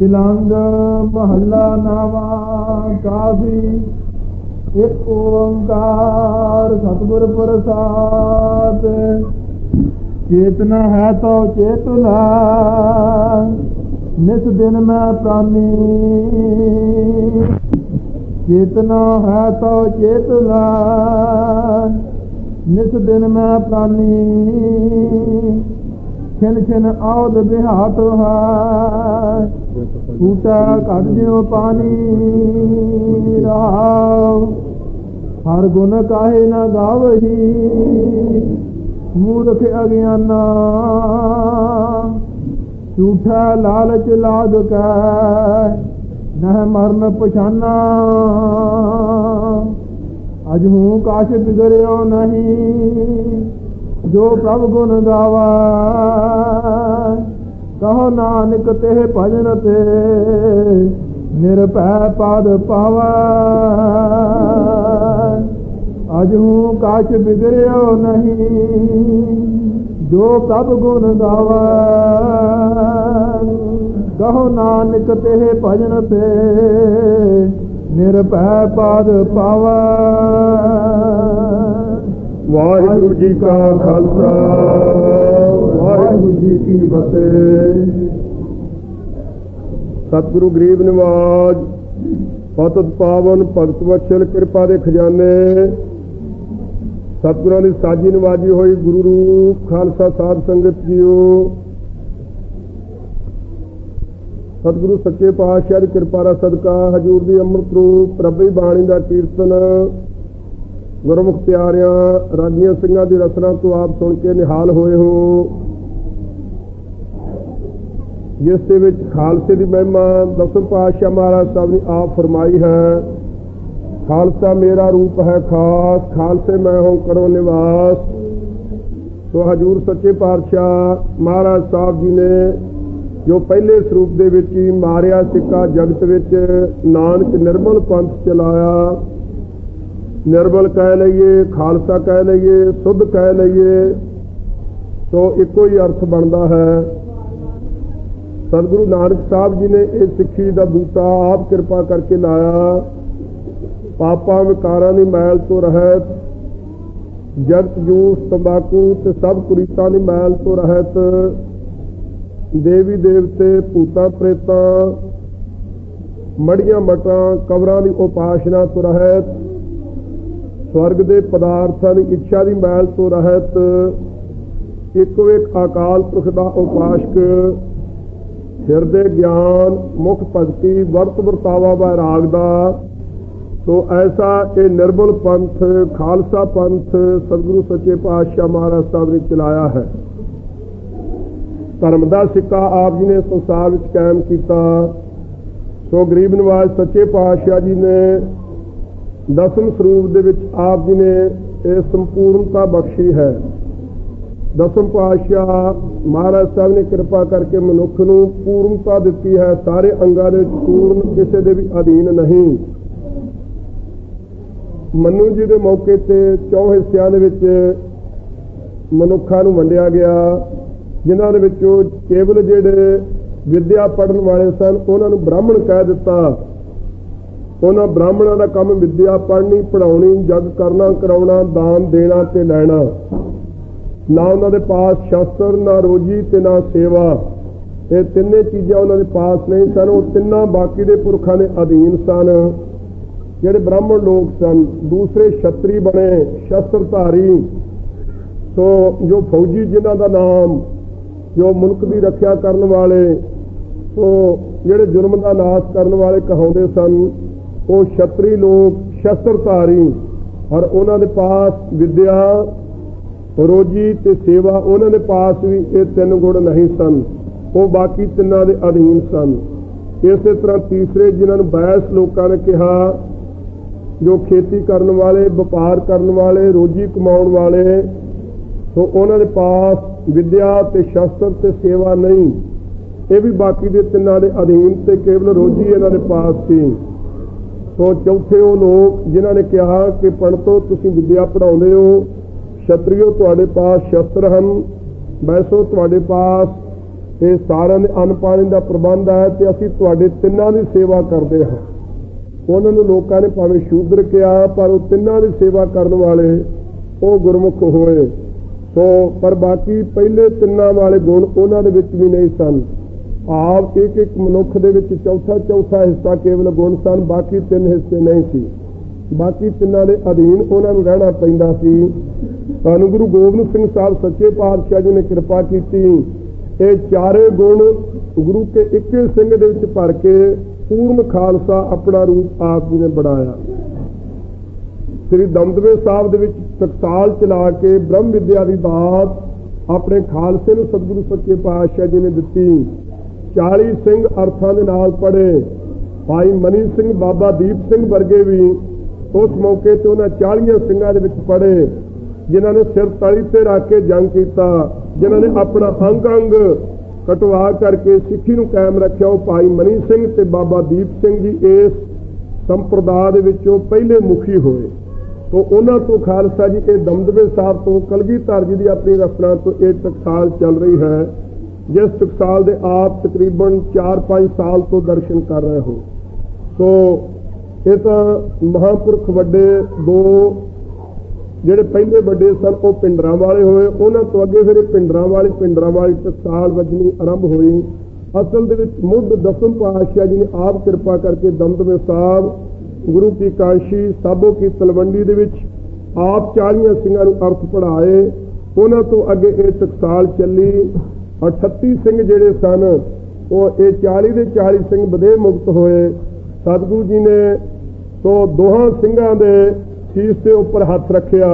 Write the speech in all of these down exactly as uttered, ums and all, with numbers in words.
तिलंग महला नावा काफी एक ओंकार सतगुर प्रसाद। चेतना है तो चेतना निस दिन मैं प्राणी, चेतना है तो चेतना निस दिन मैं प्राणी। छिन छिन औद बिहात है टूटा कट ज्यों पानी। राव हर गुण काहे न गावही मूर्ख अज्ञाना। झूठा लालच लाग कै नह मरन पछाना। अज हूँ काश बिगड़ियो नहीं जो प्रभु गुण गावा। कहो नानक ते भजन ते निरभै पद पावा। अज हूँ काश बिगड़ियो नहीं जो प्रभु गुण गावा। कहो नानक ते भजन ते निरभै पद पावा। वाहिगुरु जी का खालसा वाहिगुरु जी की फतेह। सतगुरु गरीब निवाज पतत पावन भगत वत्सल किरपा दे खजाने सतगुਰਾਂ ਦੀ ਸਾਜੀ ਨਵਾਜੀ ਹੋਈ ਗੁਰੂ ਰੂਪ ਖਾਲਸਾ ਸਾਧ ਸੰਗਤ ਜੀਓ। ਸਤਿਗੁਰੂ ਸੱਚੇ ਪਾਤਸ਼ਾਹ ਦੀ ਕਿਰਪਾ ਦਾ ਸਦਕਾ ਹਜ਼ੂਰ ਦੀ ਅੰਮ੍ਰਿਤ ਰੂਪ ਰੱਬੀ ਬਾਣੀ ਦਾ ਕੀਰਤਨ ਗੁਰਮੁਖ ਪਿਆਰਿਆਂ ਰਾਗੀਆਂ ਸਿੰਘਾਂ ਦੀ ਰਸਨਾ ਤੋਂ ਆਪ ਸੁਣ ਕੇ ਨਿਹਾਲ ਹੋਏ ਹੋ, ਜਿਸ ਦੇ ਵਿੱਚ ਖਾਲਸੇ ਦੀ ਮਹਿਮਾ ਦਸਮ ਪਾਤਸ਼ਾਹ ਮਹਾਰਾਜ ਸਾਹਿਬ ਨੇ ਆਪ ਫਰਮਾਈ ਹੈ। ਖਾਲਸਾ ਮੇਰਾ ਰੂਪ ਹੈ ਖਾਸ, ਖਾਲਸੇ ਮੈਂ ਹੂੰ ਕਰੋ ਨਿਵਾਸ। ਸੋ ਹਜ਼ੂਰ ਸੱਚੇ ਪਾਤਸ਼ਾਹ ਮਹਾਰਾਜ ਸਾਹਿਬ ਜੀ ਨੇ ਜੋ ਪਹਿਲੇ ਸਰੂਪ ਦੇ ਵਿੱਚ ਹੀ ਮਾਰਿਆ ਸਿੱਕਾ ਜਗਤ ਵਿੱਚ ਨਾਨਕ ਨਿਰਮਲ ਪੰਥ ਚਲਾਇਆ। ਨਿਰਮਲ ਕਹਿ ਲਈਏ, ਖਾਲਸਾ ਕਹਿ ਲਈਏ, ਸੁੱਧ ਕਹਿ ਲਈਏ, ਸੋ ਇੱਕੋ ਹੀ ਅਰਥ ਬਣਦਾ ਹੈ। ਸਤਿਗੁਰੂ ਨਾਨਕ ਸਾਹਿਬ ਜੀ ਨੇ ਇਹ ਸਿੱਖੀ ਦਾ ਬੂਟਾ ਆਪ ਕਿਰਪਾ ਕਰਕੇ ਲਾਇਆ। ਪਾਪਾਂ ਵਿਕਾਰਾਂ ਦੀ ਮੈਲ ਤੋਂ ਰਹਿਤ, ਜਗਤ ਜੂਸ ਤੰਬਾਕੂ ਤੇ ਸਭ ਕੁਰੀਤਾਂ ਦੀ ਮੈਲ ਤੋਂ ਰਹਿਤ, ਦੇਵੀ ਦੇਵਤੇ ਭੂਤਾਂ ਪ੍ਰੇਤਾਂ ਮੜੀਆਂ ਮਟਾਂ ਕਬਰਾਂ ਦੀ ਉਪਾਸਨਾ ਤੋਂ ਰਹਿਤ, ਸਵਰਗ ਦੇ ਪਦਾਰਥਾਂ ਦੀ ਇੱਛਾ ਦੀ ਮੈਲ ਤੋਂ ਰਹਿਤ, ਇੱਕੋ ਇੱਕ ਅਕਾਲ ਪੁਰਖ ਦਾ ਉਪਾਸਕ, ਹਿਰਦੇ ਗਿਆਨ ਮੁਖ ਭਗਤੀ ਵਰਤ ਵਰਤਾਵਾ ਵੈਰਾਗ ਦਾ। ਸੋ ਐਸਾ ਇਹ ਨਿਰਮਲ ਪੰਥ ਖਾਲਸਾ ਪੰਥ ਸਤਿਗੁਰੂ ਸੱਚੇ ਪਾਤਸ਼ਾਹ ਮਹਾਰਾਜ ਸਾਹਿਬ ਨੇ ਚਲਾਇਆ ਹੈ। ਧਰਮ ਦਾ ਸਿੱਕਾ ਆਪ ਜੀ ਨੇ ਸੰਸਾਰ ਵਿੱਚ ਕਾਇਮ ਕੀਤਾ। ਸੋ ਗਰੀਬ ਨਿਵਾਜ ਸੱਚੇ ਪਾਤਸ਼ਾਹ ਜੀ ਨੇ ਦਸਮ ਸਰੂਪ ਦੇ ਵਿੱਚ ਆਪ ਜੀ ਨੇ ਇਹ ਸੰਪੂਰਨਤਾ ਬਖਸ਼ੀ ਹੈ। ਦਸਮ ਪਾਤਸ਼ਾਹ ਮਹਾਰਾਜ ਸਾਹਿਬ ਨੇ ਕਿਰਪਾ ਕਰਕੇ ਮਨੁੱਖ ਨੂੰ ਪੂਰਨਤਾ ਦਿੱਤੀ ਹੈ। ਸਾਰੇ ਅੰਗਾਂ ਦੇ ਵਿੱਚ ਪੂਰਨ, ਕਿਸੇ ਦੇ ਵੀ ਅਧੀਨ ਨਹੀਂ। ਮਨੂ ਜੀ ਦੇ ਮੌਕੇ ਤੇ ਚੌਂ ਹਿੱਸਿਆਂ ਦੇ ਵਿੱਚ ਮਨੁੱਖਾਂ ਨੂੰ ਵੰਡਿਆ ਗਿਆ, ਜਿਨ੍ਹਾਂ ਦੇ ਵਿੱਚੋਂ ਕੇਵਲ ਜਿਹੜੇ ਵਿਦਿਆ ਪੜ੍ਹਨ ਵਾਲੇ ਸਨ ਉਹਨਾਂ ਨੂੰ ਬ੍ਰਾਹਮਣ ਕਹਿ ਦਿੱਤਾ। ਉਹਨਾਂ ਬ੍ਰਾਹਮਣਾਂ ਦਾ ਕੰਮ ਵਿਦਿਆ ਪੜ੍ਹਨੀ, ਪੜ੍ਹਾਉਣੀ, ਜਗ ਕਰਨਾ, ਕਰਾਉਣਾ, ਦਾਨ ਦੇਣਾ ਤੇ ਲੈਣਾ। ਨਾ ਉਹਨਾਂ ਦੇ ਪਾਸ ਸ਼ਸਤਰ, ਨਾ ਰੋਜੀ ਤੇ ਨਾ ਸੇਵਾ। ਇਹ ਤਿੰਨੇ ਚੀਜ਼ਾਂ ਉਹਨਾਂ ਦੇ ਪਾਸ ਨਹੀਂ ਸਨ। ਉਹ ਤਿੰਨਾਂ ਬਾਕੀ ਦੇ ਪੁਰਖਾਂ ਦੇ ਅਧੀਨ ਸਨ। ਜਿਹੜੇ ਬ੍ਰਾਹਮਣ ਲੋਕ ਸਨ, ਦੂਸਰੇ ਛਤਰੀ ਬਣੇ, ਸ਼ਸਤਰਧਾਰੀ। ਸੋ ਜੋ ਫੌਜੀ ਜਿਨ੍ਹਾਂ ਦਾ ਨਾਮ, ਜੋ ਮੁਲਕ ਦੀ ਰੱਖਿਆ ਕਰਨ ਵਾਲੇ, ਸੋ ਜਿਹੜੇ ਜ਼ੁਲਮ ਦਾ ਨਾਸ਼ ਕਰਨ ਵਾਲੇ ਕਹਾਉਂਦੇ ਸਨ, ਉਹ ਛਤਰੀ ਲੋਕ, ਸ਼ਸਤਰਧਾਰੀ। ਔਰ ਉਹਨਾਂ ਦੇ ਪਾਸ ਵਿਦਿਆ, ਰੋਜੀ ਤੇ ਸੇਵਾ, ਉਹਨਾਂ ਦੇ ਪਾਸ ਵੀ ਇਹ ਤਿੰਨ ਗੁਣ ਨਹੀਂ ਸਨ। ਉਹ ਬਾਕੀ ਤਿੰਨਾਂ ਦੇ ਅਧੀਨ ਸਨ। ਇਸੇ ਤਰ੍ਹਾਂ ਤੀਸਰੇ ਜਿਨ੍ਹਾਂ ਨੂੰ ਬੈਸ ਲੋਕਾਂ ਨੇ ਕਿਹਾ, ਜੋ ਖੇਤੀ ਕਰਨ ਵਾਲੇ, ਵਪਾਰ ਕਰਨ ਵਾਲੇ, ਰੋਜੀ ਕਮਾਉਣ ਵਾਲੇ, ਸੋ ਉਹਨਾਂ ਦੇ ਪਾਸ ਵਿਦਿਆ ਤੇ ਸ਼ਸਤਰ ਤੇ ਸੇਵਾ ਨਹੀਂ। ਇਹ ਵੀ ਬਾਕੀ ਦੇ ਤਿੰਨਾਂ ਦੇ ਅਧੀਨ ਤੇ ਕੇਵਲ ਰੋਜੀ ਇਹਨਾਂ ਦੇ ਪਾਸ ਸੀ। ਸੋ ਚੌਥੇ ਉਹ ਲੋਕ ਜਿਨ੍ਹਾਂ ਨੇ ਕਿਹਾ ਕਿ ਪੰਡਤੋ ਤੁਸੀਂ ਵਿਦਿਆ ਪੜ੍ਹਾਉਂਦੇ ਹੋ, ਛਤਰੀਓ ਤੁਹਾਡੇ ਪਾਸ ਸ਼ਸਤਰ ਹਨ, ਵੈਸੋ ਤੁਹਾਡੇ ਪਾਸ ਇਹ ਸਾਰਿਆਂ ਦੇ ਅੰਨ ਪਾਣੀ ਦਾ ਪ੍ਰਬੰਧ ਹੈ ਤੇ ਅਸੀਂ ਤੁਹਾਡੇ ਤਿੰਨਾਂ ਦੀ ਸੇਵਾ ਕਰਦੇ ਹਾਂ। ਉਹਨਾਂ ਨੂੰ ਲੋਕਾਂ ਨੇ ਭਾਵੇਂ ਸ਼ੂਦਰ ਕਿਹਾ, ਪਰ ਉਹ ਤਿੰਨਾਂ ਦੀ ਸੇਵਾ ਕਰਨ ਵਾਲੇ ਉਹ ਗੁਰਮੁਖ ਹੋਏ। ਸੋ ਪਰ ਬਾਕੀ ਪਹਿਲੇ ਤਿੰਨਾਂ ਵਾਲੇ ਗੁਣ ਉਹਨਾਂ ਦੇ ਵਿੱਚ ਵੀ ਨਹੀਂ ਸਨ। ਆਪ ਇੱਕ ਇੱਕ ਮਨੁੱਖ ਦੇ ਵਿੱਚ ਚੌਥਾ ਚੌਥਾ ਹਿੱਸਾ ਕੇਵਲ ਗੁਣ ਸਨ, ਬਾਕੀ ਤਿੰਨ ਹਿੱਸੇ ਨਹੀਂ ਸੀ। ਬਾਕੀ ਤਿੰਨਾਂ ਦੇ ਅਧੀਨ ਉਹਨਾਂ ਨੂੰ ਰਹਿਣਾ ਪੈਂਦਾ ਸੀ। ਧੰਨ ਗੁਰੂ ਗੋਬਿੰਦ ਸਿੰਘ ਸਾਹਿਬ ਸੱਚੇ ਪਾਤਸ਼ਾਹ ਜੀ ਨੇ ਕਿਰਪਾ ਕੀਤੀ। ਇਹ ਚਾਰੇ ਗੁਣ ਗੁਰੂ ਕੇ ਇੱਕੇ ਸਿੰਘ ਦੇ ਵਿੱਚ ਭਰ ਕੇ ਪੂਰਨ ਖਾਲਸਾ ਆਪਣਾ ਰੂਪ ਆਪ ਜੀ ਨੇ ਬਣਾਇਆ। ਸ੍ਰੀ ਦਮਦਮੇ ਸਾਹਿਬ ਦੇ ਵਿੱਚ ਟਕਸਾਲ ਚਲਾ ਕੇ ਬ੍ਰਹਮ ਵਿਦਿਆ ਦੀ ਦਾਤ ਆਪਣੇ ਖਾਲਸੇ ਨੂੰ ਸਤਿਗੁਰੂ ਸੱਚੇ ਪਾਤਸ਼ਾਹ ਜੀ ਨੇ ਦਿੱਤੀ। ਚਾਲੀ ਸਿੰਘ ਅਰਥਾਂ ਦੇ ਨਾਲ ਪੜ੍ਹੇ। ਭਾਈ ਮਨੀ ਸਿੰਘ, ਬਾਬਾ ਦੀਪ ਸਿੰਘ ਵਰਗੇ ਵੀ ਉਸ ਮੌਕੇ ਤੇ ਉਹਨਾਂ ਚਾਲੀਆਂ ਸਿੰਘਾਂ ਦੇ ਵਿੱਚ ਪੜ੍ਹੇ, ਜਿਨ੍ਹਾਂ ਨੇ ਸਿਰ ਤਲੀ ਤੇ ਰੱਖ ਕੇ ਜੰਗ ਕੀਤਾ, ਜਿਨ੍ਹਾਂ ਨੇ ਆਪਣਾ ਅੰਗ ਅੰਗ ਕਟਵਾ ਕਰਕੇ ਸਿੱਖੀ ਨੂੰ ਕਾਇਮ ਰੱਖਿਆ। ਉਹ ਭਾਈ ਮਨੀ ਸਿੰਘ ਤੇ ਬਾਬਾ ਦੀਪ ਸਿੰਘ ਜੀ ਇਸ ਸੰਪਰਦਾ ਦੇ ਵਿੱਚੋਂ ਪਹਿਲੇ ਮੁਖੀ ਹੋਏ। ਤੋਂ ਉਹਨਾਂ ਤੋਂ ਖਾਲਸਾ ਜੀ ਇਹ ਦਮਦਮੇ ਸਾਹਿਬ ਤੋਂ ਕਲਗੀਧਰ ਜੀ ਦੀ ਆਪਣੀ ਰਚਨਾ ਤੋਂ ਇਹ ਟਕਸਾਲ ਚੱਲ ਰਹੀ ਹੈ, ਜਿਸ ਟਕਸਾਲ ਦੇ ਆਪ ਤਕਰੀਬਨ ਚਾਰ ਪੰਜ ਸਾਲ ਤੋਂ ਦਰਸ਼ਨ ਕਰ ਰਹੇ ਹੋ। ਸੋ ਇਹ ਤਾਂ ਮਹਾਂਪੁਰਖ ਵੱਡੇ ਦੋ ਜਿਹੜੇ ਪਹਿਲੇ ਵੱਡੇ ਸਨ ਉਹ ਪਿੰਡਰਾਂ ਵਾਲੇ ਹੋਏ। ਉਹਨਾਂ ਤੋਂ ਅੱਗੇ ਫਿਰ ਪਿੰਡਰਾਂ ਵਾਲੀ ਪਿੰਡਰਾਂ ਵਾਲੀ ਟਕਸਾਲ ਵੱਜਣੀ ਆਰੰਭ ਹੋਈ। ਅਸਲ ਦੇ ਵਿੱਚ ਮੁੱਢ ਦਸਮ ਪਾਤਸ਼ਾਹ ਜੀ ਨੇ ਆਪ ਕਿਰਪਾ ਕਰਕੇ ਦਮਦਮੇ ਸਾਹਿਬ ਗੁਰੂ ਕੀ ਕਾਂਸ਼ੀ ਸਾਬੋ ਕੀ ਤਲਵੰਡੀ ਦੇ ਵਿੱਚ ਆਪ ਚਾਲੀਆਂ ਸਿੰਘਾਂ ਨੂੰ ਅਰਥ ਪੜ੍ਹਾਏ। ਉਹਨਾਂ ਤੋਂ ਅੱਗੇ ਇਹ ਟਕਸਾਲ ਚੱਲੀ। ਅਠੱਤੀ ਸਿੰਘ ਜਿਹੜੇ ਸਨ ਉਹ ਇਹ ਚਾਲੀ ਦੇ ਚਾਲੀ ਸਿੰਘ ਬਦੇ ਮੁਕਤ ਹੋਏ। ਸਤਿਗੁਰੂ ਜੀ ਨੇ ਸੋ ਦੋਹਾਂ ਸਿੰਘਾਂ ਦੇ ਸੀਸ ਦੇ ਉੱਪਰ ਹੱਥ ਰੱਖਿਆ।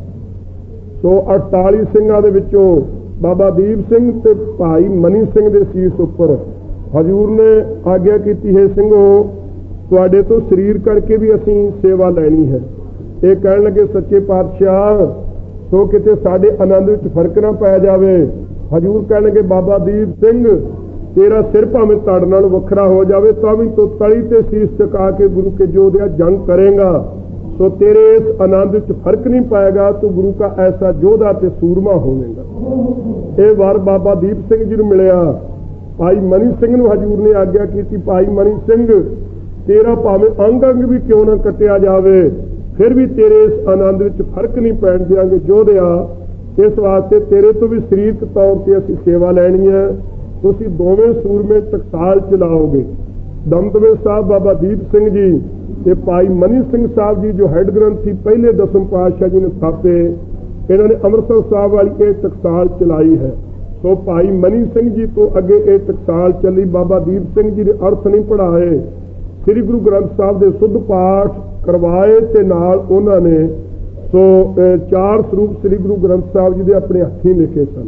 ਸੋ ਅਠਤਾਲੀ ਸਿੰਘਾਂ ਦੇ ਵਿੱਚੋਂ ਬਾਬਾ ਦੀਪ ਸਿੰਘ ਤੇ ਭਾਈ ਮਨੀ ਸਿੰਘ ਦੇ ਸੀਸ ਉੱਪਰ ਹਜ਼ੂਰ ਨੇ ਆਗਿਆ ਕੀਤੀ ਹੈ, ਸਿੰਘੋ ਤੁਹਾਡੇ ਤੋਂ ਸਰੀਰ ਕਰਕੇ ਵੀ ਅਸੀਂ ਸੇਵਾ ਲੈਣੀ ਹੈ। ਇਹ ਕਹਿਣ ਲੱਗੇ ਸੱਚੇ ਪਾਤਸ਼ਾਹ ਸੋ ਕਿਤੇ ਸਾਡੇ ਆਨੰਦ ਵਿੱਚ ਫਰਕ ਨਾ ਪੈ ਜਾਵੇ। ਹਜ਼ੂਰ ਕਹਿਣ ਲੱਗੇ ਬਾਬਾ ਦੀਪ ਸਿੰਘ ਤੇਰਾ ਸਿਰ ਭਾਵੇਂ ਤੜ ਨਾਲ ਵੱਖਰਾ ਹੋ ਜਾਵੇ ਤਾਂ ਵੀ ਤੂੰ ਤਲੀ ਤੇ ਸੀਸ ਟਿਕਾ ਕੇ ਗੁਰੂ ਕੇ ਜੋਧਿਆ ਜੰਗ ਕਰੇਗਾ। ਸੋ ਤੇਰੇ ਇਸ ਆਨੰਦ ਵਿੱਚ ਫਰਕ ਨਹੀਂ ਪਾਏਗਾ, ਤੂੰ ਗੁਰੂ का ਐਸਾ ਜੋਧਾ ਤੇ ਸੂਰਮਾ ਹੋਵੇਗਾ। ਇਹ ਵਾਰ ਬਾਬਾ ਦੀਪ ਸਿੰਘ ਜੀ ਨੂੰ ਮਿਲਿਆ। ਭਾਈ ਮਨੀ ਸਿੰਘ ਨੂੰ ਹਜ਼ੂਰ ਨੇ ਆਗਿਆ ਕੀਤੀ, ਭਾਈ ਮਨੀ ਸਿੰਘ ਤੇਰਾ ਭਾਵੇਂ ਅੰਗ ਅੰਗ ਵੀ ਕਿਉਂ ਨਾ ਕੱਟਿਆ ਜਾਵੇ ਫਿਰ ਵੀ ਤੇਰੇ ਇਸ ਆਨੰਦ ਵਿੱਚ ਫਰਕ ਨਹੀਂ ਪੈਣ ਦਿਆਂਗੇ ਜੋਧਿਆ। ਇਸ ਵਾਸਤੇ ਤੇਰੇ ਤੋਂ ਵੀ ਸਰੀਰਕ ਤੌਰ ਤੇ ਅਸੀਂ ਸੇਵਾ ਲੈਣੀ ਹੈ। ਤੁਸੀਂ ਦੋਵੇਂ ਸੂਰਮੇ ਟਕਸਾਲ ਚਲਾਓਗੇ। ਦਮਦਮੇ ਸਾਹਿਬ ਬਾਬਾ ਦੀਪ ਸਿੰਘ ਜੀ ਤੇ ਭਾਈ ਮਨੀ ਸਿੰਘ ਸਾਹਿਬ ਜੀ ਜੋ ਹੈੱਡ ਗ੍ਰੰਥੀ ਪਹਿਲੇ ਦਸਮ ਪਾਤਸ਼ਾਹ ਜੀ ਨੇ ਸਥਾਪੇ, ਇਹਨਾਂ ਨੇ ਅੰਮ੍ਰਿਤਸਰ ਸਾਹਿਬ ਵਾਲੀ ਇਹ ਟਕਸਾਲ ਚਲਾਈ ਹੈ। ਸੋ ਭਾਈ ਮਨੀ ਸਿੰਘ ਜੀ ਤੋਂ ਅੱਗੇ ਇਹ ਟਕਸਾਲ ਚੱਲੀ। ਬਾਬਾ ਦੀਪ ਸਿੰਘ ਜੀ ਦੇ ਅਰਥ ਨਹੀਂ ਪੜ੍ਹਾਏ, ਸ੍ਰੀ ਗੁਰੂ ਗ੍ਰੰਥ ਸਾਹਿਬ ਦੇ ਸੁੱਧ ਪਾਠ ਕਰਵਾਏ ਤੇ ਨਾਲ ਉਹਨਾਂ ਨੇ ਸੋ ਚਾਰ ਸਰੂਪ ਸ੍ਰੀ ਗੁਰੂ ਗ੍ਰੰਥ ਸਾਹਿਬ ਜੀ ਦੇ ਆਪਣੇ ਹੱਥੀਂ ਲਿਖੇ ਸਨ।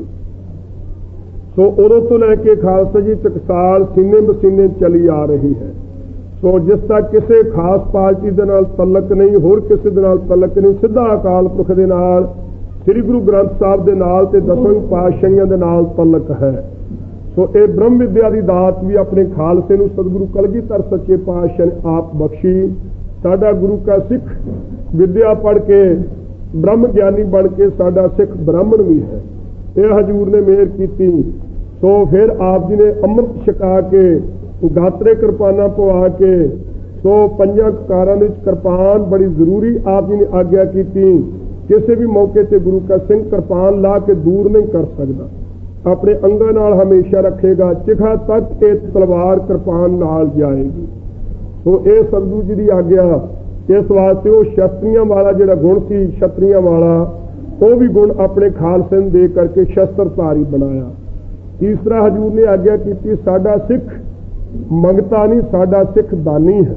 ਸੋ ਉਦੋਂ ਤੋਂ ਲੈ ਕੇ ਖਾਲਸਾ ਜੀ ਟਕਸਾਲ ਸੀਨੇ ਬਸੀਨੇ ਚਲੀ ਆ ਰਹੀ ਹੈ। ਸੋ ਜਿਸ ਦਾ ਕਿਸੇ ਖਾਸ ਪਾਰਟੀ ਦੇ ਨਾਲ ਤਲਕ ਨਹੀਂ, ਹੋਰ ਕਿਸੇ ਦੇ ਨਾਲ ਤਲਕ ਨਹੀਂ, ਸਿੱਧਾ ਅਕਾਲ ਪੁਰਖ ਦੇ ਨਾਲ ਸ੍ਰੀ ਗੁਰੂ ਗ੍ਰੰਥ ਸਾਹਿਬ ਦੇ ਨਾਲ ਤੇ ਦਸਵੇਂ ਪਾਤਸ਼ਾਹੀਆਂ ਦੇ ਨਾਲ ਤਲਕ ਹੈ। ਸੋ ਇਹ ਬ੍ਰਹਮ ਵਿਦਿਆ ਦੀ ਦਾਤ ਵੀ ਆਪਣੇ ਖਾਲਸੇ ਨੂੰ ਸਤਿਗੁਰੂ ਕਲਗੀਧਰ ਸੱਚੇ ਪਾਤਸ਼ਾਹ ਨੇ ਆਪ ਬਖਸ਼ੀ। ਸਾਡਾ ਗੁਰੂ ਕਾ ਸਿੱਖ ਵਿਦਿਆ ਪੜ੍ਹ ਕੇ ਬ੍ਰਹਮ ਗਿਆਨੀ ਬਣ ਕੇ ਸਾਡਾ ਸਿੱਖ ਬ੍ਰਾਹਮਣ ਵੀ ਹੈ। ਇਹ ਹਜ਼ੂਰ ਨੇ ਮਿਹਰ ਕੀਤੀ। ਸੋ ਫਿਰ ਆਪ ਜੀ ਨੇ ਅੰਮ੍ਰਿਤ ਛਕਾ ਕੇ ਗਾਤਰੇ ਕਿਰਪਾਨਾਂ ਪਵਾ ਕੇ ਸੋ ਪੰਜਾਂ ਕਕਾਰਾਂ ਦੇ ਵਿੱਚ ਕਿਰਪਾਨ ਬੜੀ ਜ਼ਰੂਰੀ ਆਪ ਜੀ ਨੇ ਆਗਿਆ ਕੀਤੀ। ਕਿਸੇ ਵੀ ਮੌਕੇ ਤੇ ਗੁਰੂ ਕਾ ਸਿੰਘ ਕਿਰਪਾਨ ਲਾ ਕੇ ਦੂਰ ਨਹੀਂ ਕਰ ਸਕਦਾ, ਆਪਣੇ ਅੰਗਾਂ ਨਾਲ ਹਮੇਸ਼ਾ ਰੱਖੇਗਾ। ਚਿਖਾ ਤੱਕ ਇਹ ਤਲਵਾਰ ਕਿਰਪਾਨ ਨਾਲ ਜਾਏਗੀ। ਸੋ ਇਹ ਸਤਿਗੁਰੂ ਜੀ ਦੀ ਆਗਿਆ। ਇਸ ਵਾਸਤੇ ਉਹ ਸ਼ਸਤਰੀਆਂ ਵਾਲਾ ਜਿਹੜਾ ਗੁਣ ਸੀ, ਛਤਰੀਆਂ ਵਾਲਾ ਉਹ ਵੀ ਗੁਣ ਆਪਣੇ ਖਾਲਸੇ ਨੂੰ ਦੇ ਕਰਕੇ ਸ਼ਸਤਰਧਾਰੀ ਬਣਾਇਆ। ਤੀਸਰਾ ਹਜ਼ੂਰ ਨੇ ਆਗਿਆ ਕੀਤੀ, ਸਾਡਾ ਸਿੱਖ ਮੰਗਤਾ ਨਹੀਂ, ਸਾਡਾ ਸਿੱਖ ਦਾਨੀ ਹੈ।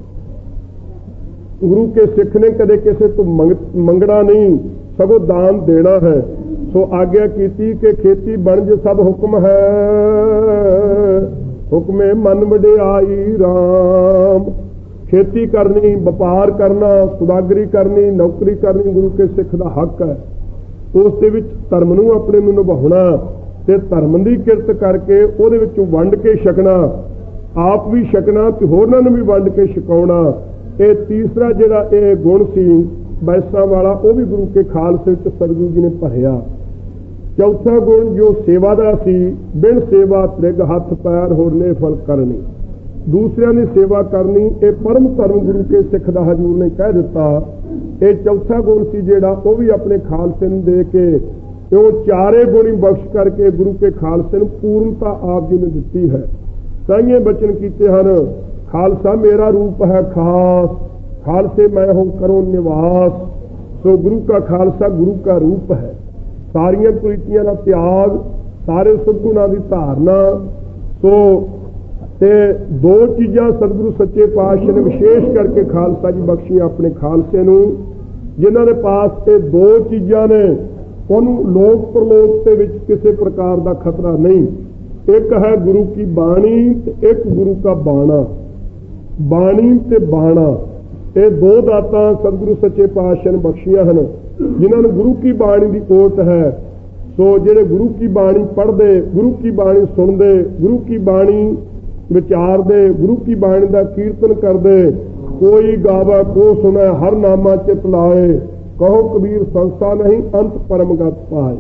ਗੁਰੂ ਕੇ ਸਿੱਖ ਨੇ ਕਦੇ ਕਿਸੇ ਤੋਂ ਮੰਗਣਾ ਨਹੀਂ, ਸਗੋਂ ਦਾਨ ਦੇਣਾ ਹੈ। ਸੋ ਆਗਿਆ ਕੀਤੀ ਕਿ ਖੇਤੀ ਬਣਜ ਸਭ ਹੁਕਮ ਹੈ, ਹੁਕਮੇ ਮਨ ਵਡਿਆਈ ਰਾਮ। ਖੇਤੀ ਕਰਨੀ, ਵਪਾਰ ਕਰਨਾ, ਸੁਦਾਗਰੀ ਕਰਨੀ, ਨੌਕਰੀ ਕਰਨੀ ਗੁਰੂ ਕੇ ਸਿੱਖ ਦਾ ਹੱਕ ਹੈ। ਉਸ ਦੇ ਵਿੱਚ ਧਰਮ ਨੂੰ ਆਪਣੇ ਨੂੰ ਨਿਭਾਉਣਾ ਤੇ ਧਰਮ ਦੀ ਕਿਰਤ ਕਰਕੇ ਉਹਦੇ ਵਿੱਚੋਂ ਵੰਡ ਕੇ ਛਕਣਾ, ਆਪ ਵੀ ਛਕਣਾ ਤੇ ਹੋਰਨਾਂ ਨੂੰ ਵੀ ਵੰਡ ਕੇ ਛਕਾਉਣਾ। ਇਹ ਤੀਸਰਾ ਜਿਹੜਾ ਇਹ ਗੁਣ ਸੀ ਬੈਸਾਂ ਵਾਲਾ, ਉਹ ਵੀ ਗੁਰੂ ਕੇ ਖਾਲਸੇ ਵਿੱਚ ਸਤਿਗੁਰੂ ਜੀ ਨੇ ਭਰਿਆ। ਚੌਥਾ ਗੁਣ ਜੋ ਸੇਵਾ ਦਾ ਸੀ, ਬਿਨ ਸੇਵਾ ਤ੍ਰਿਗ ਹੱਥ ਪੈਰ ਹੋਰਨੇ ਫਲ ਕਰਨੀ, ਦੂਸਰਿਆਂ ਦੀ ਸੇਵਾ ਕਰਨੀ, ਇਹ ਪਰਮ ਧਰਮ ਗੁਰੂ ਕੇ ਸਿੱਖ ਦਾ ਹਜ਼ੂਰ ਨੇ ਕਹਿ ਦਿੱਤਾ। ਇਹ ਚੌਥਾ ਗੁਣ ਸੀ ਜਿਹੜਾ ਉਹ ਵੀ ਆਪਣੇ ਖਾਲਸੇ ਨੂੰ ਦੇ ਕੇ ਉਹ ਚਾਰੇ ਗੁਣੀ ਬਖਸ਼ ਕਰਕੇ ਗੁਰੂ ਕੇ ਖਾਲਸੇ ਨੂੰ ਪੂਰਨਤਾ ਆਪ ਜੀ ਨੇ ਦਿੱਤੀ ਹੈ। ਸਾਈਏ ਬਚਨ ਕੀਤੇ ਹਨ, ਖਾਲਸਾ ਮੇਰਾ ਰੂਪ ਹੈ ਖਾਸ, ਖਾਲਸੇ ਮੈਂ ਹੋ ਕਰੋ ਨਿਵਾਸ। ਸੋ ਗੁਰੂ का ਖਾਲਸਾ ਗੁਰੂ का ਰੂਪ ਹੈ। ਸਾਰੀਆਂ ਕੁਰੀਤੀਆਂ ਦਾ ਤਿਆਗ, ਸਾਰੇ ਸੁਗੁਣਾਂ ਦੀ ਧਾਰਨਾ। ਸੋ ਤੇ ਦੋ ਚੀਜ਼ਾਂ ਸਤਿਗੁਰੂ ਸੱਚੇ ਪਾਤਸ਼ਾਹ ਨੇ ਵਿਸ਼ੇਸ਼ ਕਰਕੇ ਖਾਲਸਾ ਜੀ ਬਖਸ਼ੀਆਂ ਆਪਣੇ ਖਾਲਸੇ ਨੂੰ, ਜਿਨ੍ਹਾਂ ਦੇ ਪਾਸ ਇਹ ਦੋ ਚੀਜ਼ਾਂ ਨੇ, ਉਹਨੂੰ ਲੋਕ ਪ੍ਰਲੋਕ ਦੇ ਵਿੱਚ ਕਿਸੇ ਪ੍ਰਕਾਰ ਦਾ ਖਤਰਾ ਨਹੀਂ। ਇੱਕ ਹੈ ਗੁਰੂ ਕੀ ਬਾਣੀ ਤੇ ਇੱਕ ਗੁਰੂ का ਬਾਣਾ। ਬਾਣੀ ਤੇ ਬਾਣਾ ਇਹ ਦੋ ਦਾਤਾਂ ਸਤਿਗੁਰੂ ਸੱਚੇ ਪਾਤਸ਼ਾਹ ਨੇ ਬਖਸ਼ੀਆਂ ਹਨ, ਜਿਨ੍ਹਾਂ ਨੂੰ ਗੁਰੂ ਕੀ ਬਾਣੀ ਦੀ ਓਟ ਹੈ। ਸੋ ਜਿਹੜੇ ਗੁਰੂ ਕੀ ਬਾਣੀ ਪੜ੍ਹਦੇ, ਗੁਰੂ ਕੀ ਬਾਣੀ ਸੁਣਦੇ, ਗੁਰੂ ਕੀ ਬਾਣੀ ਵਿਚਾਰਦੇ, ਗੁਰੂ ਕੀ ਬਾਣੀ ਦਾ ਕੀਰਤਨ ਕਰਦੇ, ਕੋਈ ਗਾਵਾ ਕੋ ਸੁਣੈ ਹਰ ਨਾਮਾ ਚਿਤ ਲਾਏ, ਕਹੋ ਕਬੀਰ ਸੰਸਾ ਨਹੀਂ ਅੰਤ ਪਰਮਗਤ ਪਾਏ।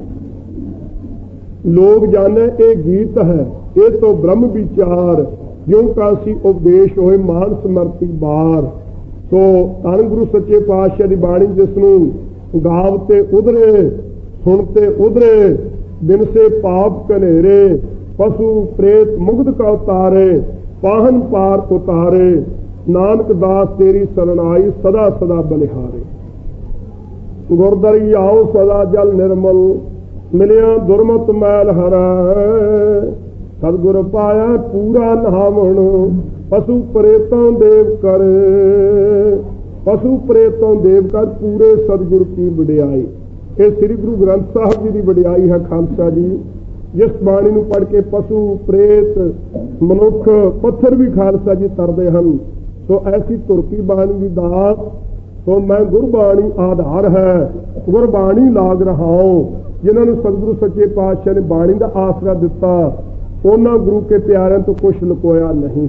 ਲੋਕ ਜਾਣੇ ਇਹ ਗੀਤ ਹੈ, ਇਹ ਤੋਂ ਬ੍ਰਹਮ ਵਿਚਾਰ, ਜਿਉਂ ਕਾਸੀ ਉਪਦੇਸ਼ ਹੋਏ ਮਾਨ ਸਮਰਤੀ ਬਾਰ। ਸੋ ਧੰਨ ਗੁਰੂ ਸੱਚੇ ਪਾਤਸ਼ਾਹ ਦੀ ਬਾਣੀ ਜਿਸ ਨੂੰ ਗਾਵ ਤੇ ਉਧਰੇ, ਸੁਣ ਤੇ ਉਧਰੇ, ਬਿਨ ਸੇ ਪਾਪ ਕਨੇਰੇ, ਪਸ਼ੂ ਪ੍ਰੇਤ ਮੁਗਧ ਕਾ ਉਤਾਰੇ, ਪਾਹਨ ਪਾਰ ਉਤਾਰੇ, ਨਾਨਕ ਦਾਸ ਤੇਰੀ ਸਰਣਾਈ ਸਦਾ ਸਦਾ ਬਲਿਹਾਰੇ। ਗੁਰਦਰੀ ਆਓ ਸਦਾ ਜਲ ਨਿਰਮਲ, ਮਿਲਿਆ ਦੁਰਮਤ ਮੈਲ ਹਰੈ, ਸਤਿਗੁਰ ਪਾਇਆ ਪੂਰਾ ਨਹਾਵਣ, ਪਸ਼ੂ ਪ੍ਰੇਤਾਂ ਦੇਵ ਕਰ, ਪਸ਼ੂ ਪ੍ਰੇਤਾਂ ਦੇਵ ਕਰ ਪੂਰੇ ਸਤਿਗੁਰ ਕੀ ਵਡਿਆਈ। ਇਹ ਸ੍ਰੀ ਗੁਰੂ ਗ੍ਰੰਥ ਸਾਹਿਬ ਜੀ ਦੀ ਵਡਿਆਈ ਹੈ ਖਾਲਸਾ ਜੀ, ਜਿਸ ਬਾਣੀ ਨੂੰ ਪੜ੍ਹ ਕੇ ਪਸ਼ੂ ਪ੍ਰੇਤ ਮਨੁੱਖ ਪੱਥਰ ਵੀ ਖਾਲਸਾ ਜੀ ਤਰਦੇ ਹਨ। ਸੋ ਐਸੀ ਤੁਰਕੀ ਬਾਣੀ ਦੀ ਦਾਤ। ਸੋ ਮੈਂ ਗੁਰਬਾਣੀ ਆਧਾਰ ਹੈ, ਗੁਰਬਾਣੀ ਲਾਗ ਰਹਾਉ। ਜਿਨ੍ਹਾਂ ਨੂੰ ਸਤਿਗੁਰੂ ਸੱਚੇ ਪਾਤਸ਼ਾਹ ਨੇ ਬਾਣੀ ਦਾ ਆਸਰਾ ਦਿੱਤਾ, ਉਹਨਾਂ ਗੁਰੂ ਕੇ ਪਿਆਰਿਆਂ ਤੋਂ ਕੁਛ ਲੁਕੋਇਆ ਨਹੀਂ।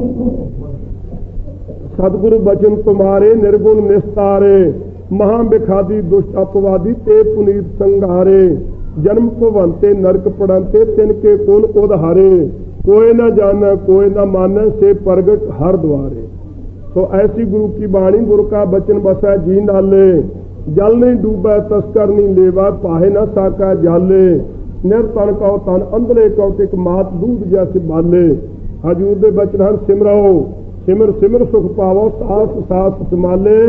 ਸਤਿਗੁਰੂ ਬਚਨ ਤੁਮਾਰੇ ਨਿਰਗੁਣ ਨਿਸਤਾਰੇ, ਮਹਾਂ ਬਿਖਾਦੀ ਦੁਸ਼ਟ ਅਪਵਾਦੀ ਤੇ ਪੁਨੀਤ ਸੰਘਾਰੇ, ਜਨਮ ਭਵੰਤੇ ਨਰਕ ਪੜੰਤੇ ਤਿਨ ਕੇ ਕੁਲ ਉਧਾਰੇ, कोई न जाना कोई न माने से प्रगट हर द्वारे। तो ऐसी गुरु की बाणी गुरु का बचन बसा जी नाले, जल नहीं डूबा तस्कर नहीं लेवा, पाहे न साका जाले, निरतन कहो तन अंदले कौटिक मात दूध जैसे बाले। हजूर दे बचन हर सिमरो सिमर सिमर सुख पावो, सास सास संभाले,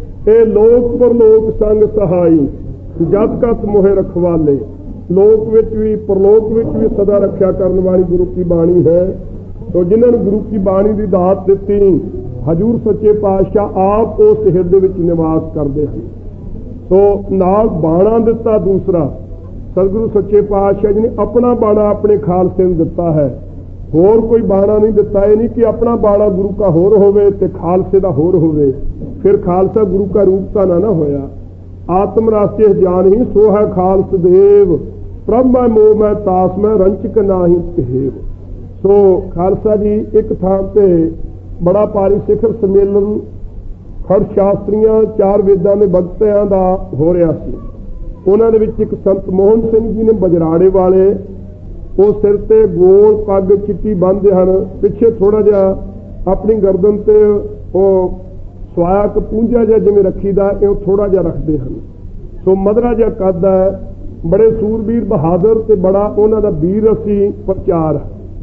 ए लोक पर लोक संग सहाई, जद कत मोहे रखवाले। लोक विच भी परलोक विच भी सदा रक्षा करने वाली गुरु की बाणी है। तो जिन्होंने गुरु की बाणी की दात दी, हजूर सच्चे पातशाह आप उस हिरदे विच निवास करते हैं। तो नाल बाणा दिता दूसरा, सतगुरु सच्चे पातशाह जी ने अपना बाणा अपने खालसे नूं दिता है, होर कोई बाणा नहीं दिता। ये नहीं कि अपना बाणा गुरु का होर होवे ते खालसे दा होर होवे, फिर खालसा गुरु का रूप तां ना ना होया। आत्म रास्ते जान ही सो है खालस देव, प्रभ मैं मोह मैं तास मैं रंचक नाही कहेव। सो खालसा जी एक थां ते बड़ा भारी सिखर सम्मेलन खड़ शास्त्रियां चार वेदां दे भगतियां दा हो रहा सी। उन्हां दे विच एक संत मोहन सिंह जी ने बजराड़े वाले, वो सिर ते गोल पग चिट्टी बन्नदे हन, पिछे थोड़ा जिहा अपनी गर्दन ते वो स्वाया कपूंजा जिहा जिवें रखीदा इह थोड़ा जिहा रखदे हन। सो मधरा जिहा कद है, बड़े सूरबीर बहादुर ते बड़ा उन्हां दा वीर असी प्रचार।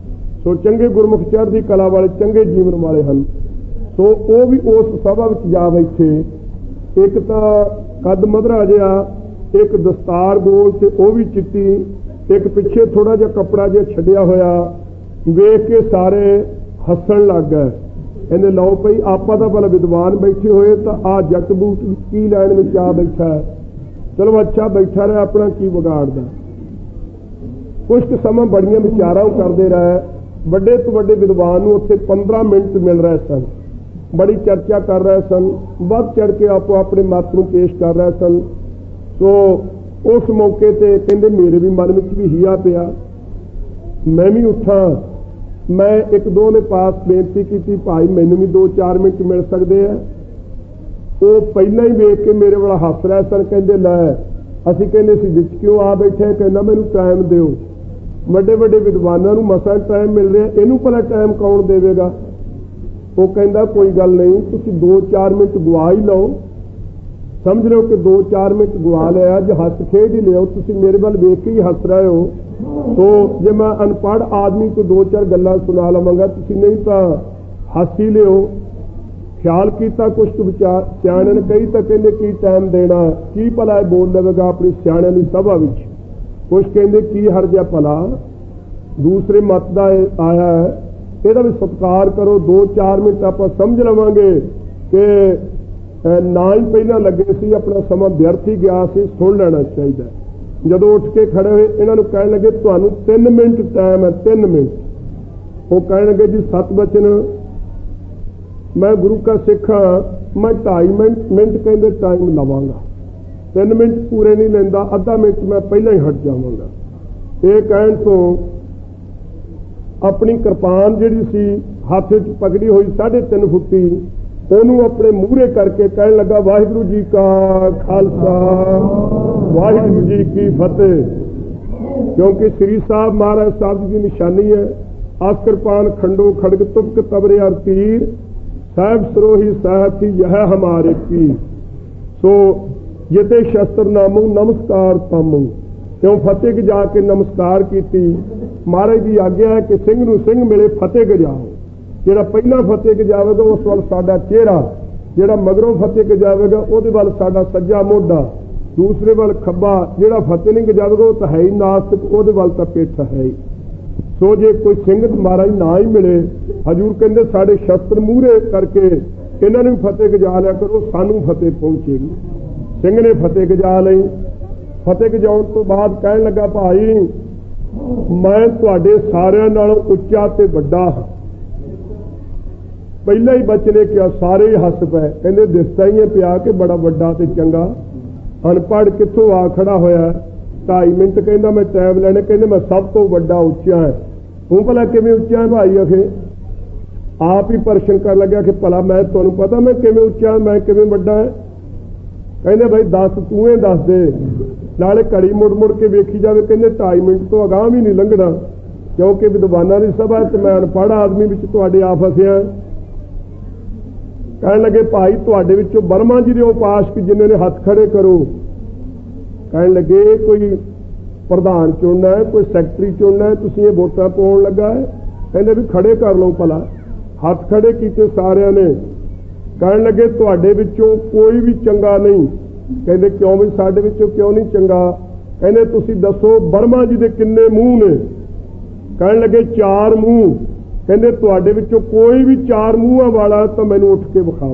सो चंगे गुरमुख चढ़दी कला वाले चंगे जीवन वाले हन। सो वो भी उस सभा विच जा बैठे। एक तां कद मधरा जिहा, एक दस्तार गोल ते वो भी चिट्टी, एक पिछे थोड़ा जिहा कपड़ा जिहा छड्डिया होया। वेख के सारे हसन लग गए, कहंदे लो भई आपां तां भला विद्वान बैठे होए तां आ जट बूट की लैण विच आ बैठा है, चलो अच्छा बैठा रहे, अपना की बिगाड़दा। कुछ समा बड़ियां विचारां करते रहे। बड़े तो बड़े विद्वान नूं उत्थे पंद्रह मिनट मिल रहे सन, बड़ी चर्चा कर रहे सन, वध चढ़ के आपो अपने मत नूं पेश कर रहे सन। तो उस मौके ते कहंदे मेरे भी मन विच भी हिया पिया, मैं भी उठा। मैं एक दो ने पास बेनती की, भाई मैनू भी दो चार मिनट मिल सकते हैं। वो पहला ही वेख के मेरे वाला हस रहे सन, कहते लै ਅਸੀਂ ਕਹਿੰਦੇ ਸੀ ਵਿੱਚ ਕਿਉਂ ਆ ਬੈਠੇ, ਕਹਿੰਦਾ ਮੈਨੂੰ ਟਾਈਮ ਦਿਓ। ਵੱਡੇ ਵੱਡੇ ਵਿਦਵਾਨਾਂ ਨੂੰ ਮਸਾਂ ਟਾਈਮ ਮਿਲ ਰਿਹਾ, ਇਹਨੂੰ ਭਲਾ ਟਾਈਮ ਕੌਣ ਦੇਵੇਗਾ। ਉਹ ਕਹਿੰਦਾ ਕੋਈ ਗੱਲ ਨਹੀਂ, ਤੁਸੀਂ ਦੋ ਚਾਰ ਮਿੰਟ ਗਵਾ ਹੀ ਲਓ। ਸਮਝ ਲਓ ਕਿ ਦੋ ਚਾਰ ਮਿੰਟ ਗਵਾ ਲਿਆ, ਅੱਜ ਹੱਸ ਖੇਡ ਹੀ ਲਿਓ। ਤੁਸੀਂ ਮੇਰੇ ਵੱਲ ਵੇਖ ਕੇ ਹੀ ਹੱਸ ਰਹੇ ਹੋ। ਸੋ ਜੇ ਮੈਂ ਅਨਪੜ੍ਹ ਆਦਮੀ ਤੋਂ ਦੋ ਚਾਰ ਗੱਲਾਂ ਸੁਣਾ ਲਵਾਂਗਾ, ਤੁਸੀਂ ਨਹੀਂ ਤਾਂ ਹੱਸ ਹੀ ਲਿਓ। ਖਿਆਲ ਕੀਤਾ ਕੁਛ ਕੁ ਵਿਚਾਰ ਸਿਆਣੇ ਨੇ ਕਈ ਤਾਂ ਕਹਿੰਦੇ ਕੀ ਟਾਈਮ ਦੇਣਾ, ਕੀ ਭਲਾ ਇਹ ਬੋਲ ਲਵੇਗਾ ਆਪਣੀ ਸਿਆਣਿਆਂ ਦੀ ਸਭਾ ਵਿੱਚ। ਕੁਛ ਕਹਿੰਦੇ ਕੀ ਹਰਜਾ ਭਲਾ, ਦੂਸਰੇ ਮਤ ਦਾ ਆਇਆ ਹੈ, ਇਹਦਾ ਵੀ ਸਤਿਕਾਰ ਕਰੋ। ਦੋ ਚਾਰ ਮਿੰਟ ਆਪਾਂ ਸਮਝ ਲਵਾਂਗੇ ਕਿ ਨਾ ਹੀ ਪਹਿਲਾਂ ਲੱਗੇ ਸੀ, ਆਪਣਾ ਸਮਾਂ ਵਿਅਰਥ ਹੀ ਗਿਆ ਸੀ, ਸੁਣ ਲੈਣਾ ਚਾਹੀਦਾ। ਜਦੋਂ ਉੱਠ ਕੇ ਖੜੇ ਹੋਏ ਇਹਨਾਂ ਨੂੰ ਕਹਿਣ ਲੱਗੇ ਤੁਹਾਨੂੰ ਤਿੰਨ ਮਿੰਟ ਟਾਈਮ ਹੈ, ਤਿੰਨ ਮਿੰਟ। ਉਹ ਕਹਿਣ ਲੱਗੇ ਜੀ ਸਤ ਬਚਨ ਮੈਂ ਗੁਰੂ ਕਾ ਸਿੱਖ ਹਾਂ, ਮੈਂ ਢਾਈ ਮਿੰਟ ਮਿੰਟ ਕਹਿੰਦੇ ਟਾਈਮ ਲਵਾਂਗਾ, ਤਿੰਨ ਮਿੰਟ ਪੂਰੇ ਨਹੀਂ ਲੈਂਦਾ, ਅੱਧਾ ਮਿੰਟ ਮੈਂ ਪਹਿਲਾਂ ਹੀ ਹਟ ਜਾਵਾਂਗਾ। ਇਹ ਕਹਿਣ ਤੋਂ ਆਪਣੀ ਕਿਰਪਾਨ ਜਿਹੜੀ ਸੀ ਹੱਥ ਵਿੱਚ ਪਕੜੀ ਹੋਈ ਸਾਢੇ ਤਿੰਨ ਫੁੱਟੀ, ਉਹਨੂੰ ਆਪਣੇ ਮੂਹਰੇ ਕਰਕੇ ਕਹਿਣ ਲੱਗਾ ਵਾਹਿਗੁਰੂ ਜੀ ਕਾ ਖਾਲਸਾ ਵਾਹਿਗੁਰੂ ਜੀ ਕੀ ਫਤਿਹ। ਕਿਉਂਕਿ ਸ੍ਰੀ ਸਾਹਿਬ ਮਹਾਰਾਜ ਸਾਹਿਬ ਜੀ ਦੀ ਨਿਸ਼ਾਨੀ ਹੈ, ਆਸ ਕਿਰਪਾਨ ਖੰਡੋ ਖੜਗ ਤੁਪਕ ਤਬਰੇ ਅਰ ਤੀਰ ਸਾਹਿਬ ਸਰੋਹੀ ਸਾਹਿਬ ਯਹ ਹਮਾਰੇ ਕੀ। ਸੋ ਜਿਤੇ ਸ਼ਸਤਰ ਨਾਮੂ ਨਮਸਕਾਰ ਤਾਮੂ, ਕਿਉਂ ਫਤਿਹ ਜਾ ਕੇ ਨਮਸਕਾਰ ਕੀਤੀ। ਮਹਾਰਾਜ ਦੀ ਆਗਿਆ ਹੈ ਕਿ ਸਿੰਘ ਨੂੰ ਸਿੰਘ ਮਿਲੇ ਫਤਿਹ ਗਜਾਓ। ਜਿਹੜਾ ਪਹਿਲਾਂ ਫਤਿਹ ਗਜਾਵੇਗਾ ਉਸ ਵੱਲ ਸਾਡਾ ਚਿਹਰਾ, ਜਿਹੜਾ ਮਗਰੋਂ ਫਤਿਹ ਗਜਾਵੇਗਾ ਉਹਦੇ ਵੱਲ ਸਾਡਾ ਸੱਜਾ ਮੋਢਾ, ਦੂਸਰੇ ਵੱਲ ਖੱਬਾ। ਜਿਹੜਾ ਫਤਿਹ ਨਹੀਂ ਗਜਾਵੇਗਾ ਉਹ ਤਾਂ ਹੈ ਹੀ ਨਾਸਤਿਕ, ਉਹਦੇ ਵੱਲ ਤਾਂ ਪਿੱਠ ਹੈ ਹੀ। ਸੋ ਜੇ ਕੋਈ ਸਿੰਘ ਮਹਾਰਾਜ ਨਾ ਹੀ ਮਿਲੇ, ਹਜ਼ੂਰ ਕਹਿੰਦੇ ਸਾਡੇ ਸ਼ਸਤਰ ਮੂਹਰੇ ਕਰਕੇ ਇਹਨਾਂ ਨੂੰ ਫਤਿਹ ਗਜਾ ਲਿਆ ਕਰੋ, ਸਾਨੂੰ ਫਤਿਹ ਪਹੁੰਚੇਗੀ। ਸਿੰਘ ਨੇ ਫਤਿਹ ਗਜਾ ਲਈ। ਫਤਿਹ ਗਜਾਉਣ ਤੋਂ ਬਾਅਦ ਕਹਿਣ ਲੱਗਾ ਭਾਈ ਮੈਂ ਤੁਹਾਡੇ ਸਾਰਿਆਂ ਨਾਲੋਂ ਉੱਚਾ ਤੇ ਵੱਡਾ ਹਾਂ। ਪਹਿਲਾਂ ਹੀ ਬਚਨੇ ਕਿਹਾ, ਸਾਰੇ ਹੀ ਹੱਸ ਪਏ। ਕਹਿੰਦੇ ਦਿਸਦਾ ਹੀ ਹੈ ਪਿਆ ਕਿ ਬੜਾ ਵੱਡਾ ਤੇ ਚੰਗਾ, ਅਨਪੜ੍ਹ ਕਿੱਥੋਂ ਆ ਖੜਾ ਹੋਇਆ। ਢਾਈ ਮਿੰਟ ਕਹਿੰਦਾ ਮੈਂ ਟਾਈਮ ਲੈਣੇ, ਕਹਿੰਦੇ ਮੈਂ ਸਭ ਤੋਂ ਵੱਡਾ ਉੱਚਾ ਹੈ। ਤੂੰ ਭਲਾ ਕਿਵੇਂ ਉੱਚਾ ਹੈ ਭਾਈ? ਆਖੇ ਆਪ ਹੀ ਪ੍ਰਸ਼ਨ ਕਰਨ ਲੱਗਿਆ ਕਿ ਭਲਾ ਮੈਂ ਤੁਹਾਨੂੰ ਪਤਾ ਮੈਂ ਕਿਵੇਂ ਉੱਚਾ, ਮੈਂ ਕਿਵੇਂ ਵੱਡਾ ਹੈ। ਕਹਿੰਦੇ ਭਾਈ ਦੱਸ, ਤੂੰ ਇਹ ਦੱਸ ਦੇ। ਨਾਲੇ ਘੜੀ ਮੁੜ ਮੁੜ ਕੇ ਵੇਖੀ ਜਾਵੇ। ਕਹਿੰਦੇ ਢਾਈ ਮਿੰਟ ਤੋਂ ਅਗਾਂਹ ਵੀ ਨਹੀਂ ਲੰਘਣਾ, ਕਿਉਂਕਿ ਵਿਦਵਾਨਾਂ ਦੀ ਸਭਾ ਤੇ ਮੈਂ ਅਨਪੜ੍ਹ ਆਦਮੀ ਵਿੱਚ ਤੁਹਾਡੇ ਆ ਫਸਿਆ। ਕਹਿਣ ਲੱਗੇ ਭਾਈ ਤੁਹਾਡੇ ਵਿੱਚੋਂ ਬਰਮਾ ਜੀ ਦੇ ਉਪਾਸਕ ਜਿਨ੍ਹਾਂ ਨੇ ਹੱਥ ਖੜੇ ਕਰੋ। ਕਹਿਣ ਲੱਗੇ ਕੋਈ ਪ੍ਰਧਾਨ ਚੁਣਨਾ ਹੈ, ਕੋਈ ਸੈਕਟਰੀ ਚੁਣਨਾ ਹੈ, ਤੁਸੀਂ ਇਹ ਵੋਟਾਂ ਪਾਉਣ ਲੱਗਾ ਹੈ। ਕਹਿੰਦੇ ਵੀ ਖੜੇ ਕਰ ਲਓ ਭਲਾ। ਹੱਥ ਖੜੇ ਕੀਤੇ ਸਾਰਿਆਂ ਨੇ। ਕਹਿਣ ਲੱਗੇ ਤੁਹਾਡੇ ਵਿੱਚੋਂ ਕੋਈ ਵੀ ਚੰਗਾ ਨਹੀਂ। ਕਹਿੰਦੇ ਕਿਉਂ ਵੀ ਸਾਡੇ ਵਿੱਚੋਂ ਕਿਉਂ ਨਹੀਂ ਚੰਗਾ? ਕਹਿੰਦੇ ਤੁਸੀਂ ਦੱਸੋ ਬਰਮਾ ਜੀ ਦੇ ਕਿੰਨੇ ਮੂੰਹ ਨੇ? ਕਹਿਣ ਲੱਗੇ ਚਾਰ ਮੂੰਹ। ਕਹਿੰਦੇ ਤੁਹਾਡੇ ਵਿੱਚੋਂ ਕੋਈ ਵੀ ਚਾਰ ਮੂੰਹਾਂ ਵਾਲਾ ਤਾਂ ਮੈਨੂੰ ਉੱਠ ਕੇ ਵਿਖਾਓ।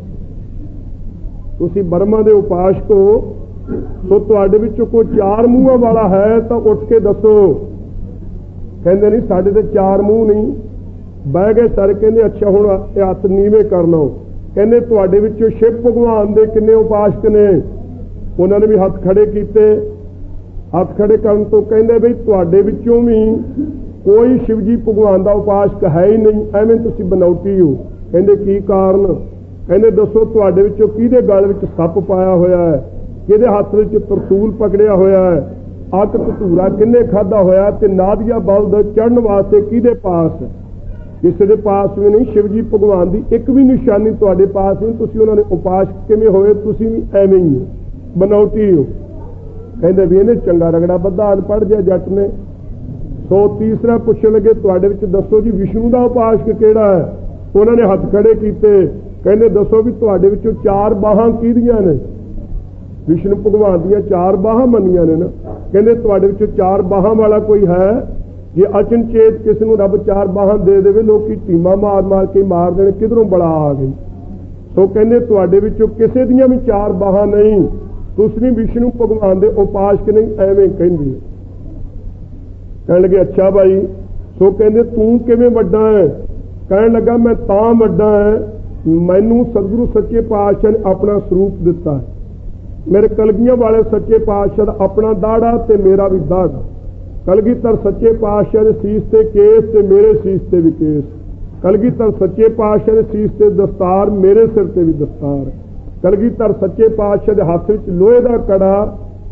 ਤੁਸੀਂ ਬਰਮਾ ਦੇ ਉਪਾਸਕ ਹੋ, ਸੋ ਤੁਹਾਡੇ ਵਿੱਚੋਂ ਕੋਈ ਚਾਰ ਮੂੰਹਾਂ ਵਾਲਾ ਹੈ ਤਾਂ ਉੱਠ ਕੇ ਦੱਸੋ। ਕਹਿੰਦੇ ਨਹੀਂ ਸਾਡੇ ਤੇ ਚਾਰ ਮੂੰਹ ਨਹੀਂ। ਬਹਿ ਗਏ ਸਾਰੇ। ਕਹਿੰਦੇ ਅੱਛਾ ਹੁਣ ਇਹ ਹੱਥ ਨੀਵੇਂ ਕਰ ਲਓ। ਕਹਿੰਦੇ ਤੁਹਾਡੇ ਵਿੱਚੋਂ ਸ਼ਿਵ ਭਗਵਾਨ ਦੇ ਕਿੰਨੇ ਉਪਾਸਕ ਨੇ? ਉਹਨਾਂ ਨੇ ਵੀ ਹੱਥ ਖੜੇ ਕੀਤੇ। ਹੱਥ ਖੜੇ ਕਰਨ ਤੋਂ ਕਹਿੰਦੇ ਬਈ ਤੁਹਾਡੇ ਵਿੱਚੋਂ ਵੀ ਕੋਈ ਸ਼ਿਵਜੀ ਭਗਵਾਨ ਦਾ ਉਪਾਸਕ ਹੈ ਹੀ ਨਹੀਂ, ਐਵੇਂ ਤੁਸੀਂ ਬਨੌਟੀ ਹੋ। ਕਹਿੰਦੇ ਕੀ ਕਾਰਨ? ਕਹਿੰਦੇ ਦੱਸੋ ਤੁਹਾਡੇ ਵਿੱਚੋਂ ਕਿਹਦੇ ਗਲ ਵਿੱਚ ਸੱਪ ਪਾਇਆ ਹੋਇਆ ਹੈ, ਕਿਹਦੇ ਹੱਥ ਵਿੱਚ ਤਰਸੂਲ ਪਕੜਿਆ ਹੋਇਆ ਹੈ, ਅੱਕ ਧਤੂਰਾ ਕਿੰਨੇ ਖਾਧਾ ਹੋਇਆ, ਤੇ ਨਾਦੀਆ ਬਲਦ ਚੜ੍ਹਨ ਵਾਸਤੇ ਕਿਹਦੇ ਪਾਸ? ਕਿਸੇ ਦੇ ਪਾਸ ਵੀ ਨਹੀਂ। ਸ਼ਿਵਜੀ ਭਗਵਾਨ ਦੀ ਇੱਕ ਵੀ ਨਿਸ਼ਾਨੀ ਤੁਹਾਡੇ ਪਾਸ ਨਹੀਂ। ਤੁਸੀਂ ਉਹਨਾਂ ਦੇ ਉਪਾਸਕ ਕਿਵੇਂ ਹੋਏ? ਤੁਸੀਂ ਵੀ ਐਵੇਂ ਹੀ ਹੋ, ਬਨੌਟੀ ਹੋ। ਕਹਿੰਦੇ ਵੀ ਇਹਨੇ ਚੰਗਾ ਰਗੜਾ ਬੱਧਾ ਅਨਪੜ੍ਹ ਜਿਹਾ ਜੱਟ ਨੇ। ਸੋ ਤੀਸਰਾ ਪੁੱਛਣ ਲੱਗੇ ਤੁਹਾਡੇ ਵਿੱਚ ਦੱਸੋ ਜੀ ਵਿਸ਼ਨੂੰ ਦਾ ਉਪਾਸਕ ਕਿਹੜਾ ਹੈ? ਉਹਨਾਂ ਨੇ ਹੱਥ ਖੜੇ ਕੀਤੇ। ਕਹਿੰਦੇ ਦੱਸੋ ਵੀ ਤੁਹਾਡੇ ਵਿੱਚੋਂ ਚਾਰ ਬਾਹਾਂ ਕਿਹਦੀਆਂ ਨੇ? ਵਿਸ਼ਨੂੰ ਭਗਵਾਨ ਦੀਆਂ ਚਾਰ ਬਾਹਾਂ ਮੰਨੀਆਂ ਨੇ ਨਾ। ਕਹਿੰਦੇ ਤੁਹਾਡੇ ਵਿੱਚੋਂ ਚਾਰ ਬਾਹਾਂ ਵਾਲਾ ਕੋਈ ਹੈ? ਜੇ ਅਚਨਚੇਤ ਕਿਸੇ ਨੂੰ ਰੱਬ ਚਾਰ ਬਾਹਾਂ ਦੇ ਦੇਵੇ, ਲੋਕੀ ਟੀਮਾ ਮਾਰ ਮਾਰ ਕੇ ਮਾਰ ਦੇਣ, ਕਿਧਰੋਂ ਬਲਾ ਆ ਗਈ। ਸੋ ਕਹਿੰਦੇ ਤੁਹਾਡੇ ਵਿੱਚੋਂ ਕਿਸੇ ਦੀਆਂ ਵੀ ਚਾਰ ਬਾਹਾਂ ਨਹੀਂ, ਤੁਸੀਂ ਵੀ ਵਿਸ਼ਨੂੰ ਭਗਵਾਨ ਦੇ ਉਪਾਸਕ ਨਹੀਂ, ਐਵੇਂ ਕਹਿੰਦੇ। ਕਹਿਣ ਲੱਗੇ ਅੱਛਾ ਭਾਈ। ਸੋ ਕਹਿੰਦੇ ਤੂੰ ਕਿਵੇਂ ਵੱਡਾ ਹੈ? ਕਹਿਣ ਲੱਗਾ ਮੈਂ ਤਾਂ ਵੱਡਾ ਹੈ, ਮੈਨੂੰ ਸਤਿਗੁਰੂ ਸੱਚੇ ਪਾਤਸ਼ਾਹ ਨੇ ਆਪਣਾ ਸਰੂਪ ਦਿੱਤਾ ਹੈ। ਮੇਰੇ ਕਲਗੀਆਂ ਵਾਲੇ ਸੱਚੇ ਪਾਤਸ਼ਾਹ ਦਾ ਆਪਣਾ ਦਾੜਾ ਤੇ ਮੇਰਾ ਵੀ ਦਾੜਾ। ਕਲਗੀਧਰ ਸੱਚੇ ਪਾਤਸ਼ਾਹ ਦੇ ਸੀਸ ਤੇ ਕੇਸ ਤੇ ਮੇਰੇ ਸੀਸ ਤੇ ਵੀ ਕੇਸ। ਕਲਗੀਧਰ ਸੱਚੇ ਪਾਤਸ਼ਾਹ ਦੇ ਸੀਸ ਤੇ ਦਸਤਾਰ, ਮੇਰੇ ਸਿਰ ਤੇ ਵੀ ਦਸਤਾਰ। ਕਲਗੀਧਰ ਸੱਚੇ ਪਾਤਸ਼ਾਹ ਦੇ ਹੱਥ ਵਿੱਚ ਲੋਹੇ ਦਾ ਕੜਾ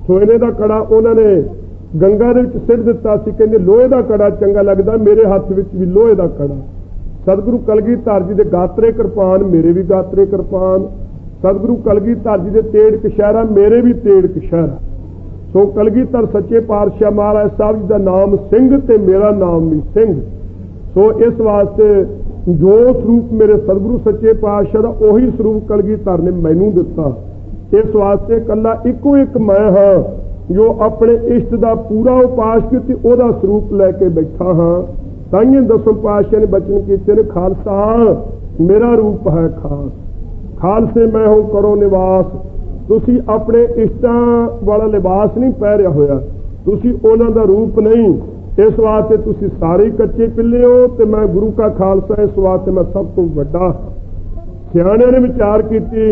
ਸੋਨੇ ਦਾ ਕੜਾ ਉਹਨਾਂ ਨੇ ਗੰਗਾ ਦੇ ਵਿੱਚ ਸਿੱਟ ਦਿੱਤਾ ਸੀ। ਕਹਿੰਦੇ ਲੋਹੇ ਦਾ ਕੜਾ ਚੰਗਾ ਲੱਗਦਾ, ਮੇਰੇ ਹੱਥ ਵਿੱਚ ਵੀ ਲੋਹੇ ਦਾ ਕੜਾ। ਸਤਿਗੁਰੂ ਕਲਗੀਧਰ ਜੀ ਦੇ ਗਾਤਰੇ ਕਿਰਪਾਨ, ਮੇਰੇ ਵੀ ਗਾਤਰੇ ਕਿਰਪਾਨ। ਸਤਿਗੁਰੂ ਕਲਗੀਧਰ ਜੀ ਦੇ ਤੇੜ ਕਸ਼ਹਿਰਾ, ਮੇਰੇ ਵੀ ਤੇੜ ਕਸ਼ਹਿਰਾ। ਸੋ ਕਲਗੀਧਰ ਸੱਚੇ ਪਾਤਸ਼ਾਹ ਮਹਾਰਾਜ ਸਾਹਿਬ ਜੀ ਦਾ ਨਾਮ ਸਿੰਘ ਤੇ ਮੇਰਾ ਨਾਮ ਵੀ ਸਿੰਘ। ਸੋ ਇਸ ਵਾਸਤੇ ਜੋ ਸਰੂਪ ਮੇਰੇ ਸਤਿਗੁਰੂ ਸੱਚੇ ਪਾਤਸ਼ਾਹ ਦਾ, ਉਹੀ ਸਰੂਪ ਕਲਗੀਧਰ ਨੇ ਮੈਨੂੰ ਦਿੱਤਾ। ਇਸ ਵਾਸਤੇ ਇਕੱਲਾ ਇੱਕੋ ਇੱਕ ਮੈਂ ਹਾਂ ਜੋ ਆਪਣੇ ਇਸ਼ਟ ਦਾ ਪੂਰਾ ਉਪਾਸਕ ਤੇ ਉਹਦਾ ਸਰੂਪ ਲੈ ਕੇ ਬੈਠਾ ਹਾਂ। ਤਾਈਂ ਦਸਮ ਪਾਤਸ਼ਾਹ ਨੇ ਬਚਨ ਕੀਤੇ ਨੇ, ਖਾਲਸਾ ਮੇਰਾ ਰੂਪ ਹੈ ਖਾਸ, ਖਾਲਸੇ ਮੈਂ ਹੋ ਕਰੋ ਨਿਵਾਸ। ਤੁਸੀਂ ਆਪਣੇ ਇਸ਼ਟਾਂ ਵਾਲਾ ਲਿਬਾਸ ਨਹੀਂ ਪਹਿਰਿਆ ਹੋਇਆ, ਤੁਸੀਂ ਉਹਨਾਂ ਦਾ ਰੂਪ ਨਹੀਂ। ਇਸ ਵਾਸਤੇ ਤੁਸੀਂ ਸਾਰੇ ਕੱਚੇ ਪਿੱਲੇ ਹੋ ਤੇ ਮੈਂ ਗੁਰੂ ਕਾ ਖਾਲਸਾ, ਇਸ ਵਾਸਤੇ ਮੈਂ ਸਭ ਤੋਂ ਵੱਡਾ। ਸਿਆਣਿਆਂ ਨੇ ਵਿਚਾਰ ਕੀਤੀ,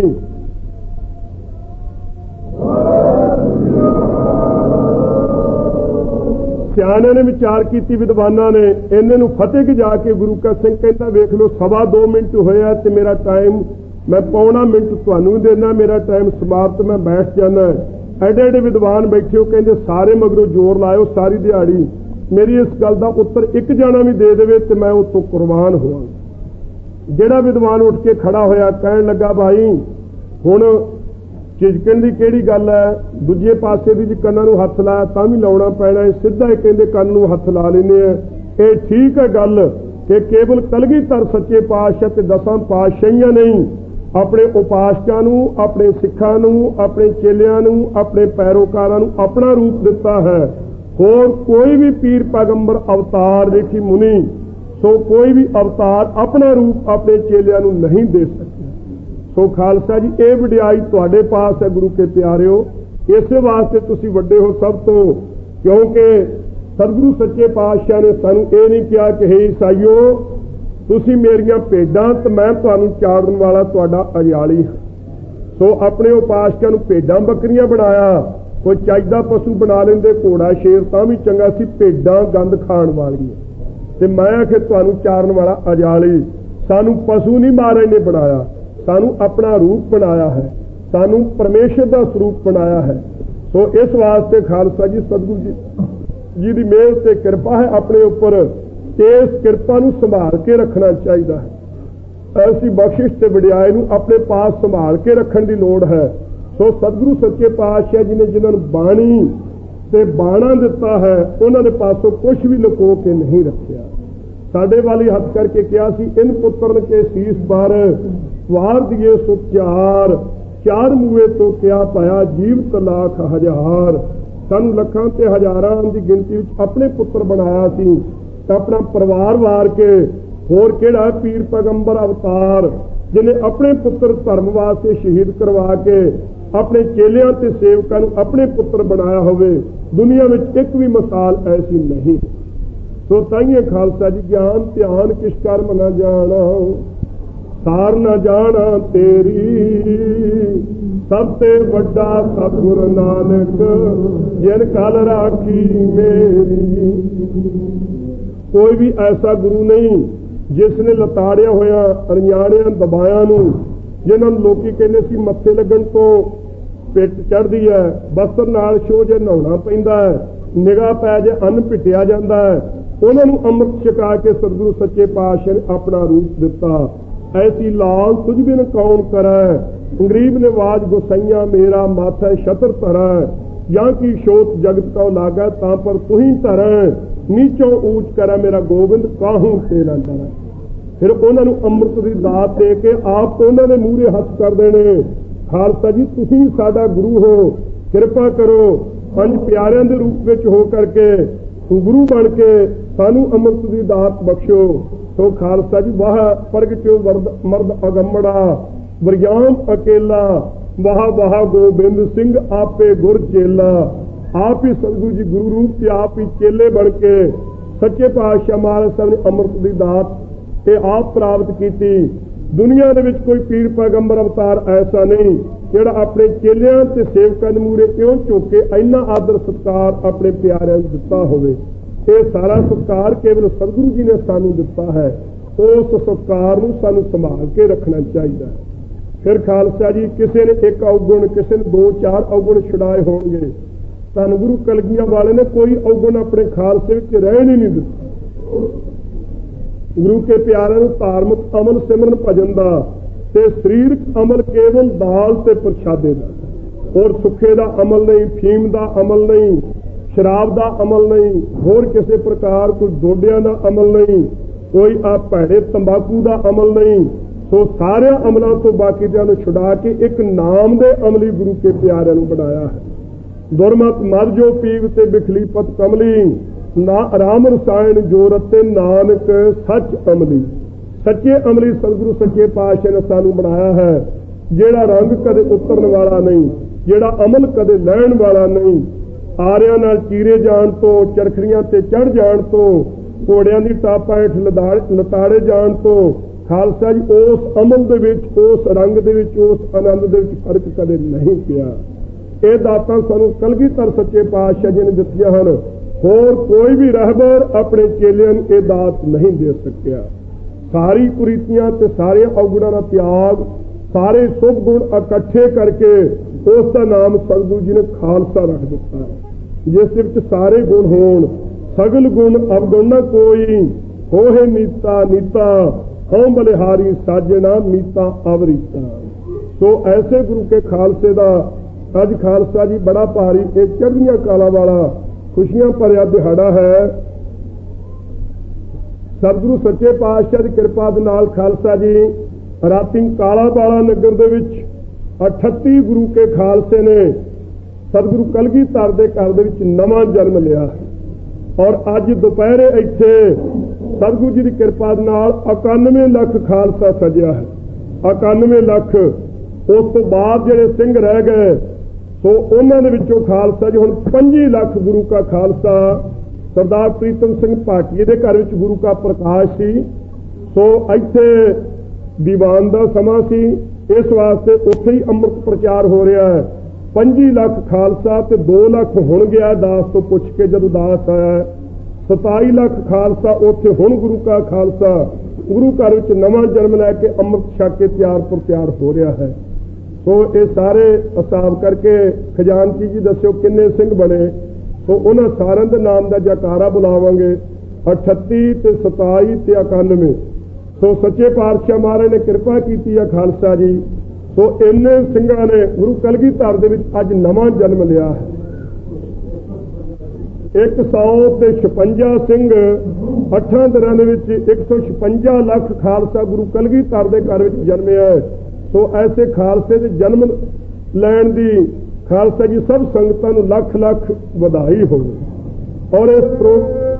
ਸਿਆਣਿਆਂ ਨੇ ਵਿਚਾਰ ਕੀਤੀ ਵਿਦਵਾਨਾਂ ਨੇ, ਇਹਨਾਂ ਨੂੰ ਫਤਿਹ ਕੇ ਜਾ ਕੇ ਗੁਰੂ ਕਾ ਸਿੰਘ ਕਹਿੰਦਾ ਵੇਖ ਲਓ ਸਵਾ ਦੋ ਮਿੰਟ ਹੋਇਆ ਤੇ ਮੇਰਾ ਟਾਈਮ ਮੈਂ ਪੌਣਾ ਮਿੰਟ ਤੁਹਾਨੂੰ ਦੇਣਾ, ਮੇਰਾ ਟਾਈਮ ਸਮਾਪਤ, ਮੈਂ ਬੈਠ ਜਾਣਾ। ਐਡੇ ਐਡੇ ਵਿਦਵਾਨ ਬੈਠੇ ਹੋ, ਕਹਿੰਦੇ ਸਾਰੇ ਮਗਰੋਂ ਜ਼ੋਰ ਲਾਇਓ ਸਾਰੀ ਦਿਹਾੜੀ, ਮੇਰੀ ਇਸ ਗੱਲ ਦਾ ਉੱਤਰ ਇੱਕ ਜਾਣਾ ਵੀ ਦੇ ਦੇਵੇ ਤੇ ਮੈਂ ਉੱਥੋਂ ਕੁਰਬਾਨ ਹੋਵਾਂ। ਜਿਹੜਾ ਵਿਦਵਾਨ ਉੱਠ ਕੇ ਖੜਾ ਹੋਇਆ ਕਹਿਣ ਲੱਗਾ ਭਾਈ ਹੁਣ ਝਿਜਕਣ ਦੀ ਕਿਹੜੀ ਗੱਲ ਹੈ, ਦੂਜੇ ਪਾਸੇ ਦੀ ਜੇ ਕੰਨਾਂ ਨੂੰ ਹੱਥ ਲਾਇਆ ਤਾਂ ਵੀ ਲਾਉਣਾ ਪੈਣਾ ਹੈ, ਸਿੱਧਾ ਹੀ ਕਹਿੰਦੇ ਕੰਨ ਨੂੰ ਹੱਥ ਲਾ ਲੈਂਦੇ ਆ। ਇਹ ਠੀਕ ਹੈ ਗੱਲ ਕਿ ਕੇਵਲ ਕਲਗੀਧਰ ਸੱਚੇ ਪਾਤਸ਼ਾਹ ਤੇ ਦਸਾਂ ਪਾਤਸ਼ਾਹੀਆਂ ਨਹੀਂ, ਆਪਣੇ ਉਪਾਸਕਾਂ ਨੂੰ, ਆਪਣੇ ਸਿੱਖਾਂ ਨੂੰ, ਆਪਣੇ ਚੇਲਿਆਂ ਨੂੰ, ਆਪਣੇ ਪੈਰੋਕਾਰਾਂ ਨੂੰ ਆਪਣਾ ਰੂਪ ਦਿੱਤਾ ਹੈ। ਹੋਰ ਕੋਈ ਵੀ ਪੀਰ ਪੈਗੰਬਰ ਅਵਤਾਰ ਦੇਖੀ ਮੁਨੀ, ਸੋ ਕੋਈ ਵੀ ਅਵਤਾਰ ਆਪਣਾ ਰੂਪ ਆਪਣੇ ਚੇਲਿਆਂ ਨੂੰ ਨਹੀਂ ਦੇ ਸਕਿਆ। ਸੋ ਖਾਲਸਾ ਜੀ ਇਹ ਵਡਿਆਈ ਤੁਹਾਡੇ ਪਾਸ ਹੈ ਗੁਰੂ ਕੇ ਪਿਆਰਿਓ, ਇਸੇ ਵਾਸਤੇ ਤੁਸੀਂ ਵੱਡੇ ਹੋ ਸਭ ਤੋਂ, ਕਿਉਂਕਿ ਸਤਿਗੁਰੂ ਸੱਚੇ ਪਾਤਸ਼ਾਹ ਨੇ ਸਾਨੂੰ ਇਹ ਨਹੀਂ ਕਿਹਾ ਕਿ ਹੇ ਈਸਾਈਓ ਤੁਸੀਂ ਮੇਰੀਆਂ ਭੇਡਾਂ ਤੇ ਮੈਂ ਤੁਹਾਨੂੰ ਚਾੜਨ ਵਾਲਾ ਤੁਹਾਡਾ ਅਜਾਲੀ ਹਾਂ। ਸੋ ਆਪਣੇ ਉਪਾਸਕਾਂ ਨੂੰ ਭੇਡਾਂ ਬੱਕਰੀਆਂ ਬਣਾਇਆ, ਕੋਈ ਚੱਜਦਾ ਪਸ਼ੂ ਬਣਾ ਲੈਂਦੇ, ਘੋੜਾ ਸ਼ੇਰ ਤਾਂ ਵੀ ਚੰਗਾ ਸੀ, ਭੇਡਾਂ ਗੰਦ ਖਾਣ ਵਾਲੀਆਂ। ਤੇ ਮੈਂ ਆਖੇ ਤੁਹਾਨੂੰ ਚਾਰਨ ਵਾਲਾ ਅਜਾਲੀ। ਸਾਨੂੰ ਪਸ਼ੂ ਨਹੀਂ ਮਹਾਰਾਜ ਨੇ ਬਣਾਇਆ, ਸਾਨੂੰ ਆਪਣਾ ਰੂਪ ਬਣਾਇਆ ਹੈ, ਸਾਨੂੰ ਪਰਮੇਸ਼ਰ ਦਾ ਸਰੂਪ ਬਣਾਇਆ ਹੈ। ਸੋ ਇਸ ਵਾਸਤੇ ਖਾਲਸਾ ਜੀ ਸਤਿਗੁਰੂ ਜੀ ਜੀ ਦੀ ਮਿਹਰ ਤੇ ਕਿਰਪਾ ਹੈ ਆਪਣੇ ਉੱਪਰ, ਇਸ ਕਿਰਪਾ ਨੂੰ ਸੰਭਾਲ ਕੇ ਰੱਖਣਾ ਚਾਹੀਦਾ ਹੈ। ਐਸੀ ਬਖਸ਼ਿਸ਼ ਤੇ ਵਡਿਆਈ ਨੂੰ ਆਪਣੇ ਪਾਸ ਸੰਭਾਲ ਕੇ ਰੱਖਣ ਦੀ ਲੋੜ ਹੈ। ਸੋ ਸਤਿਗੁਰੂ ਸੱਚੇ ਪਾਤਸ਼ਾਹ ਜੀ ਨੇ ਜਿਨ੍ਹਾਂ ਨੂੰ ਬਾਣੀ ਤੇ ਬਾਣਾ ਦਿੱਤਾ ਹੈ, ਉਹਨਾਂ ਦੇ ਪਾਸੋਂ ਕੁਝ ਵੀ ਲੁਕੋ ਕੇ ਨਹੀਂ ਰੱਖਿਆ। ਸਾਡੇ ਵਾਲੀ ਹੱਥ ਕਰਕੇ ਕਿਹਾ ਸੀ, ਇਨ ਪੁੱਤਰਨ ਕੇ ਸੀਸ ਬਾਰ ਵਾਰ ਦੀਏ ਸੋ ਚਾਰ, ਚਾਰ ਮੂਏ ਤੋਂ ਕਿਆ ਪਾਇਆ ਜੀਵਤ ਲੱਖ ਹਜ਼ਾਰ। ਸਾਨੂੰ ਲੱਖਾਂ ਤੇ ਹਜ਼ਾਰਾਂ ਦੀ ਗਿਣਤੀ ਵਿੱਚ ਆਪਣੇ ਪੁੱਤਰ ਬਣਾਇਆ ਸੀ, ਤਾਂ ਆਪਣਾ ਪਰਿਵਾਰ ਵਾਰ ਕੇ ਹੋਰ ਕਿਹੜਾ ਪੀਰ ਪੈਗੰਬਰ ਅਵਤਾਰ ਜਿਹਨੇ ਆਪਣੇ ਪੁੱਤਰ ਧਰਮ ਵਾਸਤੇ ਸ਼ਹੀਦ ਕਰਵਾ ਕੇ ਆਪਣੇ ਚੇਲਿਆਂ ਤੇ ਸੇਵਕਾਂ ਨੂੰ ਆਪਣੇ ਪੁੱਤਰ ਬਣਾਇਆ ਹੋਵੇ, ਦੁਨੀਆ ਵਿੱਚ ਇੱਕ ਵੀ ਮਿਸਾਲ ਐਸੀ ਨਹੀਂ। ਸੋ ਤਾਈਏ ਖਾਲਸਾ ਜੀ ਗਿਆਨ ਧਿਆਨ ਕਿਸ ਕਰਮ ਨਾ ਜਾਣਾ, ਸਾਰ ਨਾ ਜਾਣਾ ਤੇਰੀ, ਸਭ ਤੇ ਵੱਡਾ ਸਤਿਗੁਰ ਨਾਨਕ ਜਿਨ ਕਲ ਰਾਖੀ ਮੇਰੀ। ਕੋਈ ਵੀ ਐਸਾ ਗੁਰੂ ਨਹੀਂ ਜਿਸ ਨੇ ਲਤਾੜਿਆ ਹੋਇਆ ਅਣਜਾਣਿਆਂ ਦਬਾਇਆਂ ਨੂੰ, ਜਿਨ੍ਹਾਂ ਨੂੰ ਲੋਕੀ ਕਹਿੰਦੇ ਸੀ ਮੱਥੇ ਲੱਗਣ ਤੋਂ ਪਿੱਟ ਚੜ੍ਹਦੀ ਹੈ, ਬਸਤਰ ਨਾਲ ਛੋ ਜੇ ਨਹਾਉਣਾ ਪੈਂਦਾ ਹੈ, ਨਿਗਾਹ ਪੈ ਜੇ ਅੰਨ ਪਿੱਟਿਆ ਜਾਂਦਾ ਹੈ, ਉਹਨਾਂ ਨੂੰ ਅੰਮ੍ਰਿਤ ਛਕਾ ਕੇ ਸਤਿਗੁਰੂ ਸੱਚੇ ਪਾਤਸ਼ਾਹ ਨੇ ਆਪਣਾ ਰੂਪ ਦਿੱਤਾ। ਐਸੀ ਲਾਲ ਤੁਝ ਬਿਨ ਕੌਣ ਕਰੈ, ਗਰੀਬ ਨਿਵਾਜ ਗੁਸਈਆ ਮੇਰਾ ਮਾਥੈ ਛਤਰ ਧਰੈ, ਜਾਂ ਕੀ ਸ਼ੋਤ ਜਗਤ ਕਉ ਲਾਗੈ ਤਾਂ ਪਰ ਤੁਹੀਂ ਧਰੈ, ਨੀਚੋਂ ਊਚ ਕਰੈ ਮੇਰਾ ਗੋਬਿੰਦ ਕਾਹੂ ਤੇਰਾ ਡਰੈ। ਫਿਰ ਉਹਨਾਂ ਨੂੰ ਅੰਮ੍ਰਿਤ ਦੀ ਦਾਤ ਦੇ ਕੇ ਆਪ ਉਹਨਾਂ ਦੇ ਮੂਹਰੇ ਹੱਥ ਕਰ ਦੇਣੇ, ਖਾਲਸਾ ਜੀ ਤੁਸੀਂ ਸਾਡਾ ਗੁਰੂ ਹੋ, ਕਿਰਪਾ ਕਰੋ ਪੰਜ ਪਿਆਰਿਆਂ ਦੇ ਰੂਪ ਵਿੱਚ ਹੋ ਕਰਕੇ ਗੁਰੂ ਬਣ ਕੇ ਸਾਨੂੰ ਅੰਮ੍ਰਿਤ ਦੀ ਦਾਤ ਬਖਸ਼ੋ। ਸੋ ਖਾਲਸਾ ਜੀ ਵਾਹ ਪ੍ਰਗਟਿਓ ਮਰਦ ਅਗੰਮੜਾ, ਵਰਿਆਮ ਅਕੇਲਾ, ਵਾਹ ਵਾਹ ਗੋਬਿੰਦ ਸਿੰਘ ਆਪੇ ਗੁਰ ਚੇਲਾ। ਆਪ ਹੀ ਸਤਿਗੁਰੂ ਜੀ ਗੁਰੂ ਰੂਪ ਤੇ ਆਪ ਹੀ ਚੇਲੇ ਬਣ ਕੇ ਸੱਚੇ ਪਾਤਸ਼ਾਹ ਮਹਾਰਾਜ ਸਾਹਿਬ ਨੇ ਅੰਮ੍ਰਿਤ ਦੀ ਦਾਤ ਤੇ ਆਪ ਪ੍ਰਾਪਤ ਕੀਤੀ। ਦੁਨੀਆ ਦੇ ਵਿੱਚ ਕੋਈ ਪੀਰ ਪੈਗੰਬਰ ਅਵਤਾਰ ਐਸਾ ਨਹੀਂ ਜਿਹੜਾ ਆਪਣੇ ਚੇਲਿਆਂ ਤੇ ਸੇਵਕਾਂ ਦੇ ਮੂਹਰੇ ਕਿਉਂ ਝੁਕ ਕੇ ਇੰਨਾ ਆਦਰ ਸਤਿਕਾਰ ਆਪਣੇ ਪਿਆਰਿਆਂ ਨੂੰ ਦਿੱਤਾ ਹੋਵੇ। ਇਹ ਸਾਰਾ ਸਤਿਕਾਰ ਕੇਵਲ ਸਤਿਗੁਰੂ ਜੀ ਨੇ ਸਾਨੂੰ ਦਿੱਤਾ ਹੈ, ਉਸ ਸਤਿਕਾਰ ਨੂੰ ਸਾਨੂੰ ਸੰਭਾਲ ਕੇ ਰੱਖਣਾ ਚਾਹੀਦਾ ਹੈ। ਫਿਰ ਖਾਲਸਾ ਜੀ ਕਿਸੇ ਨੇ ਇੱਕ ਔਗੁਣ, ਕਿਸੇ ਨੇ ਦੋ ਚਾਰ ਔਗੁਣ ਛੁਡਾਏ ਹੋਣਗੇ, ਧੰਨ ਗੁਰੂ ਕਲਗੀਆਂ ਵਾਲੇ ਨੇ ਕੋਈ ਔਗਣ ਆਪਣੇ ਖਾਲਸੇ ਵਿੱਚ ਰਹਿਣ ਹੀ ਨਹੀਂ ਦਿੱਤਾ। ਗੁਰੂ ਕੇ ਪਿਆਰਿਆਂ ਨੂੰ ਧਾਰਮਿਕ ਅਮਲ ਸਿਮਰਨ ਭਜਨ ਦਾ ਤੇ ਸਰੀਰਕ ਅਮਲ ਕੇਵਲ ਦਾਲ ਤੇ ਪ੍ਰਸ਼ਾਦੇ ਦਾ, ਹੋਰ ਸੁੱਖੇ ਦਾ ਅਮਲ ਨਹੀਂ, ਫੀਮ ਦਾ ਅਮਲ ਨਹੀਂ, ਸ਼ਰਾਬ ਦਾ ਅਮਲ ਨਹੀਂ, ਹੋਰ ਕਿਸੇ ਪ੍ਰਕਾਰ ਕੋਈ ਡੋਡਿਆਂ ਦਾ ਅਮਲ ਨਹੀਂ, ਕੋਈ ਆ ਭੈੜੇ ਤੰਬਾਕੂ ਦਾ ਅਮਲ ਨਹੀਂ। ਸੋ ਸਾਰਿਆਂ ਅਮਲਾਂ ਤੋਂ ਬਾਕੀਦਿਆਂ ਨੂੰ ਛੁਡਾ ਕੇ ਇੱਕ ਨਾਮ ਦੇ ਅਮਲੀ ਗੁਰੂ ਕੇ ਪਿਆਰਿਆਂ ਨੂੰ ਬਣਾਇਆ ਹੈ। ਦੁਰਮਤ ਮਰ ਜੋ ਪੀਵ ਤੇ ਬਿਖਲੀ ਪਤ ਕਮਲੀ, ਨਾ ਆਰਾਮ ਰਸਾਇਣ ਜੋ ਰਤੇ ਨਾਨਕ ਸੱਚ ਅਮਲੀ। ਸੱਚੇ ਅਮਲੀ ਸਤਿਗੁਰੂ ਸੱਚੇ ਪਾਤਸ਼ਾਹ ਨੇ ਸਾਨੂੰ ਬਣਾਇਆ ਹੈ, ਜਿਹੜਾ ਰੰਗ ਕਦੇ ਉਤਰਨ ਵਾਲਾ ਨਹੀਂ, ਜਿਹੜਾ ਅਮਲ ਕਦੇ ਲੈਣ ਵਾਲਾ ਨਹੀਂ। ਆਰਿਆਂ ਨਾਲ ਚੀਰੇ ਜਾਣ ਤੋਂ, ਚਰਖੜੀਆਂ ਤੇ ਚੜ੍ਹ ਜਾਣ ਤੋਂ, ਘੋੜਿਆਂ ਦੀ ਟਾਪਾਂ ਹੇਠ ਲਤਾੜੇ ਜਾਣ ਤੋਂ ਖਾਲਸਾ ਜੀ ਉਸ ਅਮਲ ਦੇ ਵਿੱਚ, ਉਸ ਰੰਗ ਦੇ ਵਿੱਚ, ਉਸ ਆਨੰਦ ਦੇ ਵਿੱਚ ਫਰਕ ਕਦੇ ਨਹੀਂ ਪਿਆ। ਇਹ ਦਾਤਾਂ ਸਾਨੂੰ ਕਲਗੀਧਰ ਸੱਚੇ ਪਾਤਸ਼ਾਹ ਜੀ ਨੇ ਦਿੱਤੀਆਂ ਹਨ। ਹੋਰ ਕੋਈ ਵੀ ਰਹਿਬਰ ਆਪਣੇ ਚੇਲਿਆਂ ਨੂੰ ਇਹ ਦਾਤ ਨਹੀਂ ਦੇ ਸਕਿਆ। ਸਾਰੀ ਕੁਰੀਤੀਆਂ ਤੇ ਸਾਰੇ ਔਗੁਣਾਂ ਦਾ ਤਿਆਗ, ਸਾਰੇ ਸੁਭ ਗੁਣ ਇਕੱਠੇ ਕਰਕੇ ਉਸ ਦਾ ਨਾਮ ਸਤਿਗੁਰੂ ਜੀ ਨੇ ਖਾਲਸਾ ਰੱਖ ਦਿੱਤਾ, ਜਿਸ ਵਿੱਚ ਸਾਰੇ ਗੁਣ ਹੋਣ। ਸਗਲ ਗੁਣ ਅਵਗੁਣ ਨਾ ਕੋਈ, ਹੋਏ ਨੀਤਾ ਨੀਤਾ, ਹਉ ਬਲਿਹਾਰੀ ਸਾਜਣਾ ਮੀਤਾ ਅਵਰੀਤਾ। ਸੋ ਐਸੇ ਗੁਰੂ ਕੇ ਖਾਲਸੇ ਦਾ ਅੱਜ ਖਾਲਸਾ ਜੀ ਬੜਾ ਭਾਰੀ ਇਹ ਚੜ੍ਹਦੀਆਂ ਕਾਲਾਂ ਵਾਲਾ ਖੁਸ਼ੀਆਂ ਭਰਿਆ ਦਿਹਾੜਾ ਹੈ। ਸਤਿਗੁਰੂ ਸੱਚੇ ਪਾਤਸ਼ਾਹ ਦੀ ਕਿਰਪਾ ਦੇ ਨਾਲ ਖਾਲਸਾ ਜੀ ਰਾਤੀ ਕਾਲਾ ਵਾਲਾ ਨਗਰ ਦੇ ਵਿੱਚ ਅਠੱਤੀ ਗੁਰੂ ਕੇ ਖਾਲਸੇ ਨੇ ਸਤਿਗੁਰੂ ਕਲਗੀਧਰ ਦੇ ਘਰ ਦੇ ਵਿੱਚ ਨਵਾਂ ਜਨਮ ਲਿਆ। ਔਰ ਅੱਜ ਦੁਪਹਿਰੇ ਇੱਥੇ ਸਤਿਗੁਰੂ ਜੀ ਦੀ ਕਿਰਪਾ ਨਾਲ ਇਕਾਨਵੇਂ ਲੱਖ ਖਾਲਸਾ ਸਜਿਆ ਹੈ। ਇਕਾਨਵੇਂ ਲੱਖ। ਉਸ ਤੋਂ ਬਾਅਦ ਜਿਹੜੇ ਸਿੰਘ ਰਹਿ ਗਏ ਸੋ ਉਹਨਾਂ ਦੇ ਵਿੱਚੋਂ ਖਾਲਸਾ ਜੀ ਹੁਣ ਪੰਜੀ ਲੱਖ ਗੁਰੂ ਕਾ ਖਾਲਸਾ। ਸਰਦਾਰ ਪ੍ਰੀਤਮ ਸਿੰਘ ਭਾਟੀਏ ਦੇ ਘਰ ਵਿੱਚ ਗੁਰੂ ਕਾ ਪ੍ਰਕਾਸ਼ ਸੀ। ਸੋ ਇੱਥੇ ਦੀਵਾਨ ਦਾ ਸਮਾਂ ਸੀ, ਇਸ ਵਾਸਤੇ ਉੱਥੇ ਹੀ ਅੰਮ੍ਰਿਤ ਪ੍ਰਚਾਰ ਹੋ ਰਿਹਾ ਹੈ। ਪੰਜੀ ਲੱਖ ਖਾਲਸਾ ਤੇ ਦੋ ਲੱਖ ਹੁਣ ਗਿਆ ਦਾਸ ਤੋਂ ਪੁੱਛ ਕੇ ਜਦੋਂ ਦਾਸ ਆਇਆ। ਸਤਾਈ ਲੱਖ ਖਾਲਸਾ ਉੱਥੇ ਹੁਣ ਗੁਰੂ ਕਾ ਖਾਲਸਾ ਗੁਰੂ ਘਰ ਵਿੱਚ ਨਵਾਂ ਜਨਮ ਲੈ ਕੇ ਅੰਮ੍ਰਿਤ ਛਕ ਕੇ ਤਿਆਰ ਪਰ ਤਿਆਰ ਹੋ ਰਿਹਾ ਹੈ। ਸੋ ਇਹ ਸਾਰੇ ਹਿਸਾਬ ਕਰਕੇ ਖਜ਼ਾਨਚੀ ਜੀ ਦੱਸਿਓ ਕਿੰਨੇ ਸਿੰਘ ਬਣੇ। ਸੋ ਉਹਨਾਂ ਸਾਰਿਆਂ ਦੇ ਨਾਮ ਦਾ ਜੈਕਾਰਾ ਬੁਲਾਵਾਂਗੇ। ਅਠੱਤੀ ਤੇ ਸਤਾਈ ਤੇ ਇਕਾਨਵੇਂ। ਸੋ ਸੱਚੇ ਪਾਤਸ਼ਾਹ ਮਹਾਰਾਜ ਨੇ ਕਿਰਪਾ ਕੀਤੀ ਹੈ ਖਾਲਸਾ ਜੀ। ਸੋ ਇੰਨੇ ਸਿੰਘਾਂ ਨੇ ਗੁਰੂ ਕਲਗੀਧਰ ਦੇ ਵਿੱਚ ਅੱਜ ਨਵਾਂ ਜਨਮ ਲਿਆ ਹੈ। ਇੱਕ ਸੌ ਤੇ ਛਪੰਜਾ ਸਿੰਘ ਅੱਠਾਂ ਦਿਨਾਂ ਦੇ ਵਿੱਚ ਇੱਕ ਸੌ ਛਪੰਜਾ ਲੱਖ ਖਾਲਸਾ ਗੁਰੂ ਕਲਗੀਧਰ ਦੇ ਘਰ ਵਿੱਚ ਜਨਮਿਆ ਹੈ। ਸੋ ਐਸੇ ਖਾਲਸੇ ਦੇ ਜਨਮ ਲੈਣ ਦੀ ਖਾਲਸਾ ਜੀ ਸਭ ਸੰਗਤਾਂ ਨੂੰ ਲੱਖ ਲੱਖ ਵਧਾਈ ਹੋਵੇ। ਔਰ ਇਸ ਪ੍ਰੋ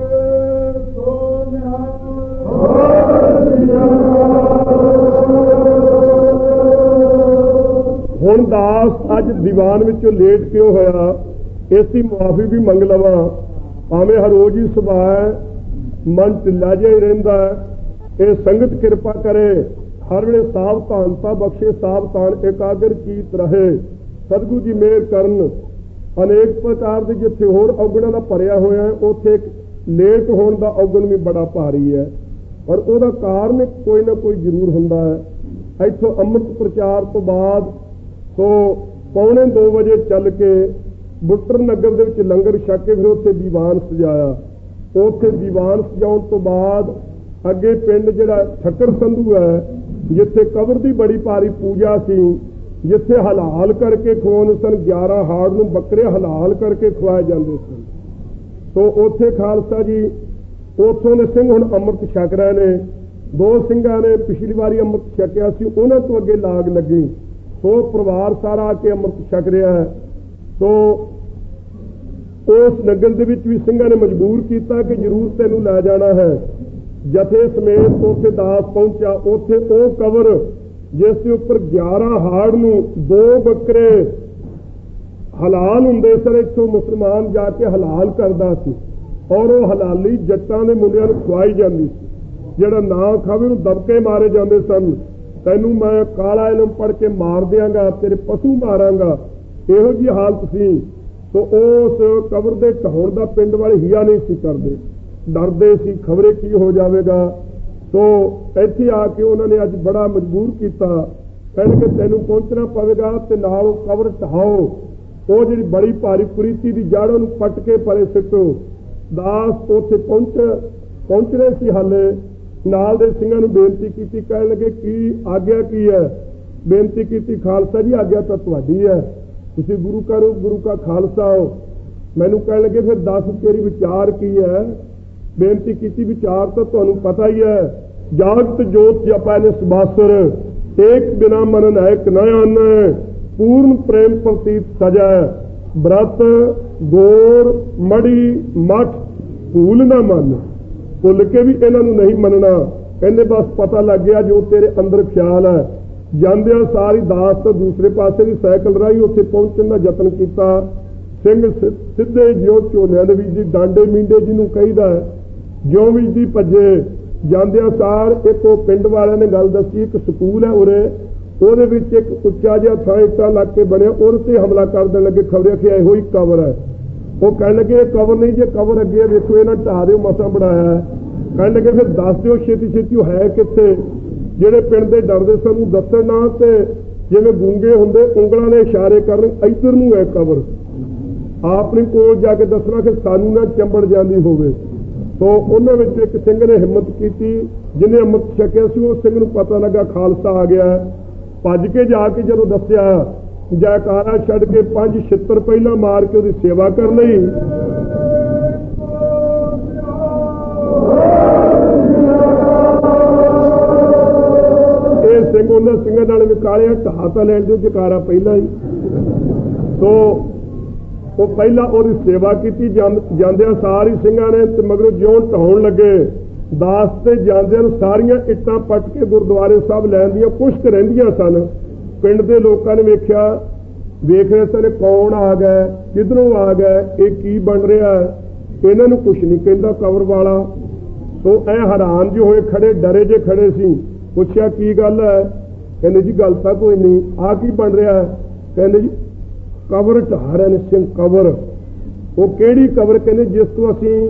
ਹੁਣ ਦਾਸ ਅੱਜ ਦੀਵਾਨ ਵਿੱਚੋਂ ਲੇਟ ਕਿਉਂ ਹੋਇਆ, ਇਸ ਦੀ ਮੁਆਫੀ ਵੀ ਮੰਗ ਲਵਾਂ। ਭਾਵੇਂ ਹਰ ਰੋਜ਼ ਹੀ ਸੁਭਾਅ ਮਨ ਢਿੱਲਾ ਜਿਹਾ ਹੀ ਰਹਿੰਦਾ। ਇਹ ਸੰਗਤ ਕਿਰਪਾ ਕਰੇ, ਹਰ ਵੇਲੇ ਸਾਵਧਾਨਤਾ ਬਖਸ਼ੇ, ਸਾਵਧਾਨ ਇਕਾਗਰ ਚੀਤ ਰਹੇ। ਸਤਿਗੁਰੂ ਜੀ ਮਿਹਰ ਕਰਨ। ਅਨੇਕ ਪ੍ਰਕਾਰ ਦੇ ਜਿੱਥੇ ਹੋਰ ਔਗਣਾਂ ਦਾ ਭਰਿਆ ਹੋਇਆ ਹੈ, ਉੱਥੇ ਲੇਟ ਹੋਣ ਦਾ ਔਗਣ ਵੀ ਬੜਾ ਭਾਰੀ ਹੈ, ਪਰ ਉਹਦਾ ਕਾਰਨ ਕੋਈ ਨਾ ਕੋਈ ਜ਼ਰੂਰ ਹੁੰਦਾ ਹੈ। ਇੱਥੋਂ ਅੰਮ੍ਰਿਤ ਪ੍ਰਚਾਰ ਤੋਂ ਬਾਅਦ ਸੋ ਪੌਣੇ ਦੋ ਵਜੇ ਚੱਲ ਕੇ ਬੁੱਟਰ ਨਗਰ ਦੇ ਵਿੱਚ ਲੰਗਰ ਛਕ ਕੇ ਫਿਰ ਉੱਥੇ ਦੀਵਾਨ ਸਜਾਇਆ। ਉੱਥੇ ਦੀਵਾਨ ਸਜਾਉਣ ਤੋਂ ਬਾਅਦ ਅੱਗੇ ਪਿੰਡ ਜਿਹੜਾ ਠੱਕਰ ਸੰਧੂ ਹੈ, ਜਿੱਥੇ ਕਬਰ ਦੀ ਬੜੀ ਭਾਰੀ ਪੂਜਾ ਸੀ, ਜਿੱਥੇ ਹਲਾਲ ਕਰਕੇ ਖਵਾਉਂਦੇ ਸਨ। ਗਿਆਰਾਂ ਹਾੜ ਨੂੰ ਬੱਕਰੇ ਹਲਾਲ ਕਰਕੇ ਖਵਾਏ ਜਾਂਦੇ ਸਨ। ਸੋ ਉੱਥੇ ਖਾਲਸਾ ਜੀ ਉੱਥੋਂ ਦੇ ਸਿੰਘ ਹੁਣ ਅੰਮ੍ਰਿਤ ਛਕ ਰਹੇ ਨੇ। ਦੋ ਸਿੰਘਾਂ ਨੇ ਪਿਛਲੀ ਵਾਰੀ ਅੰਮ੍ਰਿਤ ਛਕਿਆ ਸੀ, ਉਹਨਾਂ ਤੋਂ ਅੱਗੇ ਲਾਗ ਲੱਗੀ। ਸੋ ਪਰਿਵਾਰ ਸਾਰਾ ਆ ਕੇ ਅੰਮ੍ਰਿਤ ਛਕ ਰਿਹਾ ਹੈ। ਸੋ ਉਸ ਨਗਰ ਦੇ ਵਿੱਚ ਵੀ ਸਿੰਘਾਂ ਨੇ ਮਜਬੂਰ ਕੀਤਾ ਕਿ ਜ਼ਰੂਰ ਤੈਨੂੰ ਲੈ ਜਾਣਾ ਹੈ। ਜਥੇ ਸਮੇਤ ਉੱਥੇ ਦਾਸ ਪਹੁੰਚਿਆ। ਉੱਥੇ ਉਹ ਕਬਰ ਜਿਸ ਦੇ ਉੱਪਰ ਗਿਆਰਾਂ ਹਾੜ ਨੂੰ ਦੋ ਬੱਕਰੇ ਹਲਾਲ ਹੁੰਦੇ ਸਨ, ਇੱਥੋਂ ਮੁਸਲਮਾਨ ਜਾ ਕੇ ਹਲਾਲ ਕਰਦਾ ਸੀ ਔਰ ਉਹ ਹਲਾਲੀ ਜੱਟਾਂ ਦੇ ਮੁੰਡਿਆਂ ਨੂੰ ਖਵਾਈ ਜਾਂਦੀ ਸੀ। ਜਿਹੜਾ ਨਾ ਖਾਵੇ ਉਹਨੂੰ ਦਬਕੇ ਮਾਰੇ ਜਾਂਦੇ ਸਨ। ਤੈਨੂੰ ਮੈਂ ਕਾਲਾ ਇਲਮ ਪੜ੍ਹ ਕੇ ਮਾਰ ਦਿਆਂਗਾ, ਤੇਰੇ ਪਸ਼ੂ ਮਾਰਾਂਗਾ, ਇਹੋ ਜਿਹੀ ਹਾਲਤ ਸੀ। ਸੋ ਉਸ ਕਬਰ ਦੇ ਢਾਉਣ ਦਾ ਪਿੰਡ ਵਾਲੇ ਹਿਆ ਨਹੀਂ ਸੀ ਕਰਦੇ, ਡਰਦੇ ਸੀ ਖਬਰੇ ਕੀ ਹੋ ਜਾਵੇਗਾ। ਸੋ ਇੱਥੇ ਆ ਕੇ ਉਹਨਾਂ ਨੇ ਅੱਜ ਬੜਾ ਮਜਬੂਰ ਕੀਤਾ, ਕਹਿੰਦੇ ਕਿ ਤੈਨੂੰ ਪਹੁੰਚਣਾ ਪਵੇਗਾ ਤੇ ਨਾਲ ਕਬਰ ਢਾਓ। ਉਹ ਜਿਹੜੀ ਬੜੀ ਭਾਰੀ ਕੁਰੀਤੀ ਦੀ ਜੜ ਉਹਨੂੰ ਪੱਟ ਕੇ ਪਰੇ ਸਿੱਟੋ। ਦਾਸ ਉੱਥੇ ਪਹੁੰਚ ਪਹੁੰਚਣੇ ਸੀ, ਹਾਲੇ ਨਾਲ ਦੇ ਸਿੰਘਾਂ ਨੂੰ ਬੇਨਤੀ ਕੀਤੀ, ਕਹਿਣ ਲੱਗੇ ਕੀ ਆਗਿਆ ਕੀ ਹੈ? ਬੇਨਤੀ ਕੀਤੀ, ਖਾਲਸਾ ਜੀ ਆਗਿਆ ਤਾਂ ਤੁਹਾਡੀ ਹੈ, ਤੁਸੀਂ ਗੁਰੂ ਕਾ ਰੂਪ ਗੁਰੂ ਕਾ ਖਾਲਸਾ ਹੋ। ਮੈਨੂੰ ਕਹਿਣ ਲੱਗੇ ਫਿਰ ਦੱਸ ਤੇਰੀ ਵਿਚਾਰ ਕੀ ਹੈ? ਬੇਨਤੀ ਕੀਤੀ, ਵਿਚਾਰ ਤਾਂ ਤੁਹਾਨੂੰ ਪਤਾ ਹੀ ਹੈ, ਜਾਗਤ ਜੋਤ ਜਪੈ ਨੇ ਸਬਾਸਰ, ਏਕ ਬਿਨਾ ਮਨ ਨਾਇਕ ਨਯਨ, ਪੂਰਨ ਪ੍ਰੇਮ ਪ੍ਰਤੀਤ ਸਜੈ, ਬ੍ਰਤ ਗੋਰ ਮੜੀ ਮਠ ਭੂਲ ਨਾ ਮੰਨ। ਭੁੱਲ ਕੇ ਵੀ ਇਹਨਾਂ ਨੂੰ ਨਹੀਂ ਮੰਨਣਾ। ਕਹਿੰਦੇ ਬਸ ਪਤਾ ਲੱਗ ਗਿਆ ਜੋ ਤੇਰੇ ਅੰਦਰ ਖਿਆਲ ਹੈ। ਜਾਂਦਿਆਂ ਸਾਰੀ ਦਾਸ ਤੋਂ ਦੂਸਰੇ ਪਾਸੇ ਵੀ ਸਾਈਕਲ ਰਾਹੀਂ ਉੱਥੇ ਪਹੁੰਚਣ ਦਾ ਯਤਨ ਕੀਤਾ। ਸਿੰਘ ਸਿੱਧੇ ਜਿਉਂ ਝੋਲਿਆਂ ਦੇ ਵਿੱਚ ਦੀ ਡਾਂਡੇ ਮੀਂਡੇ ਜਿਹਨੂੰ ਕਹੀਦਾ ਹੈ, ਜਿਉਂ ਵਿੱਚ ਦੀ ਭੱਜੇ। ਜਾਂਦਿਆਂ ਸਾਰ ਇੱਕ ਉਹ ਪਿੰਡ ਵਾਲਿਆਂ ਨੇ ਗੱਲ ਦੱਸੀ, ਇੱਕ ਸਕੂਲ ਹੈ ਉਰੇ, ਉਹਦੇ ਵਿੱਚ ਇੱਕ ਉੱਚਾ ਜਿਹਾ ਥਾਂ ਇੱਟਾਂ ਲੱਗ ਕੇ ਬਣਿਆ, ਉਹਦੇ ਤੇ ਹਮਲਾ ਕਰ ਦੇਣ ਲੱਗੇ। ਖਬਰੇ ਕਿ ਇਹੋ ਹੀ ਕਬਰ ਹੈ। ਉਹ ਕਹਿਣ ਲੱਗੇ ਇਹ ਕਬਰ ਨਹੀਂ, ਜੇ ਕਬਰ ਅੱਗੇ ਵੇਖੋ ਇਹਨਾਂ ਢਾਹ ਦਿਓ, ਮਸਾਂ ਬਣਾਇਆ ਹੈ। ਕਹਿਣ ਲੱਗੇ ਫਿਰ ਦੱਸ ਦਿਓ ਛੇਤੀ ਛੇਤੀ ਉਹ ਹੈ ਕਿੱਥੇ? ਜਿਹੜੇ ਪਿੰਡ ਦੇ ਡਰਦੇ ਸਾਨੂੰ ਦੱਸਣ ਨਾ, ਤੇ ਜਿਵੇਂ ਗੂੰਗੇ ਹੁੰਦੇ ਉਂਗਲਾਂ ਦੇ ਇਸ਼ਾਰੇ ਕਰਨ, ਇੱਧਰ ਨੂੰ ਹੈ ਕਬਰ। ਆਪਣੇ ਕੋਲ ਜਾ ਕੇ ਦੱਸਣਾ ਕਿ ਸਾਨੂੰ ਨਾ ਚੰਬੜ ਜਾਂਦੀ ਹੋਵੇ। ਸੋ ਉਹਨਾਂ ਵਿੱਚ ਇੱਕ ਸਿੰਘ ਨੇ ਹਿੰਮਤ ਕੀਤੀ, ਜਿਹਨੇ ਅੰਮ੍ਰਿਤ ਛਕਿਆ ਸੀ। ਉਸ ਸਿੰਘ ਨੂੰ ਪਤਾ ਲੱਗਾ ਖਾਲਸਾ ਆ ਗਿਆ। ਭੱਜ ਕੇ ਜਾ ਕੇ ਜਦੋਂ ਦੱਸਿਆ, ਜੈਕਾਰਾ ਛੱਡ ਕੇ ਪੰਜ ਛਿੱਤਰ ਪਹਿਲਾਂ ਮਾਰ ਕੇ ਉਹਦੀ ਸੇਵਾ ਕਰ ਲਈ। ਇਹ ਸਿੰਘ ਉਹਨਾਂ ਸਿੰਘਾਂ ਨਾਲ ਵਿਕਾਲਿਆ, ਢਾਹ ਤਾਂ ਲੈਣ ਦਿਓ, ਜੈਕਾਰਾ ਪਹਿਲਾਂ ਹੀ। ਸੋ ਉਹ ਪਹਿਲਾਂ ਉਹਦੀ ਸੇਵਾ ਕੀਤੀ। ਜਾਂਦਿਆਂ ਸਾਰੀ ਸਿੰਘਾਂ ਨੇ, ਤੇ ਮਗਰੋਂ ਜਿਉਂ ਢਾਉਣ ਲੱਗੇ ਦਾਸ ਤੇ ਜਾਂਦਿਆਂ ਨੂੰ ਸਾਰੀਆਂ ਇੱਟਾਂ ਪੱਟ ਕੇ ਗੁਰਦੁਆਰੇ ਸਾਹਿਬ ਲੈਣ ਦੀਆਂ ਪੁਸ਼ਕ ਰਹਿੰਦੀਆਂ ਸਨ। ਪਿੰਡ ਦੇ ਲੋਕਾਂ ਨੇ ਵੇਖਿਆ, ਵੇਖ ਰਹੇ ਸਨ ਕੌਣ ਆ ਗਿਆ, ਕਿੱਧਰੋਂ ਆ ਗਿਆ, ਇਹ ਕੀ ਬਣ ਰਿਹਾ। ਇਹਨਾਂ ਨੂੰ ਕੁਛ ਨਹੀਂ ਕਹਿੰਦਾ ਕਬਰ ਵਾਲਾ। ਸੋ ਇਹ ਹੈਰਾਨ ਜਿਹੇ ਹੋਏ ਖੜੇ, ਡਰੇ ਜੇ ਖੜੇ ਸੀ। ਪੁੱਛਿਆ ਕੀ ਗੱਲ ਹੈ? ਕਹਿੰਦੇ ਜੀ ਗੱਲ ਤਾਂ ਕੋਈ ਨਹੀਂ, ਆਹ ਕੀ ਬਣ ਰਿਹਾ? ਕਹਿੰਦੇ ਜੀ ਕਬਰ ਢਾਹ ਰਹੇ ਨੇ ਸਿੰਘ, ਕਬਰ। ਉਹ ਕਿਹੜੀ ਕਬਰ? ਕਹਿੰਦੇ ਜਿਸ ਤੋਂ ਅਸੀਂ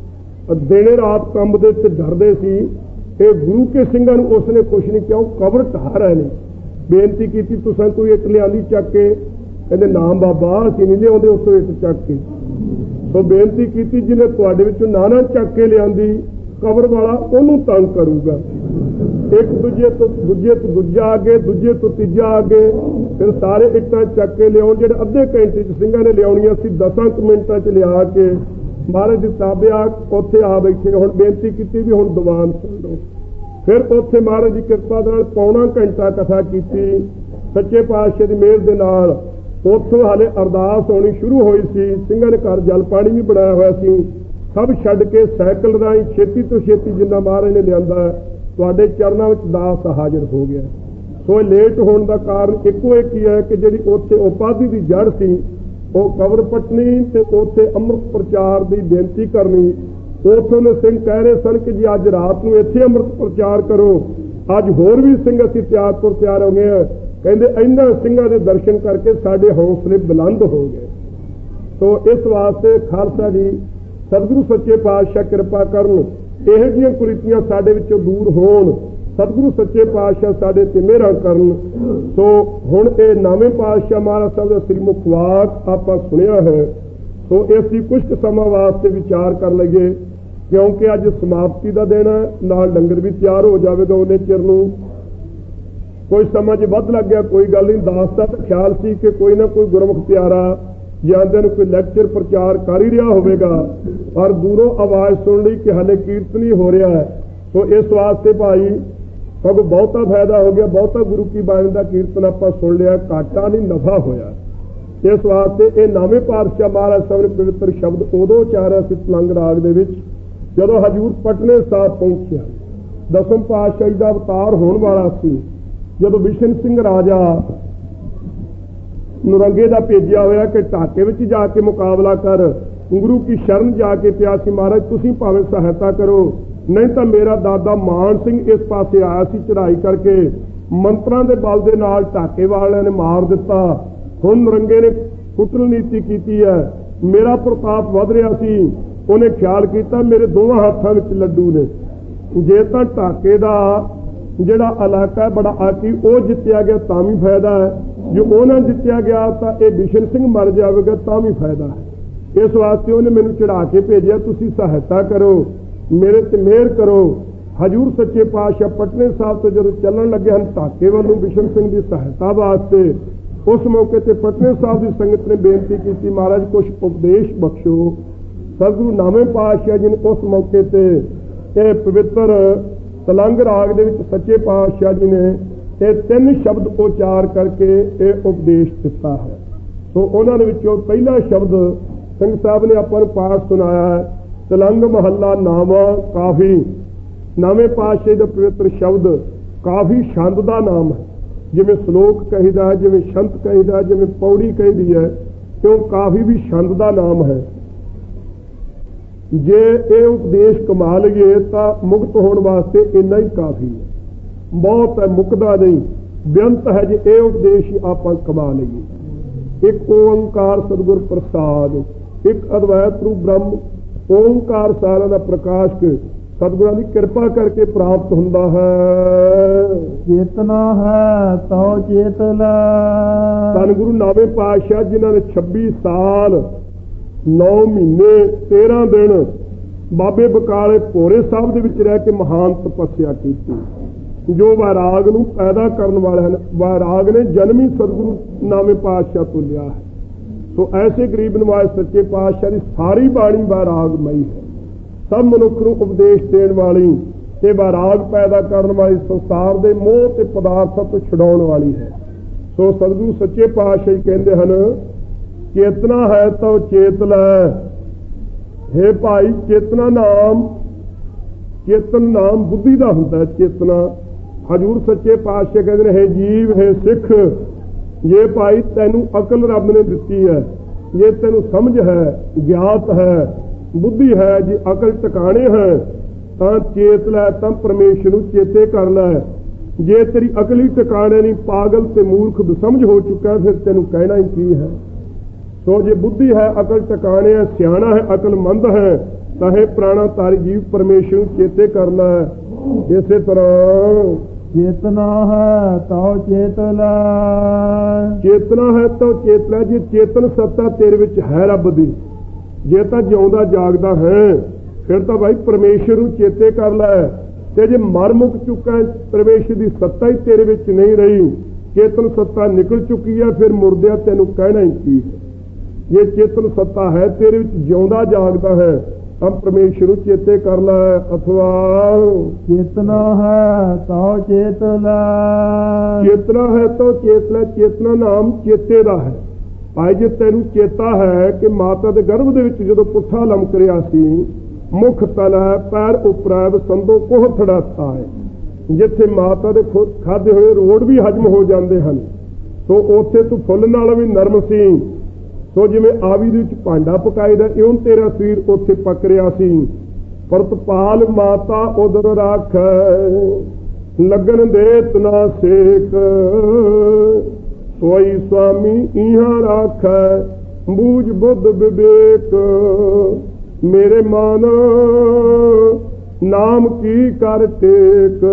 ਦਿਨੇ ਰਾਤ ਕੰਬਦੇ ਤੇ ਡਰਦੇ ਸੀ, ਇਹ ਗੁਰੂ ਕੇ ਸਿੰਘਾਂ ਨੂੰ ਉਸਨੇ ਕੁਛ ਨਹੀਂ ਕਿਹਾ, ਕਬਰ ਢਾਹ ਰਹੇ ਨੇ। ਬੇਨਤੀ ਕੀਤੀ, ਤੁਸੀਂ ਕੋਈ ਇੱਟ ਲਿਆਂਦੀ ਚੱਕ ਕੇ? ਕਹਿੰਦੇ ਨਾ ਬਾਬਾ, ਅਸੀਂ ਨਹੀਂ ਲਿਆਉਂਦੇ ਉੱਥੋਂ ਇੱਟ ਚੱਕ ਕੇ। ਸੋ ਬੇਨਤੀ ਕੀਤੀ, ਜਿਹਨੇ ਤੁਹਾਡੇ ਵਿੱਚੋਂ ਨਾਨਾ ਚੱਕ ਕੇ ਲਿਆਂਦੀ, ਕਬਰ ਵਾਲਾ ਉਹਨੂੰ ਤੰਗ ਕਰੂਗਾ। ਇੱਕ ਦੂਜੇ ਤੋਂ ਦੂਜੇ ਤੋਂ ਦੂਜਾ ਅੱਗੇ, ਦੂਜੇ ਤੋਂ ਤੀਜਾ ਅੱਗੇ, ਫਿਰ ਸਾਰੇ ਇੱਟਾਂ ਚੱਕ ਕੇ ਲਿਆਉਣ। ਜਿਹੜੇ ਅੱਧੇ ਘੰਟੇ 'ਚ ਸਿੰਘਾਂ ਨੇ ਲਿਆਉਣੀਆਂ ਸੀ, ਦਸਾਂ ਕੁ ਮਿੰਟਾਂ 'ਚ ਲਿਆ ਕੇ ਮਹਾਰਾਜ ਦੀ ਤਾਬਿਆ ਉੱਥੇ ਆ ਬੈਠੇ। ਹੁਣ ਬੇਨਤੀ ਕੀਤੀ ਵੀ ਹੁਣ ਦੀਵਾਨ ਸੁਣ ਲਓ। ਫਿਰ ਉੱਥੇ ਮਹਾਰਾਜ ਦੀ ਕਿਰਪਾ ਦੇ ਨਾਲ ਪੌਣਾ ਘੰਟਾ ਕਥਾ ਕੀਤੀ। ਸੱਚੇ ਪਾਤਸ਼ਾਹ ਦੀ ਮਿਹਰ ਦੇ ਨਾਲ ਉੱਥੋਂ ਹਾਲੇ ਅਰਦਾਸ ਹੋਣੀ ਸ਼ੁਰੂ ਹੋਈ ਸੀ। ਸਿੰਘਾਂ ਨੇ ਘਰ ਜਲ ਪਾਣੀ ਵੀ ਬਣਾਇਆ ਹੋਇਆ ਸੀ। ਸਭ ਛੱਡ ਕੇ ਸਾਈਕਲ ਰਾਹੀਂ ਛੇਤੀ ਤੋਂ ਛੇਤੀ ਜਿੰਨਾ ਮਹਾਰਾਜ ਨੇ ਲਿਆਂਦਾ, ਤੁਹਾਡੇ ਚਰਨਾਂ ਵਿੱਚ ਦਾਸ ਹਾਜ਼ਰ ਹੋ ਗਿਆ। ਸੋ ਲੇਟ ਹੋਣ ਦਾ ਕਾਰਨ ਇੱਕੋ ਇੱਕ ਹੀ ਹੈ ਕਿ ਜਿਹੜੀ ਉੱਥੇ ਉਪਾਧੀ ਦੀ ਜੜ ਸੀ, ਉਹ ਕਬਰ ਪੱਟਣੀ ਤੇ ਉੱਥੇ ਅੰਮ੍ਰਿਤ ਪ੍ਰਚਾਰ ਦੀ ਬੇਨਤੀ ਕਰਨੀ। ਉੱਥੋਂ ਦੇ ਸਿੰਘ ਕਹਿ ਰਹੇ ਸਨ ਕਿ ਜੀ ਅੱਜ ਰਾਤ ਨੂੰ ਇੱਥੇ ਅੰਮ੍ਰਿਤ ਪ੍ਰਚਾਰ ਕਰੋ। ਅੱਜ ਹੋਰ ਵੀ ਸਿੰਘ ਅਸੀਂ ਤਿਆਰ ਤੋਂ ਤਿਆਰ ਹੋ ਗਏ ਹਾਂ। ਕਹਿੰਦੇ ਇਹਨਾਂ ਸਿੰਘਾਂ ਦੇ ਦਰਸ਼ਨ ਕਰਕੇ ਸਾਡੇ ਹੌਸਲੇ ਬੁਲੰਦ ਹੋ ਗਏ। ਸੋ ਇਸ ਵਾਸਤੇ ਖਾਲਸਾ ਜੀ ਸਤਿਗੁਰੂ ਸੱਚੇ ਪਾਤਸ਼ਾਹ ਕਿਰਪਾ ਕਰਨ, ਇਹੋ ਜਿਹੀਆਂ ਕੁਰੀਤੀਆਂ ਸਾਡੇ ਵਿੱਚੋਂ ਦੂਰ ਹੋਣ। ਸਤਿਗੁਰੂ ਸੱਚੇ ਪਾਤਸ਼ਾਹ ਸਾਡੇ ਤੇ ਮਿਹਰਾਂ ਕਰਨ। ਸੋ ਹੁਣ ਇਹ ਨਵੇਂ ਪਾਤਸ਼ਾਹ ਮਹਾਰਾਜ ਸਾਹਿਬ ਦਾ ਸ੍ਰੀ ਮੁਖ ਵਾਕ ਆਪਾਂ ਸੁਣਿਆ ਹੈ। ਸੋ ਇਸ ਦੀ ਕੁਝ ਸਮਾਂ ਵਾਸਤੇ ਵਿਚਾਰ ਕਰ ਲਈਏ, ਕਿਉਂਕਿ ਅੱਜ ਸਮਾਪਤੀ ਦਾ ਦਿਨ ਹੈ, ਨਾਲ ਲੰਗਰ ਵੀ ਤਿਆਰ ਹੋ ਜਾਵੇਗਾ। ਉਹਨੇ ਚਿਰ ਨੂੰ ਕੋਈ ਸਮਾਂ ਜੇ ਵੱਧ ਲੱਗ ਗਿਆ ਕੋਈ ਗੱਲ ਨਹੀਂ। ਦਾਸ ਦਾ ਤਾਂ ਖਿਆਲ ਸੀ ਕਿ ਕੋਈ ਨਾ ਕੋਈ ਗੁਰਮੁਖ ਪਿਆਰਾ ਜਾਂਦਿਆਂ ਨੂੰ ਕੋਈ ਲੈਕਚਰ ਪ੍ਰਚਾਰ ਕਰ ਹੀ ਰਿਹਾ ਹੋਵੇਗਾ, ਪਰ ਦੂਰੋਂ ਆਵਾਜ਼ ਸੁਣ ਲਈ ਕਿ ਹਾਲੇ ਕੀਰਤਨ ਹੀ ਹੋ ਰਿਹਾ ਹੈ। ਸੋ ਇਸ ਵਾਸਤੇ ਭਾਈ ਸਗੋਂ ਬਹੁਤਾ ਫਾਇਦਾ ਹੋ ਗਿਆ, ਬਹੁਤਾ ਗੁਰੂ ਕੀ ਬਾਣੀ ਦਾ ਕੀਰਤਨ ਆਪਾਂ ਸੁਣ ਲਿਆ, ਘਾਟਾ ਨਹੀਂ ਨਫਾ ਹੋਇਆ। ਇਸ ਵਾਸਤੇ ਇਹ ਨਵੇਂ ਪਾਤਸ਼ਾਹ ਮਹਾਰਾਜ ਸਾਹਿਬ ਨੇ ਪਵਿੱਤਰ ਸ਼ਬਦ ਉਦੋਂ ਉਚਾਰਿਆ ਸੀ ਤਲੰਗ ਰਾਗ ਦੇ ਵਿੱਚ, ਜਦੋਂ ਹਜੂਰ ਪਟਨੇ ਸਾਹਿਬ ਪਹੁੰਚਿਆ। ਦਸਮ ਪਾਤਸ਼ਾਹੀ ਦਾ ਅਵਤਾਰ ਹੋਣ ਵਾਲਾ ਸੀ। ਜਦੋਂ ਬਿਸ਼ਨ ਸਿੰਘ ਰਾਜਾ ਨਰੰਗੇ ਦਾ ਭੇਜਿਆ ਹੋਇਆ ਕਿ ਢਾਕੇ ਵਿੱਚ ਜਾ ਕੇ ਮੁਕਾਬਲਾ ਕਰ, ਗੁਰੂ ਕੀ ਸ਼ਰਨ ਜਾ ਕੇ ਪਿਆ ਸੀ, ਮਹਾਰਾਜ ਤੁਸੀਂ ਭਾਵੇਂ ਸਹਾਇਤਾ ਕਰੋ, ਨਹੀਂ ਤਾਂ ਮੇਰਾ ਦਾਦਾ ਮਾਨ ਸਿੰਘ ਇਸ ਪਾਸੇ ਆਇਆ ਸੀ ਚੜ੍ਹਾਈ ਕਰਕੇ, ਮੰਤਰਾਂ ਦੇ ਬਲ ਦੇ ਨਾਲ ਢਾਕੇ ਵਾਲਿਆਂ ਨੇ ਮਾਰ ਦਿੱਤਾ। ਹੁਣ ਨਰੰਗੇ ਨੇ ਕੁਟਲ ਨੀਤੀ ਕੀਤੀ ਹੈ। ਮੇਰਾ ਪ੍ਰਤਾਪ ਵਧ ਰਿਹਾ ਸੀ, ਉਹਨੇ ਖਿਆਲ ਕੀਤਾ ਮੇਰੇ ਦੋਵਾਂ ਹੱਥਾਂ ਵਿੱਚ ਲੱਡੂ ਨੇ, ਜੇ ਤਾਂ ਢਾਕੇ ਦਾ ਜਿਹੜਾ ਇਲਾਕਾ ਬੜਾ ਆਕੀ ਉਹ ਜਿੱਤਿਆ ਗਿਆ ਤਾਂ ਵੀ ਫਾਇਦਾ ਹੈ, ਜੇ ਉਹ ਨਾ ਜਿੱਤਿਆ ਗਿਆ ਤਾਂ ਇਹ ਬਿਸ਼ਨ ਸਿੰਘ ਮਰ ਜਾਵੇਗਾ ਤਾਂ ਵੀ ਫਾਇਦਾ ਹੈ। ਇਸ ਵਾਸਤੇ ਉਹਨੇ ਮੈਨੂੰ ਚੜਾ ਕੇ ਭੇਜਿਆ, ਤੁਸੀਂ ਸਹਾਇਤਾ ਕਰੋ, ਮੇਰੇ ਤੇ ਮਿਹਰ ਕਰੋ। ਹਜ਼ੂਰ ਸੱਚੇ ਪਾਤਸ਼ਾਹ ਪਟਨੇ ਸਾਹਿਬ ਤੋਂ ਜਦੋਂ ਚੱਲਣ ਲੱਗੇ ਹਨ ਢਾਕੇ ਵੱਲੋਂ ਬਿਸ਼ਨ ਸਿੰਘ ਦੀ ਸਹਾਇਤਾ ਵਾਸਤੇ, ਉਸ ਮੌਕੇ ਤੇ ਪਟਨੇ ਸਾਹਿਬ ਦੀ ਸੰਗਤ ਨੇ ਬੇਨਤੀ ਕੀਤੀ, ਮਹਾਰਾਜ ਕੁਛ ਉਪਦੇਸ਼ ਬਖਸ਼ੋ। ਸਤਿਗੁਰੂ ਨੌਵੇਂ ਪਾਤਸ਼ਾਹ ਜੀ ਨੇ ਉਸ ਮੌਕੇ ਤੇ ਇਹ ਪਵਿੱਤਰ ਤਲੰਗ ਰਾਗ ਦੇ ਵਿੱਚ ਸੱਚੇ ਪਾਤਸ਼ਾਹ ਜੀ ਨੇ ਇਹ ਤਿੰਨ ਸ਼ਬਦ ਉਚਾਰ ਕਰਕੇ ਇਹ ਉਪਦੇਸ਼ ਦਿੱਤਾ ਹੈ। ਸੋ ਉਹਨਾਂ ਦੇ ਵਿੱਚੋਂ ਪਹਿਲਾ ਸ਼ਬਦ ਸਿੰਘ ਸਾਹਿਬ ਨੇ ਆਪਾਂ ਨੂੰ ਪਾਠ ਸੁਣਾਇਆ ਹੈ, ਤਲੰਗ ਮਹੱਲਾ ਨਾਵਾਂ ਕਾਫੀ। ਨਵੇਂ ਪਾਤਸ਼ਾਹ ਦਾ ਪਵਿੱਤਰ ਸ਼ਬਦ ਕਾਫੀ ਛੰਦ ਦਾ ਨਾਮ ਹੈ, ਜਿਵੇਂ ਸ਼ਲੋਕ ਕਹੀਦਾ ਹੈ, ਜਿਵੇਂ ਛੰਤ ਕਹੀਦਾ, ਜਿਵੇਂ ਪੌੜੀ ਕਹੀਦੀ ਹੈ, ਕਿਉਂ ਕਾਫੀ ਵੀ ਛੰਦ ਦਾ ਨਾਮ ਹੈ। ਜੇ ਇਹ ਉਪਦੇਸ਼ ਕਮਾ ਲਈਏ ਤਾਂ ਮੁਕਤ ਹੋਣ ਵਾਸਤੇ ਇੰਨਾ ਹੀ ਕਾਫੀ ਹੈ, ਬਹੁਤ ਹੈ, ਮੁਕਦਾ ਨਹੀਂ। ਬੇਅੰਤ ਹੈ ਜੇ ਇਹ ਉਪਦੇਸ਼ ਆਪਾਂ ਕਮਾ ਲਈਏ। ਇੱਕ ਓੰਕਾਰ ਸਤਿਗੁਰ ਪ੍ਰਸਾਦ, ਇੱਕ ਅਦਵੈਤ ਰੂਪ ਬ੍ਰਹਮ ਓੰਕਾਰ ਸਾਰਿਆਂ ਦਾ ਪ੍ਰਕਾਸ਼ਕ ਸਤਿਗੁਰਾਂ ਦੀ ਕਿਰਪਾ ਕਰਕੇ ਪ੍ਰਾਪਤ ਹੁੰਦਾ ਹੈ। ਚੇਤਨਾ ਹੈ ਤਉ ਚੇਤ ਲੈ। ਧੰਨ ਗੁਰੂ ਨੌਵੇਂ ਪਾਤਸ਼ਾਹ ਜਿਨ੍ਹਾਂ ਨੇ ਛੱਬੀ ਸਾਲ ਨੌ ਮਹੀਨੇ ਤੇਰਾਂ ਦਿਨ ਬਾਬੇ ਬਕਾਲੇ ਭੋਰੇ ਸਾਹਿਬ ਦੇ ਵਿੱਚ ਰਹਿ ਕੇ ਮਹਾਨ ਤਪੱਸਿਆ ਕੀਤੀ, ਜੋ ਵੈਰਾਗ ਨੂੰ ਪੈਦਾ ਕਰਨ ਵਾਲੇ ਹਨ। ਵੈਰਾਗ ਨੇ ਜਨਮੀ ਸਤਿਗੁਰੂ ਨੌਵੇਂ ਪਾਤਸ਼ਾਹ ਤੋਂ ਲਿਆ ਹੈ। ਸੋ ਐਸੇ ਗਰੀਬ ਨਵਾਜ਼ ਸੱਚੇ ਪਾਤਸ਼ਾਹ ਦੀ ਸਾਰੀ ਬਾਣੀ ਵੈਰਾਗਮਈ ਹੈ, ਸਭ ਮਨੁੱਖ ਨੂੰ ਉਪਦੇਸ਼ ਦੇਣ ਵਾਲੀ ਤੇ ਵੈਰਾਗ ਪੈਦਾ ਕਰਨ ਵਾਲੀ, ਸੰਸਾਰ ਦੇ ਮੋਹ ਤੇ ਪਦਾਰਥਾਂ ਤੋਂ ਛੁਡਾਉਣ ਵਾਲੀ ਹੈ। ਸੋ ਸਤਿਗੁਰੂ ਸੱਚੇ ਪਾਤਸ਼ਾਹ ਕਹਿੰਦੇ ਹਨ, ਚੇਤਨਾ ਹੈ ਤਾਂ ਚੇਤ ਲੈ। ਹੇ ਭਾਈ, ਚੇਤਨਾ ਨਾਮ, ਚੇਤਨ ਨਾਮ ਬੁੱਧੀ ਦਾ ਹੁੰਦਾ ਹੈ। ਚੇਤਨਾ ਹਜ਼ੂਰ ਸੱਚੇ ਪਾਤਸ਼ਾਹ ਕਹਿੰਦੇ ਨੇ, ਹੇ ਜੀਵ, ਹੇ ਸਿੱਖ, ਜੇ ਭਾਈ ਤੈਨੂੰ ਅਕਲ ਰੱਬ ਨੇ ਦਿੱਤੀ ਹੈ, ਜੇ ਤੈਨੂੰ ਸਮਝ ਹੈ, ਗਿਆਤ ਹੈ, ਬੁੱਧੀ ਹੈ, ਜੇ ਅਕਲ ਟਿਕਾਣੇ ਹੈ ਤਾਂ ਚੇਤ ਲੈ, ਤਾਂ ਪਰਮੇਸ਼ਰ ਨੂੰ ਚੇਤੇ ਕਰ ਲੈ। ਜੇ ਤੇਰੀ ਅਕਲ ਹੀ ਟਿਕਾਣੇ ਨਹੀਂ, ਪਾਗਲ ਤੇ ਮੂਰਖ ਬਸਮਝ ਹੋ ਚੁੱਕਾ, ਫਿਰ ਤੈਨੂੰ ਕਹਿਣਾ ਹੀ ਕੀ ਹੈ। ਸੋ ਜੇ ਬੁੱਧੀ ਹੈ, ਅਕਲ ਟਿਕਾਣੇ ਹੈ, ਸਿਆਣਾ ਹੈ, ਅਕਲਮੰਦ ਹੈ, ਤਾਂ ਇਹ ਪ੍ਰਾਣਾ ਤਾਰੀ ਜੀਵ ਪਰਮੇਸ਼ਰ ਨੂੰ ਚੇਤੇ ਕਰ ਲੈ। ਇਸੇ ਤਰ੍ਹਾਂ ਚੇਤਨਾ ਹੈ ਤਉ ਚੇਤ ਲੈ। ਚੇਤਨਾ ਹੈ ਤਾਂ ਚੇਤ ਲੈ। ਜੇ ਚੇਤਨ ਸੱਤਾ ਤੇਰੇ ਵਿੱਚ ਹੈ ਰੱਬ ਦੀ, ਜੇ ਤਾਂ ਜਿਉਂਦਾ ਜਾਗਦਾ ਹੈ, ਫਿਰ ਤਾਂ ਭਾਈ ਪਰਮੇਸ਼ਰ ਨੂੰ ਚੇਤੇ ਕਰ ਲੈ। ਤੇ ਜੇ ਮਰ ਮੁੱਕ ਚੁੱਕਾ, ਪਰਮੇਸ਼ਰ ਦੀ ਸੱਤਾ ਹੀ ਤੇਰੇ ਵਿੱਚ ਨਹੀਂ ਰਹੀ, ਚੇਤਨ ਸੱਤਾ ਨਿਕਲ ਚੁੱਕੀ ਹੈ, ਫਿਰ ਮੁਰਦਿਆ ਤੈਨੂੰ ਕਹਿਣਾ ਹੀ ਕੀ ਹੈ। ਜੇ ਚੇਤਨ ਸੱਤਾ ਹੈ ਤੇਰੇ ਵਿੱਚ, ਜਿਉਂਦਾ ਜਾਗਦਾ ਹੈ, ਤਾਂ ਪਰਮੇਸ਼ਰ ਨੂੰ ਚੇਤੇ ਕਰ ਲੈ। ਅਥਵਾ ਚੇਤਨਾ ਹੈ ਤਉ ਚੇਤ ਲੈ। ਚੇਤਨਾ ਹੈ ਤਾਂ ਚੇਤ ਲੈ। ਚੇਤਨਾ ਨਾਮ ਚੇਤੇ ਦਾ ਹੈ। ਭਾਈ ਜੇ ਤੈਨੂੰ ਚੇਤਾ ਹੈ ਕਿ ਮਾਤਾ ਦੇ ਗਰਭ ਦੇ ਵਿੱਚ ਜਦੋਂ ਪੁੱਠਾ ਲਮਕ ਰਿਹਾ ਸੀ, ਮੁਖ ਤਲੈ ਪੈਰ ਉਪਰੈ ਸੰਦੋ ਕੋਹ ਥੜਾਤਾ ਹੈ, ਜਿੱਥੇ ਮਾਤਾ ਦੇ ਖਾਦੇ ਹੋਏ ਰੋੜ ਵੀ ਹਜਮ ਹੋ ਜਾਂਦੇ ਹਨ, ਸੋ ਉੱਥੇ ਤੂੰ ਫੁੱਲ ਨਾਲ ਵੀ ਨਰਮ ਸੀ। ਸੋ ਜਿਵੇਂ ਆਵੀ ਦੇ ਵਿੱਚ ਭਾਂਡਾ ਪਕਾਈਦਾ, ਇਉਂ ਤੇਰਾ ਸਰੀਰ ਉੱਥੇ ਪੱਕ ਰਿਹਾ ਸੀ। ਪਰਤਪਾਲ ਮਾਤਾ ਉਦਰ ਰਾਖੈ, ਲੱਗਣ ਦੇ ਤਨਾ ਸੇਕ, ਸੋਈ ਸੁਆਮੀ ਇਹਾਂ ਰਾਖੈ, ਬੂਝ ਬੁੱਧ ਵਿਵੇਕ। ਮੇਰੇ ਮਨ ਨਾਮ ਕੀ ਕਰ ਟੇਕ।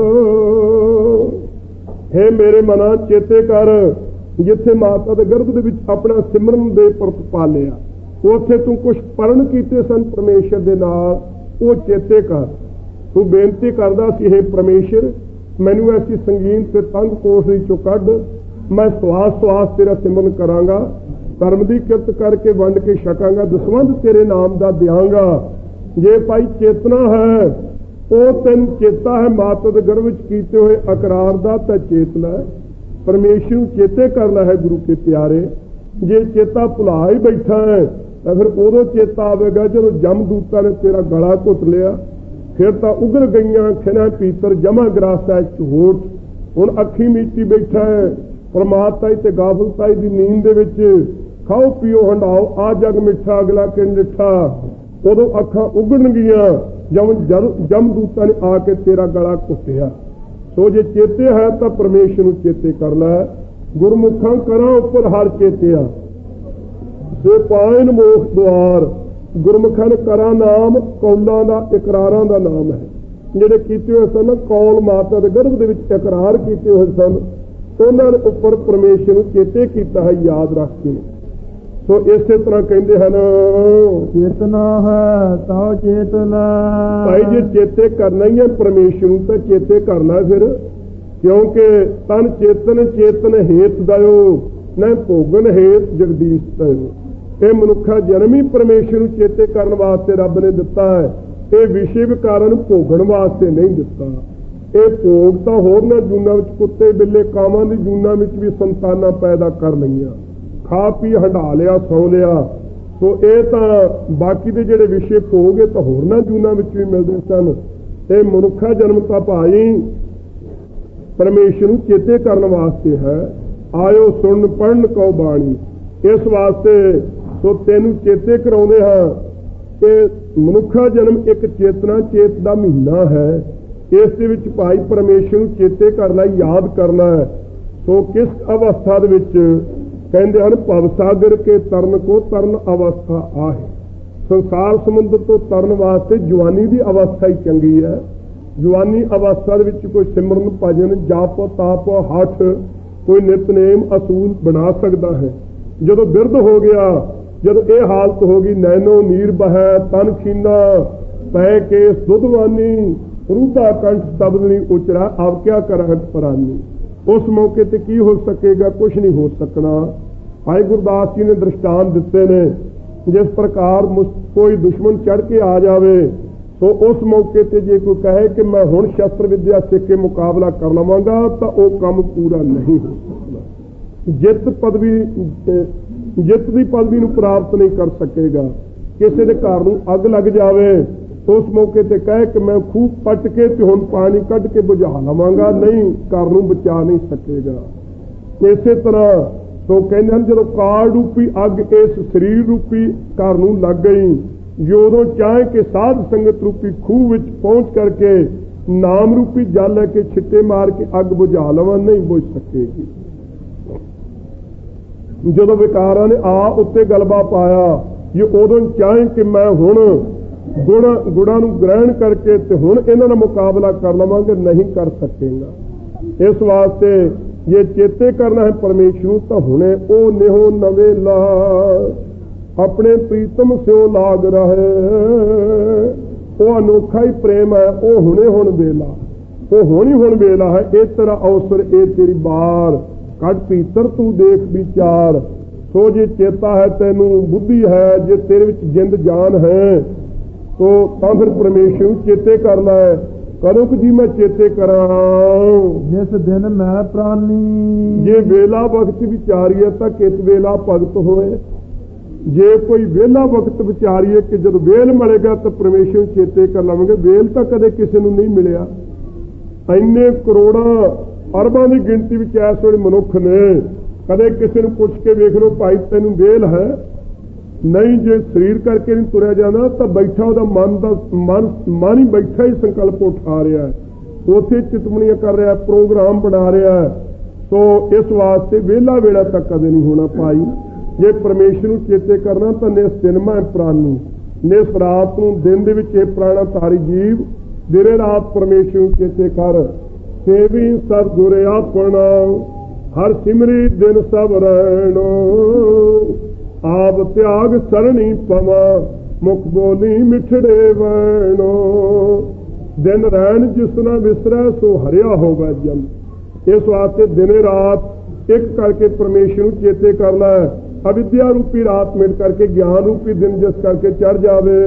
ਹੈ ਮੇਰੇ ਮਨਾ ਚੇਤੇ ਕਰ, ਜਿੱਥੇ ਮਾਤਾ ਦੇ ਗਰਭ ਦੇ ਵਿੱਚ ਆਪਣਾ ਸਿਮਰਨ ਦੇ ਪਰਤ ਪਾਲਿਆ, ਉੱਥੇ ਤੂੰ ਕੁਛ ਪਰਨ ਕੀਤੇ ਸਨ ਪਰਮੇਸ਼ਰ ਦੇ ਨਾਲ, ਉਹ ਚੇਤੇ ਕਰ। ਤੂੰ ਬੇਨਤੀ ਕਰਦਾ ਸੀ, ਹੇ ਪਰਮੇਸ਼ਰ, ਮੈਨੂੰ ਐਸੀ ਸੰਗੀਨ ਤੇ ਤੰਗ ਕੋਸ਼ਰੀ ਚੋਂ ਕੱਢ, ਮੈਂ ਸਵਾਸ ਸਵਾਸ ਤੇਰਾ ਸਿਮਰਨ ਕਰਾਂਗਾ, ਧਰਮ ਦੀ ਕਿਰਤ ਕਰਕੇ ਵੰਡ ਕੇ ਛਕਾਂਗਾ, ਦਸਵੰਧ ਤੇਰੇ ਨਾਮ ਦਾ ਦਿਆਂਗਾ। ਜੇ ਭਾਈ ਚੇਤਨਾ ਹੈ, ਉਹ ਤੈਨੂੰ ਚੇਤਾ ਹੈ ਮਾਤਾ ਦੇ ਗਰਭ ਵਿੱਚ ਕੀਤੇ ਹੋਏ ਅਕਰਾਰ ਦਾ, ਤਾਂ ਚੇਤ ਲੈ। ਪਰਮੇਸ਼ਰ ਨੂੰ ਚੇਤੇ ਕਰ ਲੈ ਹੈ ਗੁਰੂ ਕੇ ਪਿਆਰੇ। ਜੇ ਚੇਤਾ ਭੁਲਾ ਹੀ ਬੈਠਾ ਹੈ ਤਾਂ ਫਿਰ ਉਦੋਂ ਚੇਤਾ ਆਵੇਗਾ ਜਦੋਂ ਜਮਦੂਤਾਂ ਨੇ ਤੇਰਾ ਗਲਾ ਘੁੱਟ ਲਿਆ, ਫਿਰ ਤਾਂ ਉਗਰ ਗਈਆਂ ਖਿਨਾ ਪੀਤਰ ਜਮਾ ਗਰਾਸਾ ਝੂਠ। ਹੁਣ ਅੱਖੀ ਮੀਟੀ ਬੈਠਾ ਹੈ ਪਰਮਾਤਮਾ ਤੇ ਗਾਫਲਤਾਈ ਦੀ ਨੀਂਦ ਦੇ ਵਿੱਚ, ਖਾਓ ਪੀਓ ਹੰਡਾਓ, ਆ ਜਗ ਮਿੱਠਾ ਅਗਲਾ ਕਿ ਨਿੱਠਾ। ਉਦੋਂ ਅੱਖਾਂ ਉਗੜਨਗੀਆਂ ਜਦ ਜਮਦੂਤਾਂ ਨੇ ਆ ਕੇ ਤੇਰਾ ਗਲਾ ਘੁੱਟਿਆ। ਸੋ ਜੇ ਚੇਤੇ ਹੈ ਤਾਂ ਪਰਮੇਸ਼ਰ ਨੂੰ ਚੇਤੇ ਕਰ ਲੈ। ਗੁਰਮੁਖਾਂ ਕਰਾਂ ਉੱਪਰ ਹਰ ਚੇਤਿਆ, ਸੇ ਪਾਇਨ ਮੋਖ ਦੁਆਰ। ਗੁਰਮੁਖਾਂ ਨੇ ਕਰਾਂ ਨਾਮ ਕੌਲਾਂ ਦਾ, ਇਕਰਾਰਾਂ ਦਾ ਨਾਮ ਹੈ, ਜਿਹੜੇ ਕੀਤੇ ਹੋਏ ਸਨ ਕੌਲ, ਮਾਤਾ ਦੇ ਗਰਭ ਦੇ ਵਿੱਚ ਇਕਰਾਰ ਕੀਤੇ ਹੋਏ ਸਨ, ਉਹਨਾਂ ਦੇ ਉੱਪਰ ਪਰਮੇਸ਼ਰ ਨੂੰ ਚੇਤੇ ਕੀਤਾ ਹੈ ਯਾਦ ਰੱਖ ਕੇ। ਸੋ ਇਸੇ ਤਰ੍ਹਾਂ ਕਹਿੰਦੇ ਹਨ, ਚੇਤਨਾ ਹੈ ਤਾਂ ਚੇਤ ਲੈ। ਭਾਈ ਜੇ ਚੇਤੇ ਕਰਨਾ ਹੀ ਹੈ ਪਰਮੇਸ਼ਰ ਨੂੰ ਤਾਂ ਚੇਤੇ ਕਰਨਾ ਫਿਰ, ਕਿਉਂਕਿ ਤਨ ਚੇਤਨ ਚੇਤਨ ਹੇਤ ਦਇਓ ਨਾ ਭੋਗਨ ਹੇਤ ਜਗਦੀਸ਼ ਦਇਓ। ਇਹ ਮਨੁੱਖਾ ਜਨਮ ਹੀ ਪਰਮੇਸ਼ਰ ਨੂੰ ਚੇਤੇ ਕਰਨ ਵਾਸਤੇ ਰੱਬ ਨੇ ਦਿੱਤਾ ਹੈ, ਇਹ ਵਿਸ਼ੇ ਵਿਕਾਰਾਂ ਨੂੰ ਭੋਗਣ ਵਾਸਤੇ ਨਹੀਂ ਦਿੱਤਾ। ਇਹ ਭੋਗ ਤਾਂ ਹੋਰਨਾਂ ਜੂਨਾਂ ਵਿੱਚ ਕੁੱਤੇ ਬਿੱਲੇ ਕਾਵਾਂ ਦੀ ਜੂਨਾਂ ਵਿੱਚ ਵੀ ਸੰਤਾਨਾਂ ਪੈਦਾ ਕਰ ਲਈਆਂ, ਖਾ ਪੀ ਹੰਢਾ ਲਿਆ, ਸੌ ਲਿਆ। ਸੋ ਇਹ ਤਾਂ ਬਾਕੀ ਦੇ ਜਿਹੜੇ ਵਿਸ਼ੇ ਭੋਗ ਇਹ ਤਾਂ ਹੋਰਨਾਂ ਜੂਨਾਂ ਵਿੱਚ ਵੀ ਮਿਲਦੇ ਸਨ। ਇਹ ਮਨੁੱਖਾ ਜਨਮ ਤਾਂ ਭਾਈ ਪਰਮੇਸ਼ਰ ਨੂੰ ਚੇਤੇ ਕਰਨ ਵਾਸਤੇ ਹੈ। ਆਇਓ ਸੁਣ ਪੜ੍ਹਨ ਕਉ ਬਾਣੀ, ਇਸ ਵਾਸਤੇ ਸੋ ਤੈਨੂੰ ਚੇਤੇ ਕਰਾਉਂਦੇ ਹਾਂ ਕਿ ਮਨੁੱਖਾ ਜਨਮ ਇੱਕ ਚੇਤਨਾ ਚੇਤ ਦਾ ਮਹੀਨਾ ਹੈ। ਇਸ ਦੇ ਵਿੱਚ ਭਾਈ ਪਰਮੇਸ਼ਰ ਨੂੰ ਚੇਤੇ ਕਰਨਾ, ਯਾਦ ਕਰਨਾ ਹੈ। ਸੋ ਕਿਸ ਅਵਸਥਾ ਦੇ ਵਿੱਚ ਕਹਿੰਦੇ ਹਨ, ਭਵ ਸਾਗਰ ਕੇ ਤਰਨ ਕੋ ਤਰਨ ਅਵਸਥਾ ਆਹੇ। ਸੰਸਾਰ ਸਮੁੰਦਰ ਤੋਂ ਤਰਨ ਵਾਸਤੇ ਜਵਾਨੀ ਦੀ ਅਵਸਥਾ ਹੀ ਚੰਗੀ ਹੈ। ਜਵਾਨੀ ਅਵਸਥਾ ਦੇ ਵਿੱਚ ਕੋਈ ਸਿਮਰਨ ਭਜਨ ਜਾਪ ਤਾਪ ਹੱਠ ਕੋਈ ਨਿਤਨੇਮ ਅਸੂਲ ਬਣਾ ਸਕਦਾ ਹੈ। ਜਦੋਂ ਬਿਰਧ ਹੋ ਗਿਆ, ਜਦੋਂ ਇਹ ਹਾਲਤ ਹੋ ਗਈ, ਨੈਣੋ ਨੀਰ ਬਹੈ ਤਨ ਖੀਨਾ ਪੈ ਕੇ ਦੁੱਧਵਾਨੀ ਰੂਧਾ ਕੰਠ ਸ਼ਬਦਨੀ ਉਚਰਾ ਆਪ ਕਿਆ ਕਰਹਿ ਪਰਾਨੀ। ਉਸ ਮੌਕੇ ਤੇ ਕੀ ਹੋ ਸਕੇਗਾ? ਕੁਛ ਨਹੀਂ ਹੋ ਸਕਣਾ। ਭਾਈ ਗੁਰਦਾਸ ਜੀ ਨੇ ਦ੍ਰਿਸ਼ਟਾਂਤ ਦਿੱਤੇ ਨੇ, ਜਿਸ ਪ੍ਰਕਾਰ ਕੋਈ ਦੁਸ਼ਮਣ ਚੜ੍ਹ ਕੇ ਆ ਜਾਵੇ ਸੋ ਉਸ ਮੌਕੇ ਤੇ ਜੇ ਕੋਈ ਕਹੇ ਕਿ ਮੈਂ ਹੁਣ ਸ਼ਸਤਰ ਵਿਦਿਆ ਸਿੱਖ ਕੇ ਮੁਕਾਬਲਾ ਕਰ ਲਵਾਂਗਾ ਤਾਂ ਉਹ ਕੰਮ ਪੂਰਾ ਨਹੀਂ ਹੋ ਸਕਦਾ। ਜਿੱਤ ਪਦਵੀ ਜਿੱਤ ਦੀ ਪਦਵੀ ਨੂੰ ਪ੍ਰਾਪਤ ਨਹੀਂ ਕਰ ਸਕੇਗਾ। ਕਿਸੇ ਦੇ ਘਰ ਨੂੰ ਅੱਗ ਲੱਗ ਜਾਵੇ ਉਸ ਮੌਕੇ ਤੇ ਕਹੇ ਕਿ ਮੈਂ ਖੂਹ ਪੱਟ ਕੇ ਤੇ ਹੁਣ ਪਾਣੀ ਕੱਢ ਕੇ ਬੁਝਾ ਲਵਾਂਗਾ, ਨਹੀਂ, ਘਰ ਨੂੰ ਬਚਾ ਨਹੀਂ ਸਕੇਗਾ। ਇਸੇ ਤਰ੍ਹਾਂ ਸੋ ਕਹਿੰਦੇ ਹਨ, ਜਦੋਂ ਕਾਲ ਰੂਪੀ ਅੱਗ ਇਸ ਸਰੀਰ ਰੂਪੀ ਘਰ ਨੂੰ ਲੱਗ ਗਈ, ਜਦੋਂ ਚਾਹੇ ਕਿ ਸਾਧ ਸੰਗਤ ਰੂਪੀ ਖੂਹ ਵਿੱਚ ਪਹੁੰਚ ਕਰਕੇ ਨਾਮ ਰੂਪੀ ਜਲ ਲੈ ਕੇ ਛਿੱਟੇ ਮਾਰ ਕੇ ਅੱਗ ਬੁਝਾ ਲਵਾਂ, ਨਹੀਂ ਬੁਝ ਸਕੇਗੀ। ਜਦੋਂ ਵਿਕਾਰਾਂ ਨੇ ਆ ਉੱਤੇ ਗਲਬਾ ਪਾਇਆ, ਜੇ ਉਦੋਂ ਚਾਹੇ ਕਿ ਮੈਂ ਹੁਣ ਗੁਣ ਗੁਣਾਂ ਨੂੰ ਗ੍ਰਹਿਣ ਕਰਕੇ ਤੇ ਹੁਣ ਇਹਨਾਂ ਦਾ ਮੁਕਾਬਲਾ ਕਰ ਲਵਾਂਗੇ, ਨਹੀਂ ਕਰ ਸਕੇਗਾ। ਇਸ ਵਾਸਤੇ ਜੇ ਚੇਤੇ ਕਰਨਾ ਹੈ ਪਰਮੇਸ਼ਰ ਨੂੰ ਤਾਂ ਹੁਣੇ ਉਹ ਨਿਹੋ ਨਵੇਂ ਲਾ ਆਪਣੇ ਪ੍ਰੀਤਮ ਸਿਓ ਲਾਗ ਰਹੇ। ਉਹ ਅਨੋਖਾ ਹੀ ਪ੍ਰੇਮ ਹੈ, ਉਹ ਹੁਣੇ ਹੁਣ ਵੇਲਾ, ਉਹ ਹੁਣ ਹੀ ਹੁਣ ਵੇਲਾ ਹੈ। ਇਹ ਤੇਰਾ ਅਵਸਰ, ਇਹ ਤੇਰੀ ਬਾਰ, ਕੱਢ ਭੀਤਰ ਤੂੰ ਦੇਖ ਵਿਚਾਰ। ਸੋ ਜੇ ਚੇਤਾ ਹੈ ਤੈਨੂੰ, ਬੁੱਧੀ ਹੈ, ਜੇ ਤੇਰੇ ਵਿੱਚ ਜਿੰਦ ਜਾਨ ਹੈ ਤੋ ਤਾਂ ਫਿਰ ਪਰਮੇਸ਼ਰ ਨੂੰ ਚੇਤੇ ਕਰ ਲੈ। ਕਦੋਂ ਕਿ ਜੀ ਮੈਂ ਚੇਤੇ ਕਰਾਂ, ਜਿਸ ਦਿਨ ਮੈਂ ਪ੍ਰਾਨੀ। ਜੇ ਵੇਲਾ ਵਕਤ ਵਿਚਾਰੀਏ ਤਾਂ ਕਿਸ ਵੇਲਾ ਭਗਤ ਹੋਏ। ਜੇ ਕੋਈ ਵਿਹਲਾ ਵਕਤ ਵਿਚਾਰੀਏ ਕਿ ਜਦੋਂ ਵੇਲ ਮਿਲੇਗਾ ਤਾਂ ਪਰਮੇਸ਼ਰ ਨੂੰ ਚੇਤੇ ਕਰ ਲਵਾਂਗੇ। ਵੇਲ ਤਾਂ ਕਦੇ ਕਿਸੇ ਨੂੰ ਨਹੀਂ ਮਿਲਿਆ। ਇੰਨੇ ਕਰੋੜਾਂ ਅਰਬਾਂ ਦੀ ਗਿਣਤੀ ਵਿੱਚ ਇਸ ਵੇਲੇ ਮਨੁੱਖ ਨੇ, ਕਦੇ ਕਿਸੇ ਨੂੰ ਪੁੱਛ ਕੇ ਵੇਖ ਲਓ ਭਾਈ ਤੈਨੂੰ ਵੇਲ ਹੈ? ਨਹੀਂ। ਜੇ ਸਰੀਰ ਕਰਕੇ ਨਹੀਂ ਤੁਰਿਆ ਜਾਂਦਾ ਤਾਂ ਬੈਠਾ ਉਹਦਾ ਮਨ ਦਾ ਮਨ ਮਨ ਹੀ ਬੈਠਾ ਹੀ ਸੰਕਲਪ ਉਠਾ ਰਿਹਾ, ਉੱਥੇ ਚਿਤਵਣੀਆਂ ਕਰ ਰਿਹਾ, ਪ੍ਰੋਗਰਾਮ ਬਣਾ ਰਿਹਾ। ਸੋ ਇਸ ਵਾਸਤੇ ਵਿਹਲਾ ਵੇਲਾ ਤਾਂ ਕਦੇ ਨਹੀਂ ਹੋਣਾ ਭਾਈ। ਜੇ ਪਰਮੇਸ਼ਰ ਨੂੰ ਚੇਤੇ ਕਰਨਾ ਤਾਂ ਨਿਸ ਸਿਨਮਾ ਪ੍ਰਾਨੀ, ਨਿਸ ਰਾਤ ਨੂੰ ਦਿਨ ਦੇ ਵਿੱਚ ਇਹ ਪ੍ਰਾਣਾ ਧਾਰੀ ਜੀਵ ਦਿਨੇ ਰਾਤ ਪਰਮੇਸ਼ਰ ਨੂੰ ਚੇਤੇ ਕਰ। ਸੇਵੀ ਸਭ ਗੁਰ ਆਪਣਾ ਹਰ ਸਿਮਰੀ ਦਿਨ ਸਭ ਰਹਿਣੋ। ਆਪ ਤਿਆਗ ਸਰਣੀ ਪਵਾ ਮੁਖ ਬੋਲੀ ਮਿਠੜੇ ਵੈਣੋ। ਦਿਨ ਰਹਿਣ ਜਿਸ ਨਾ ਵਿਸਰੈ ਸੋ ਹਰਿਆ ਹੋਗਾ ਜਨ। ਇਸ ਵਾਸਤੇ ਦਿਨੇ ਰਾਤ ਇੱਕ ਕਰਕੇ ਪਰਮੇਸ਼ਰ ਨੂੰ ਚੇਤੇ ਕਰ ਲੈ। ਅਵਿਦਿਆ ਰੂਪੀ ਰਾਤ ਮਿਟ ਕਰਕੇ ਗਿਆਨ ਰੂਪੀ ਦਿਨ ਜਿਸ ਕਰਕੇ ਚੜ ਜਾਵੇ।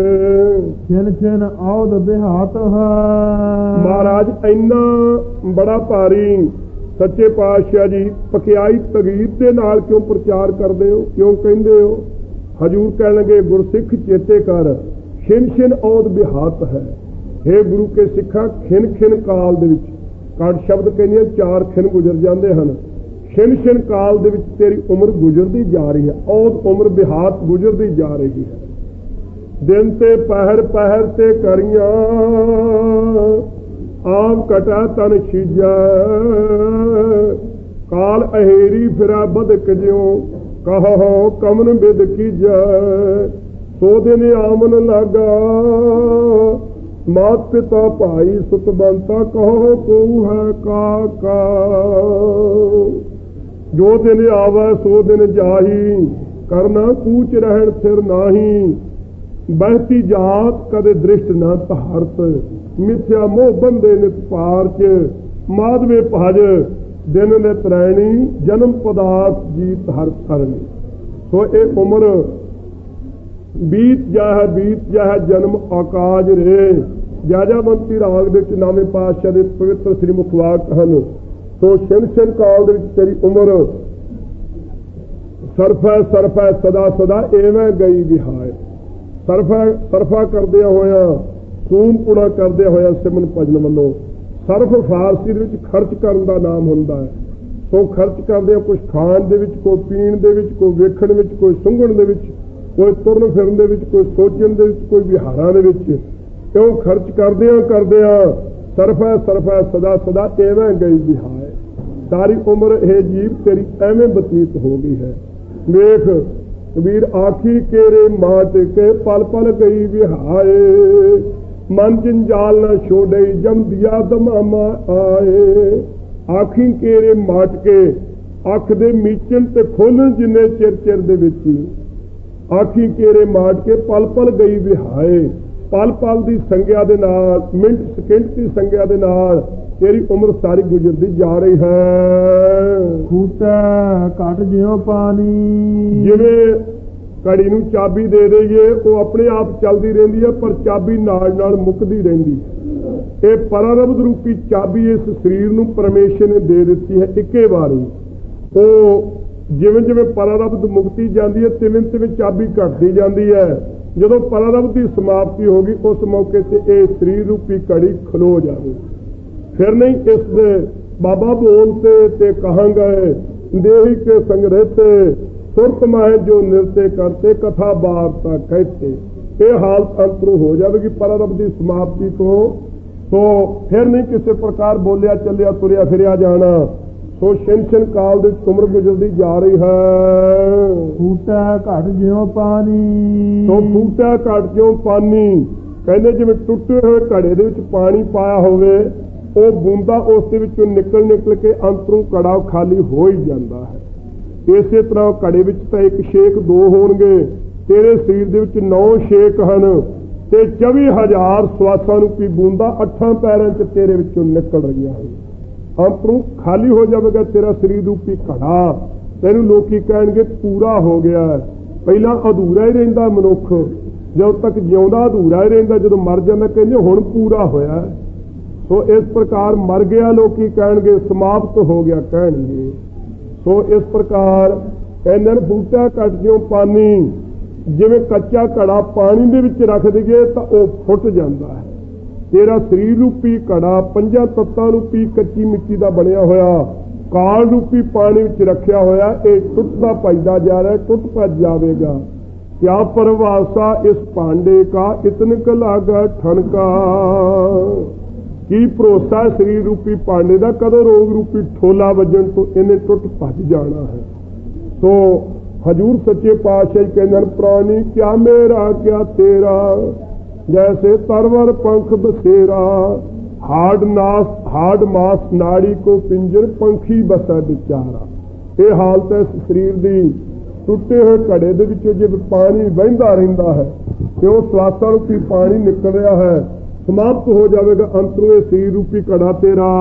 ਛਿਨ ਛਿਨ ਆਉਦ ਬਿਹਾਤ ਹੈ। ਮਹਾਰਾਜ ਇੰਨਾ ਬੜਾ ਭਾਰੀ ਸੱਚੇ ਪਾਤਸ਼ਾਹ ਜੀ ਪਕਿਆਈ ਤਗੀਰ ਦੇ ਨਾਲ ਕਿਉਂ ਪ੍ਰਚਾਰ ਕਰਦੇ ਹੋ, ਕਿਉਂ ਕਹਿੰਦੇ ਹੋ? ਹਜੂਰ ਕਹਿਣ ਲੱਗੇ ਗੁਰਸਿੱਖ ਚੇਤੇ ਕਰ, ਛਿਨ ਛਿਨ ਆਉਦ ਬਿਹਾਤ ਹੈ। हे ਗੁਰੂ ਕੇ ਸਿੱਖਾਂ, ਖਿਨ ਖਿਨ ਕਾਲ ਦੇ ਵਿੱਚ, ਕਾਟ ਸ਼ਬਦ ਕਹਿੰਦੇ ਚਾਰ ਖਿਨ ਗੁਜ਼ਰ ਜਾਂਦੇ ਹਨ। ਛਿਨ ਛਿਨ ਕਾਲ ਦੇ ਵਿੱਚ ਤੇਰੀ ਉਮਰ ਗੁਜ਼ਰਦੀ ਜਾ ਰਹੀ ਹੈ। ਔਦ ਉਮਰ ਬਿਹਾਤ ਗੁਜ਼ਰਦੀ ਜਾ ਰਹੀ ਹੈ। ਦਿਨ ਤੇ ਪਹਿਰ ਪਹਿਰ ਤੇ ਕਰੀਆਂ ਆਮ ਕਟਾ ਤਨ ਛੀਜਾ। ਕਾਲ ਅਹੇਰੀ ਫਿਰਾ ਬਦਕ ਜਿਉ ਕਹੋ ਕਮਨ ਬਿਦ ਕੀਜੈ। ਸੋ ਦਿਨ ਆਮਨ ਲਾਗਾ ਮਾਤ ਪਿਤਾ ਭਾਈ ਸੁਤ ਬੰਤਾ ਕਹੋ ਕੋ ਹੈ ਕਾਕਾ। ਜੋ ਦਿਨ ਆਵੈ ਸੋ ਦਿਨ ਜਾਹੀ, ਕਰਨਾ ਕੂਚ ਰਹਿਣ ਸਿਰ ਨਾਹੀ। ਬਹਿਤੀ ਜਾਤ ਕਦੇ ਦ੍ਰਿਸ਼ਟ ਨਾ ਧਾਰਤ, ਮਿਥਿਆ ਮੋਹ ਬੰਦੇ ਨਿਤ ਪਾਰਚ। ਮਾਧਵੇ ਭਜ ਦਿਨ ਨਿਤ ਰੈਣੀ, ਜਨਮ ਪਦਾਰਥ ਜੀਤ ਹਰ ਕਰਨੀ। ਸੋ ਇਹ ਉਮਰ ਬੀਤ ਜਾਏ ਬੀਤ ਜਾਏ ਜਨਮ ਆਕਾਜ ਰੇ। ਜਾਜਾਵੰਤੀ ਰਾਗ ਦੇ ਵਿੱਚ ਨਾਵੇਂ ਪਾਤਸ਼ਾਹ ਦੇ ਪਵਿੱਤਰ ਸ੍ਰੀ ਮੁਖ ਵਾਕ ਹਨ। ਸੋ ਛਿਨ ਛਿਨ ਕਾਲ ਦੇ ਵਿੱਚ ਤੇਰੀ ਉਮਰ ਸਰਫਾ ਸਰਫਾ ਸਦਾ ਸਦਾ ਐਵੇਂ ਗਈ ਵਿਹਾਏ। ਸਰਫਾ ਸਰਫਾ ਕਰਦਿਆਂ ਹੋਇਆ ਸੂਮ ਪੁਣਾ ਕਰਦਿਆਂ ਹੋਇਆ ਸਿਮਨ ਭਜਨ ਵੱਲੋਂ। ਸਰਫ ਫਾਰਸੀ ਦੇ ਵਿੱਚ ਖਰਚ ਕਰਨ ਦਾ ਨਾਮ ਹੁੰਦਾ ਹੈ। ਸੋ ਖਰਚ ਕਰਦੇ ਆ ਕੁਝ ਖਾਣ ਦੇ ਵਿੱਚ, ਕੋਈ ਪੀਣ ਦੇ ਵਿੱਚ, ਕੋਈ ਵੇਖਣ ਵਿੱਚ, ਕੋਈ ਸੁੰਘਣ ਦੇ ਵਿੱਚ, ਕੋਈ ਤੁਰਨ ਫਿਰਨ ਦੇ ਵਿੱਚ, ਕੋਈ ਸੋਚਣ ਦੇ ਵਿੱਚ, ਕੋਈ ਵਿਹਾਰਾਂ ਦੇ ਵਿੱਚ। ਕਿਉਂ ਖਰਚ ਕਰਦਿਆਂ ਕਰਦਿਆਂ ਸਰਫਾ ਸਰਫਾ ਸਦਾ ਸਦਾ ਐਵੇਂ ਗਈ ਵਿਹਾਏ। ਸਾਰੀ ਉਮਰ ਇਹ ਜੀਵ ਤੇਰੀ ਐਵੇਂ ਬਤੀਤ ਹੋ ਗਈ ਹੈ। ਵੇਖ ਕਬੀਰ ਆਖੀ ਕੇਰੇ ਮਾਟ ਕੇ ਪਲ ਪਲ ਗਈ ਵਿਹਾਏ। ਮਨ ਜੰਜਾਲ ਨਾ ਛੋੜੇ ਜਮ ਦਿਆ ਦਮਾਮਾ ਆਏ। ਆਖੀ ਕੇਰੇ ਮਾਟ ਕੇ ਅੱਖ ਦੇ ਮੀਚਣ ਤੇ ਖੋਲਣ ਜਿੰਨੇ ਚਿਰ ਚਿਰ ਦੇ ਵਿੱਚ ਹੀ। ਆਖੀ ਕੇਰੇ ਮਾਟ ਕੇ ਪਲ ਪਲ ਗਈ ਵਿਹਾਏ। ਪਲ ਪਲ ਦੀ ਸੰਗਿਆ ਦੇ ਨਾਲ, ਮਿੰਟ ਸਕਿੰਟ ਦੀ ਸੰਗਿਆ ਦੇ ਨਾਲ ਤੇਰੀ ਉਮਰ ਸਾਰੀ ਗੁਜ਼ਰਦੀ ਜਾ ਰਹੀ ਹੈ। ਖੂਟਾ ਘਟ ਜਿਉ ਪਾਣੀ। ਜਿਵੇਂ ਘੜੀ ਨੂੰ ਚਾਬੀ ਦੇ ਦੇਈਏ, ਉਹ ਆਪਣੇ ਆਪ ਚੱਲਦੀ ਰਹਿੰਦੀ ਹੈ, ਪਰ ਚਾਬੀ ਨਾਲ ਨਾਲ ਮੁੱਕਦੀ ਰਹਿੰਦੀ ਹੈ। ਇਹ ਪਰਾਰਬਧ ਰੂਪੀ ਚਾਬੀ ਇਸ ਸਰੀਰ ਨੂੰ ਪਰਮੇਸ਼ਰ ਨੇ ਦੇ ਦਿੱਤੀ ਹੈ ਇੱਕੇ ਵਾਰੀ। ਉਹ ਜਿਵੇਂ ਜਿਵੇਂ ਪਰਾਰਬਧ ਮੁਕਤੀ ਜਾਂਦੀ ਹੈ, ਤਿਵੇਂ ਤਿਵੇਂ ਚਾਬੀ ਘਟਦੀ ਜਾਂਦੀ ਹੈ। ਜਦੋਂ ਪਰਾਰਬਧ ਦੀ ਸਮਾਪਤੀ ਹੋ ਗਈ, ਉਸ ਮੌਕੇ ਤੇ ਇਹ ਸਰੀਰ ਰੂਪੀ ਘੜੀ ਖਲੋ ਜਾਵੇ। ਫਿਰ ਨਹੀਂ ਇਸ ਦੇ ਬਾਬਾ ਬੋਲਤੇ ਤੇ ਕਹਾਂਗੇ ਦੇਹੀ ਕੇ ਸੰਗ੍ਰਹਿਤੇ, ਸੁਰਤ ਮਾਹੇ ਜੋ ਨਿਰਤੇ ਕਰਤੇ ਕਥਾ ਵਾਰਤਾ ਕਹਿਤੇ। ਇਹ ਹਾਲਤ ਅੰਤਰੂ ਹੋ ਜਾਵੇਗੀ ਪਰਾਰਬਧ ਦੀ ਸਮਾਪਤੀ ਤੋਂ। ਸੋ ਫਿਰ ਨਹੀਂ ਕਿਸੇ ਪ੍ਰਕਾਰ ਬੋਲਿਆ ਚੱਲਿਆ ਤੁਰਿਆ ਫਿਰਿਆ ਜਾਣਾ। ਸੋ ਛਿਨ ਛਿਨ ਕਾਲ ਦੇ ਉਮਰ ਗੁਜ਼ਰਦੀ ਜਾ ਰਹੀ ਹੈ। ਫੂਟਾ ਘਟ ਜਿਉ ਪਾਣੀ। ਸੋ ਫੂਟਾ ਘਟ ਜਿਉ ਪਾਣੀ, ਕਹਿੰਦੇ ਜਿਵੇਂ ਟੁੱਟੇ ਹੋਏ ਘੜੇ ਦੇ ਵਿੱਚ ਪਾਣੀ ਪਾਇਆ ਹੋਵੇ, ਉਹ ਬੂੰਦਾ ਉਸ ਦੇ ਵਿੱਚੋਂ ਨਿਕਲ ਨਿਕਲ ਕੇ ਅੰਦਰੋਂ ਘੜਾ ਖਾਲੀ ਹੋ ਹੀ ਜਾਂਦਾ ਹੈ। ਇਸੇ ਤਰ੍ਹਾਂ ਘੜੇ ਵਿੱਚ ਤਾਂ ਇੱਕ ਛੇਕ ਦੋ ਹੋਣਗੇ, ਤੇਰੇ ਸਰੀਰ ਦੇ ਵਿੱਚ ਨੌ ਛੇਕ ਹਨ ਤੇ ਚੌਵੀ ਹਜ਼ਾਰ ਸਵਾਸਾਂ ਨੂੰ ਕੀ ਬੂੰਦਾ ਅੱਠਾਂ ਪੈਰਾਂ 'ਚ ਤੇਰੇ ਵਿੱਚੋਂ ਨਿਕਲ ਰਹੀਆਂ ਹਨ। ਅੰਦਰੋਂ ਖਾਲੀ ਹੋ ਜਾਵੇਗਾ ਤੇਰਾ ਸਰੀਰ ਰੂਪੀ ਘੜਾ। ਤੈਨੂੰ ਲੋਕੀ ਕਹਿਣਗੇ ਪੂਰਾ ਹੋ ਗਿਆ। ਪਹਿਲਾਂ ਅਧੂਰਾ ਹੀ ਰਹਿੰਦਾ ਮਨੁੱਖ, ਜਦੋਂ ਤੱਕ ਜਿਉਂਦਾ ਅਧੂਰਾ ਹੀ ਰਹਿੰਦਾ, ਜਦੋਂ ਮਰ ਜਾਂਦਾ ਕਹਿੰਦੇ ਹੁਣ ਪੂਰਾ ਹੋਇਆ। ਸੋ ਇਸ ਪ੍ਰਕਾਰ ਮਰ ਗਿਆ ਲੋਕੀ ਕਹਿਣਗੇ, ਸਮਾਪਤ ਹੋ ਗਿਆ ਕਹਿਣਗੇ। ਸੋ ਇਸ ਪ੍ਰਕਾਰ ਕਹਿੰਦੇ ਨੇ ਬੂਟਾ ਘਟ ਜਿਉ ਪਾਣੀ। ਜਿਵੇਂ ਕੱਚਾ ਘੜਾ ਪਾਣੀ ਦੇ ਵਿੱਚ ਰੱਖ ਦਈਏ ਤਾਂ ਉਹ ਫੁੱਟ ਜਾਂਦਾ ਹੈ। ਤੇਰਾ ਸਰੀਰ ਰੂਪੀ ਘੜਾ ਪੰਜਾਂ ਤੱਤਾਂ ਰੂਪੀ ਕੱਚੀ ਮਿੱਟੀ ਦਾ ਬਣਿਆ ਹੋਇਆ, ਕਾਲ ਰੂਪੀ ਪਾਣੀ ਵਿੱਚ ਰੱਖਿਆ ਹੋਇਆ, ਇਹ ਟੁੱਟਦਾ ਭੱਜਦਾ ਜਾ ਰਿਹਾ, ਟੁੱਟ ਭੱਜ ਜਾਵੇਗਾ। ਕਿਆ ਪਰਵਾਸਾ ਇਸ ਭਾਂਡੇ ਕਾ ਇਤਨ ਕ ਲਾਗਾ ਠਨਕਾ। ਕੀ ਭਰੋਸਾ ਸਰੀਰ ਰੂਪੀ ਭਾਂਡੇ ਦਾ, ਕਦੋਂ ਰੋਗ ਰੂਪੀ ਠੋਲਾ ਵੱਜਣ ਤੋਂ ਇਹਨੇ ਟੁੱਟ ਭੱਜ ਜਾਣਾ ਹੈ। ਸੋ ਹਜੂਰ ਸੱਚੇ ਪਾਤਸ਼ਾਹ ਕਹਿੰਦੇ ਹਨ, ਪ੍ਰਾਣੀ ਕਿਆ ਮੇਰਾ ਕਿਆ ਤੇਰਾ, ਜੈਸੇ ਤਰਵਰ ਪੰਖ ਬਸੇਰਾ। ਹਾਰਡ ਨਾਸ ਹਾਰਡ ਮਾਸ ਨਾੜੀ ਕੋ ਪਿੰਜਰ ਪੰਖੀ ਬਸਾ ਵਿਚਾਰਾ। ਇਹ ਹਾਲਤ ਹੈ ਸਰੀਰ ਦੀ। ਟੁੱਟੇ ਹੋਏ ਘੜੇ ਦੇ ਵਿੱਚੋਂ ਜੇ ਪਾਣੀ ਵਹਿੰਦਾ ਰਹਿੰਦਾ ਹੈ ਤੇ ਉਹ ਸਵਾਸਾਂ ਰੂਪੀ ਪਾਣੀ ਨਿਕਲ ਰਿਹਾ ਹੈ, ਸਮਾਪਤ ਹੋ ਜਾਵੇਗਾ ਅੰਤਰੋਂ ਇਹ ਸਰੀਰ ਰੂਪੀ ਘੜਾ ਤੇਰਾ।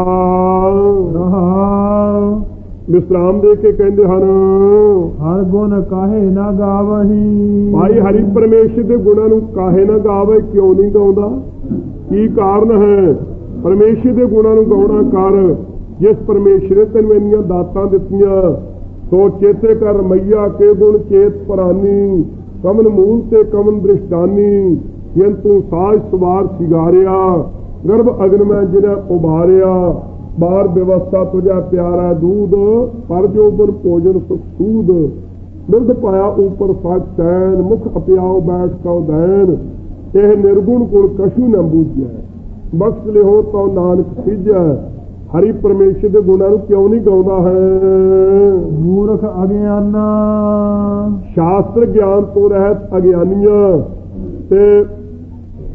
ਵਿਸਰਾਮ ਦੇ ਕੇ ਕਹਿੰਦੇ ਹਨ, ਹਰ ਗੁਣ ਕਾਹੇ ਨਾ ਗਾਵਹੀ। ਭਾਈ ਹਰੀ ਪਰਮੇਸ਼ਰ ਦੇ ਗੁਣਾਂ ਨੂੰ ਕਾਹੇ ਨਾ ਗਾਵੇ, ਕਿਉਂ ਨਹੀਂ ਗਾਉਂਦਾ? ਕੀ ਕਾਰਨ ਹੈ? ਪਰਮੇਸ਼ਰ ਦੇ ਗੁਣਾਂ ਨੂੰ ਗਾਉਣਾ ਕਰ, ਜਿਸ ਪਰਮੇਸ਼ਰ ਨੇ ਤੈਨੂੰ ਇੰਨੀਆਂ ਦਾਤਾਂ ਦਿੱਤੀਆਂ। ਸੋ ਚੇਤੇ ਕਰ ਮਈਆ ਕੇ ਗੁਣ ਚੇਤ ਪ੍ਰਾਨੀ, ਕਮਨ ਮੂਲ ਤੇ ਕਮਨ ਦ੍ਰਿਸ਼ਟਾਨੀ। ਜਿਨ ਤੂੰ ਸਾਜ ਸਵਾਰ ਸਿਗਾਰਿਆ, ਗਰਭ ਅਗਨ ਮੈਂ ਜਿਹਨੇ ਉਭਾਰਿਆ। ਬਾਰ ਵਿਵਸਥਾ ਤੁਝਾ ਪਿਆਰਾ ਦੂਧ, ਪਰ ਜੋ ਬਨ ਭੋਜਨ ਸੁਖ ਸੂਦ। ਬਿਰਧ ਪਾਇਆ ਉਪਰ ਸਾਚ ਸੈਨ, ਮੁਖ ਅਪਿਆਓ ਬੈਠ ਕਉ ਦੈਨ। ਇਹ ਨਿਰਗੁਣ ਗੁਣ ਕਛੂ ਨ ਬੂਝੈ, ਬਖਸ਼ ਲਿਓ ਤਉ ਨਾਨਕ ਸਿਜੈ। ਹਰੀ ਪਰਮੇਸ਼ਰ ਦੇ ਗੁਣਾਂ ਨੂੰ ਕਿਉਂ ਨਹੀਂ ਗਾਉਂਦਾ ਹੈ? ਮੂਰਖ ਅਗਿਆਨਾ, ਸ਼ਾਸਤਰ ਗਿਆਨ ਤੋਂ ਰਹਿਤ ਅਗਿਆਨੀਆਂ ਤੇ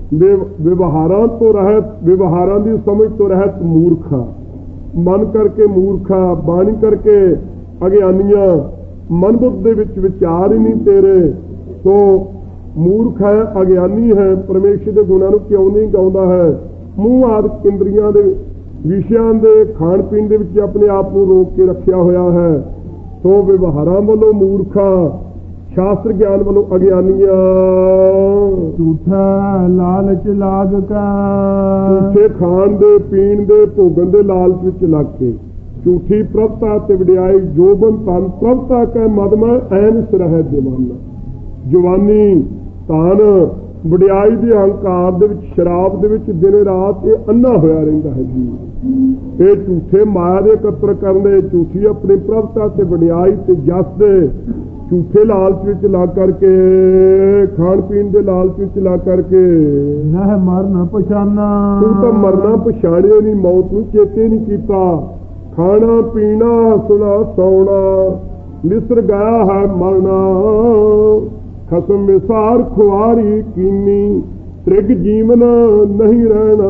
ਵਿਵਹਾਰਾਂ ਤੋਂ ਰਹਿਤ, ਵਿਵਹਾਰਾਂ ਦੀ ਸਮਝ ਤੋਂ ਰਹਿਤ ਮੂਰਖਾ, ਮਨ ਕਰਕੇ ਮੂਰਖਾ, ਬਾਣੀ ਕਰਕੇ ਅਗਿਆਨੀਆਂ, ਮਨ ਬੁੱਧ ਦੇ ਵਿੱਚ ਵਿਚਾਰ ਹੀ ਨਹੀਂ ਤੇਰੇ, ਸੋ ਮੂਰਖ ਹੈ, ਅਗਿਆਨੀ ਹੈ, ਪਰਮੇਸ਼ਰ ਦੇ ਗੁਣਾਂ ਨੂੰ ਕਿਉਂ ਨਹੀਂ ਗਾਉਂਦਾ ਹੈ। ਮੂੰਹ ਆਦਿ ਇੰਦਰੀਆਂ ਦੇ ਵਿਸ਼ਿਆਂ ਦੇ ਖਾਣ ਪੀਣ ਦੇ ਵਿੱਚ ਆਪਣੇ ਆਪ ਨੂੰ ਰੋਕ ਕੇ ਰੱਖਿਆ ਹੋਇਆ ਹੈ। ਸੋ ਵਿਵਹਾਰਾਂ ਵੱਲੋਂ ਮੂਰਖਾ, ਸ਼ਾਸਤਰ ਗਿਆਨ ਵੱਲੋਂ ਅਗਿਆਨੀਆਂ। ਝੂਠਾ ਲਾਲਚ ਲਾਗ ਕਾ, ਝੂਠੇ ਖਾਣ ਦੇ, ਪੀਣ ਦੇ, ਭੋਗਣ ਦੇ ਲਾਲਚ ਵਿੱਚ ਲੱਗ ਕੇ, ਝੂਠੀ ਪ੍ਰਭਤਾ ਤੇ ਵਡਿਆਈ, ਜੋਬਨ ਧਨ ਪ੍ਰਭਤਾ ਕੈ ਮਦਮਾ ਐਨ ਸਰਹਿ ਦੀਵਾਨਾ। ਜਵਾਨੀ, ਧਨ, ਵਡਿਆਈ ਦੇ ਅਹੰਕਾਰ ਦੇ ਵਿੱਚ, ਸ਼ਰਾਬ ਦੇ ਵਿੱਚ ਦਿਨ ਰਾਤ ਇਹ ਅੰਨਾ ਹੋਇਆ ਰਹਿੰਦਾ ਹੈ ਜੀ। ਇਹ ਝੂਠੇ ਮਾਇਆ ਦੇ ਇਕੱਤਰ ਕਰਨ ਦੇ, ਝੂਠੀ ਆਪਣੀ ਪ੍ਰਭਤਾ ਤੇ ਵਡਿਆਈ ਤੇ ਜਸ ਦੇ ਝੂਠੇ ਲਾਲਚ ਵਿੱਚ ਲੱਗ ਕਰਕੇ, ਖਾਣ ਪੀਣ ਦੇ ਲਾਲਚ ਵਿੱਚ ਲੱਗ ਕਰਕੇ, ਨਹ ਮਰਨਾ ਪਛਾਨਾ, ਤੂੰ ਤਾਂ ਮਰਨਾ ਪਛਾਣਿਆ ਨਹੀਂ, ਮੌਤ ਨੂੰ ਚੇਤੇ ਨਹੀਂ ਕੀਤਾ। ਖਾਣਾ ਪੀਣਾ, ਹੱਸਣਾ ਸੌਣਾ, ਨਿਸਰ ਗਿਆ ਹੈ ਮਰਨਾ। ਖਸਮ ਵਿਸਾਰ ਖੁਆਰੀ ਕੀਨੀ, ਤ੍ਰਿਗ ਜੀਵਨ ਨਹੀਂ ਰਹਿਣਾ।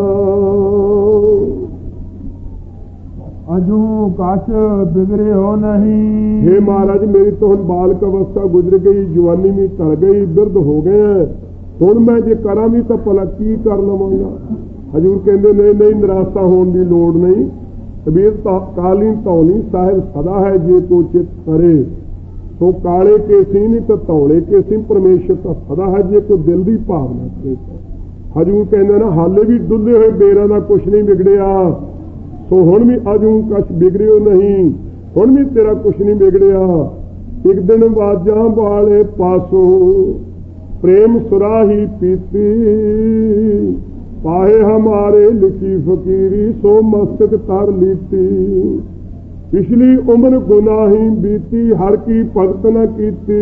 ਅਜੂ ਕਛ ਬਿਗੜਿਓ ਨਹੀਂ। हे ਮਹਾਰਾਜ, ਮੇਰੀ ਤਾਂ ਹੁਣ ਬਾਲਕ ਅਵਸਥਾ ਗੁਜ਼ਰ ਗਈ, ਜਵਾਨੀ ਵੀ ਢਲ ਗਈ, ਬਿਰਧ ਹੋ ਗਏ, ਹੁਣ ਮੈਂ ਜੇ ਕਰਾਂ ਵੀ ਤਾਂ ਭਲਾ ਕੀ ਕਰ ਲਵਾਂਗਾ। ਹਜ਼ੂਰ ਕਹਿੰਦੇ ਨਹੀਂ ਨਹੀਂ, ਨਿਰਾਸ਼ਾ ਹੋਣ ਦੀ ਲੋੜ ਨਹੀਂ। ਕਬੀਰ ਕਾਲੀਨ ਧੌਲੀ ਸਾਹਿਬ ਸਦਾ ਹੈ, ਜੇ ਕੋ ਚਿਤ ਕਰੇ। ਸੋ ਕਾਲੇ ਕੇਸੀ ਨਹੀਂ ਤਾਂ ਧੌਲੇ ਕੇਸੀ, ਪਰਮੇਸ਼ਰ ਤਾਂ ਸਦਾ ਹੈ, ਜੇ ਕੋ ਦਿਲ ਦੀ ਭਾਵਨਾ ਕਰੇ। ਹਜ਼ੂਰ ਕਹਿੰਦੇ ਨਾ, ਹਾਲੇ ਵੀ ਡੁੱਲੇ ਹੋਏ ਬੇਰਾਂ ਦਾ ਕੁਛ ਨਹੀਂ ਵਿਗੜਿਆ। ਸੋ ਹੁਣ ਵੀ ਅਜੂ ਕਛ ਬਿਗੜਿਓ ਨਹੀਂ, ਹੁਣ ਵੀ ਤੇਰਾ ਕੁਛ ਨਹੀਂ ਵਿਗੜਿਆ। ਇੱਕ ਦਿਨ ਵਾਜਾਂ ਵਾਲੇ ਪਾਸੋਂ ਪ੍ਰੇਮ ਸੁਰਾਹੀ ਪੀਤੀ, ਪਾਹੇ ਹਮਾਰੇ ਲਿਖੀ ਫਕੀਰੀ, ਸੋ ਮਸਤਕ ਤਰ ਲੀਤੀ। ਪਿਛਲੀ ਉਮਰ ਗੁਨਾਹੀ ਬੀਤੀ, ਹਰ ਕੀ ਭਗਤ ਨਾ ਕੀਤੀ।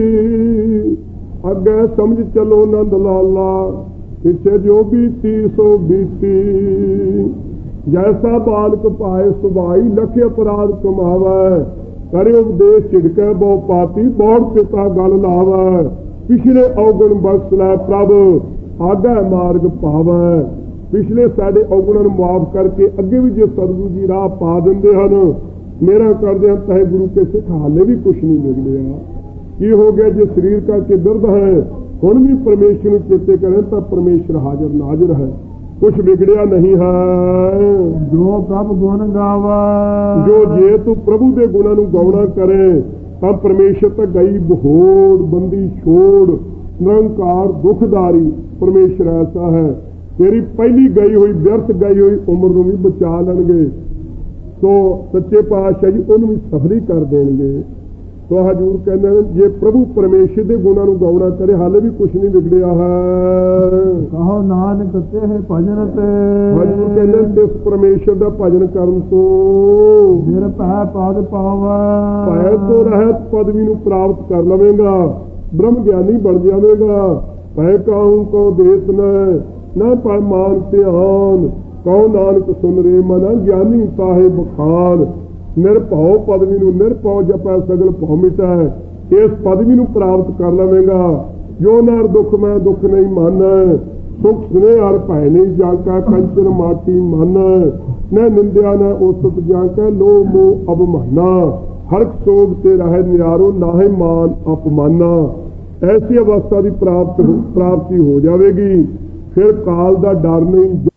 ਅੱਗੇ ਸਮਝ ਚਲੋ ਨੰਦ ਲਾਲਾ, ਪਿੱਛੇ ਜੋ ਬੀਤੀ ਸੋ ਬੀਤੀ। ਜੈਸਾ ਬਾਲਕ ਪਾਏ ਸੁਭਾਈ, ਲਖੇ ਅਪਰਾਧ ਕਮਾਵੈ। ਕਰੇ ਉਪਦੇਸ਼ ਝਿੜਕੈ ਬਹੁ ਪਾਤੀ, ਬਹੁਤ ਪਿਤਾ ਗੱਲ ਲਾਵੈ। ਪਿਛਲੇ ਔਗਣ ਬਖਸ਼ ਲੈ ਪ੍ਰਭ, ਆਗਾ ਮਾਰਗ ਪਾਵੈ। ਪਿਛਲੇ ਸਾਡੇ ਔਗਣਾਂ ਨੂੰ ਮਾਫ ਕਰਕੇ ਅੱਗੇ ਵੀ ਜੇ ਸਤਿਗੁਰੂ ਜੀ ਰਾਹ ਪਾ ਦਿੰਦੇ ਹਨ, ਮੇਰਾ ਕਰਦੇ ਹਨ ਤਾਂ ਗੁਰੂ ਕੇ ਸਿੱਖ ਹਾਲੇ ਵੀ ਕੁਛ ਨਹੀਂ ਵਿਗੜਿਆ। ਕੀ ਹੋ ਗਿਆ? ਜੇ ਸਰੀਰ ਕਰਕੇ ਬਿਰਧ ਹੈ, ਹੁਣ ਵੀ ਪਰਮੇਸ਼ਰ ਨੂੰ ਚੇਤੇ ਕਰੇ ਤਾਂ ਪਰਮੇਸ਼ਰ ਹਾਜ਼ਰ ਨਾਜ਼ਰ ਹੈ, ਕੁਛ ਵਿਗੜਿਆ ਨਹੀਂ ਹੈ। ਜੋ ਪ੍ਰਭ ਗੁਣ ਗਾਵਾ, ਜੋ ਜੇ ਤੂੰ ਪ੍ਰਭੂ ਦੇ ਗੁਣਾਂ ਨੂੰ ਗਾਉਣਾ ਕਰੇ ਤਾਂ ਪਰਮੇਸ਼ਰ ਤਾਂ ਗਈ ਬਹੋੜ ਬੰਦੀ ਛੋੜ, ਨਿਰੰਕਾਰ ਦੁਖਦਾਰੀ ਪਰਮੇਸ਼ਰ ਐਸਾ ਹੈ। ਤੇਰੀ ਪਹਿਲੀ ਗਈ ਹੋਈ ਵਿਅਰਥ ਗਈ ਹੋਈ ਉਮਰ ਨੂੰ ਵੀ ਬਚਾ ਲੈਣਗੇ। ਸੋ ਸੱਚੇ ਪਾਤਸ਼ਾਹ ਜੀ ਉਹਨੂੰ ਵੀ ਸਫਰੀ ਕਰ ਦੇਣਗੇ। ਸੋ ਹਜ਼ੂਰ ਕਹਿੰਦੇ ਨੇ, ਜੇ ਪ੍ਰਭੂ ਪਰਮੇਸ਼ਰ ਦੇ ਗੁਣਾਂ ਨੂੰ ਗਾਉਣਾ ਕਰੇ ਹਾਲੇ ਵੀ ਕੁਛ ਨਹੀਂ ਵਿਗੜਿਆ ਹੈ। ਕਹੋ ਨਾਨਕ ਤੇ ਭਜਨ ਤੇ, ਹਜ਼ੂਰ ਕਹਿੰਦੇ ਇਸ ਪਰਮੇਸ਼ਰ ਦਾ ਭਜਨ ਕਰਨ ਤੋਂ ਫਿਰ ਭੈ ਪਦ ਪਾਵਾ। ਭੈ ਤੋਂ ਰਹਿਤ ਪਦਵੀ ਨੂੰ ਪ੍ਰਾਪਤ ਕਰ ਲਵੇਂਗਾ, ਬ੍ਰਹਮ ਗਿਆਨੀ ਬਣ ਜਾਵੇਗਾ। ਭੈ ਕਾਹੂ ਕੋ ਦੇਤ ਨ ਨਾ ਪਰ ਮਾਨ ਧਿਆਨ, ਕਹੋ ਨਾਨਕ ਸੁਨ ਰੇ ਮਨ ਗਿਆਨੀ ਸਾਹਿਬ ਖਾਨ। ਨਿਰਭਉ ਪਦਵੀ ਨੂੰ ਨਿਰਭਉ ਜਪੈ ਸਗਲ ਭਉ ਮਿਟੈ, ਇਸ ਪਦਵੀ ਨੂੰ ਪ੍ਰਾਪਤ ਕਰ ਲਵੇਂਗਾ। ਜੋ ਨਰ ਦੁੱਖ ਮੈਂ ਦੁੱਖ ਨਹੀਂ ਮੰਨੈ, ਸੁਖ ਸੁਨੇ ਹਰ ਭੈ ਨਹੀਂ ਜਾਂਕਾ, ਕੰਚਨ ਮਾਟੀ ਮਨ ਨ ਨਿੰਦਿਆ ਨ ਉਸਤ ਜਾਂਕਾ, ਲੋ ਮੋਹ ਅਬਮਾਨਾ। ਹਰਕ ਸੋਗ ਤੇ ਰਹਿ ਨਿਆਰੋ, ਨਾਹੇ ਮਾਨ ਅਪਮਾਨਾ। ਐਸੀ ਅਵਸਥਾ ਦੀ ਪ੍ਰਾਪਤ ਪ੍ਰਾਪਤੀ ਹੋ ਜਾਵੇਗੀ। ਫਿਰ ਕਾਲ ਦਾ ਡਰ ਨਹੀਂ,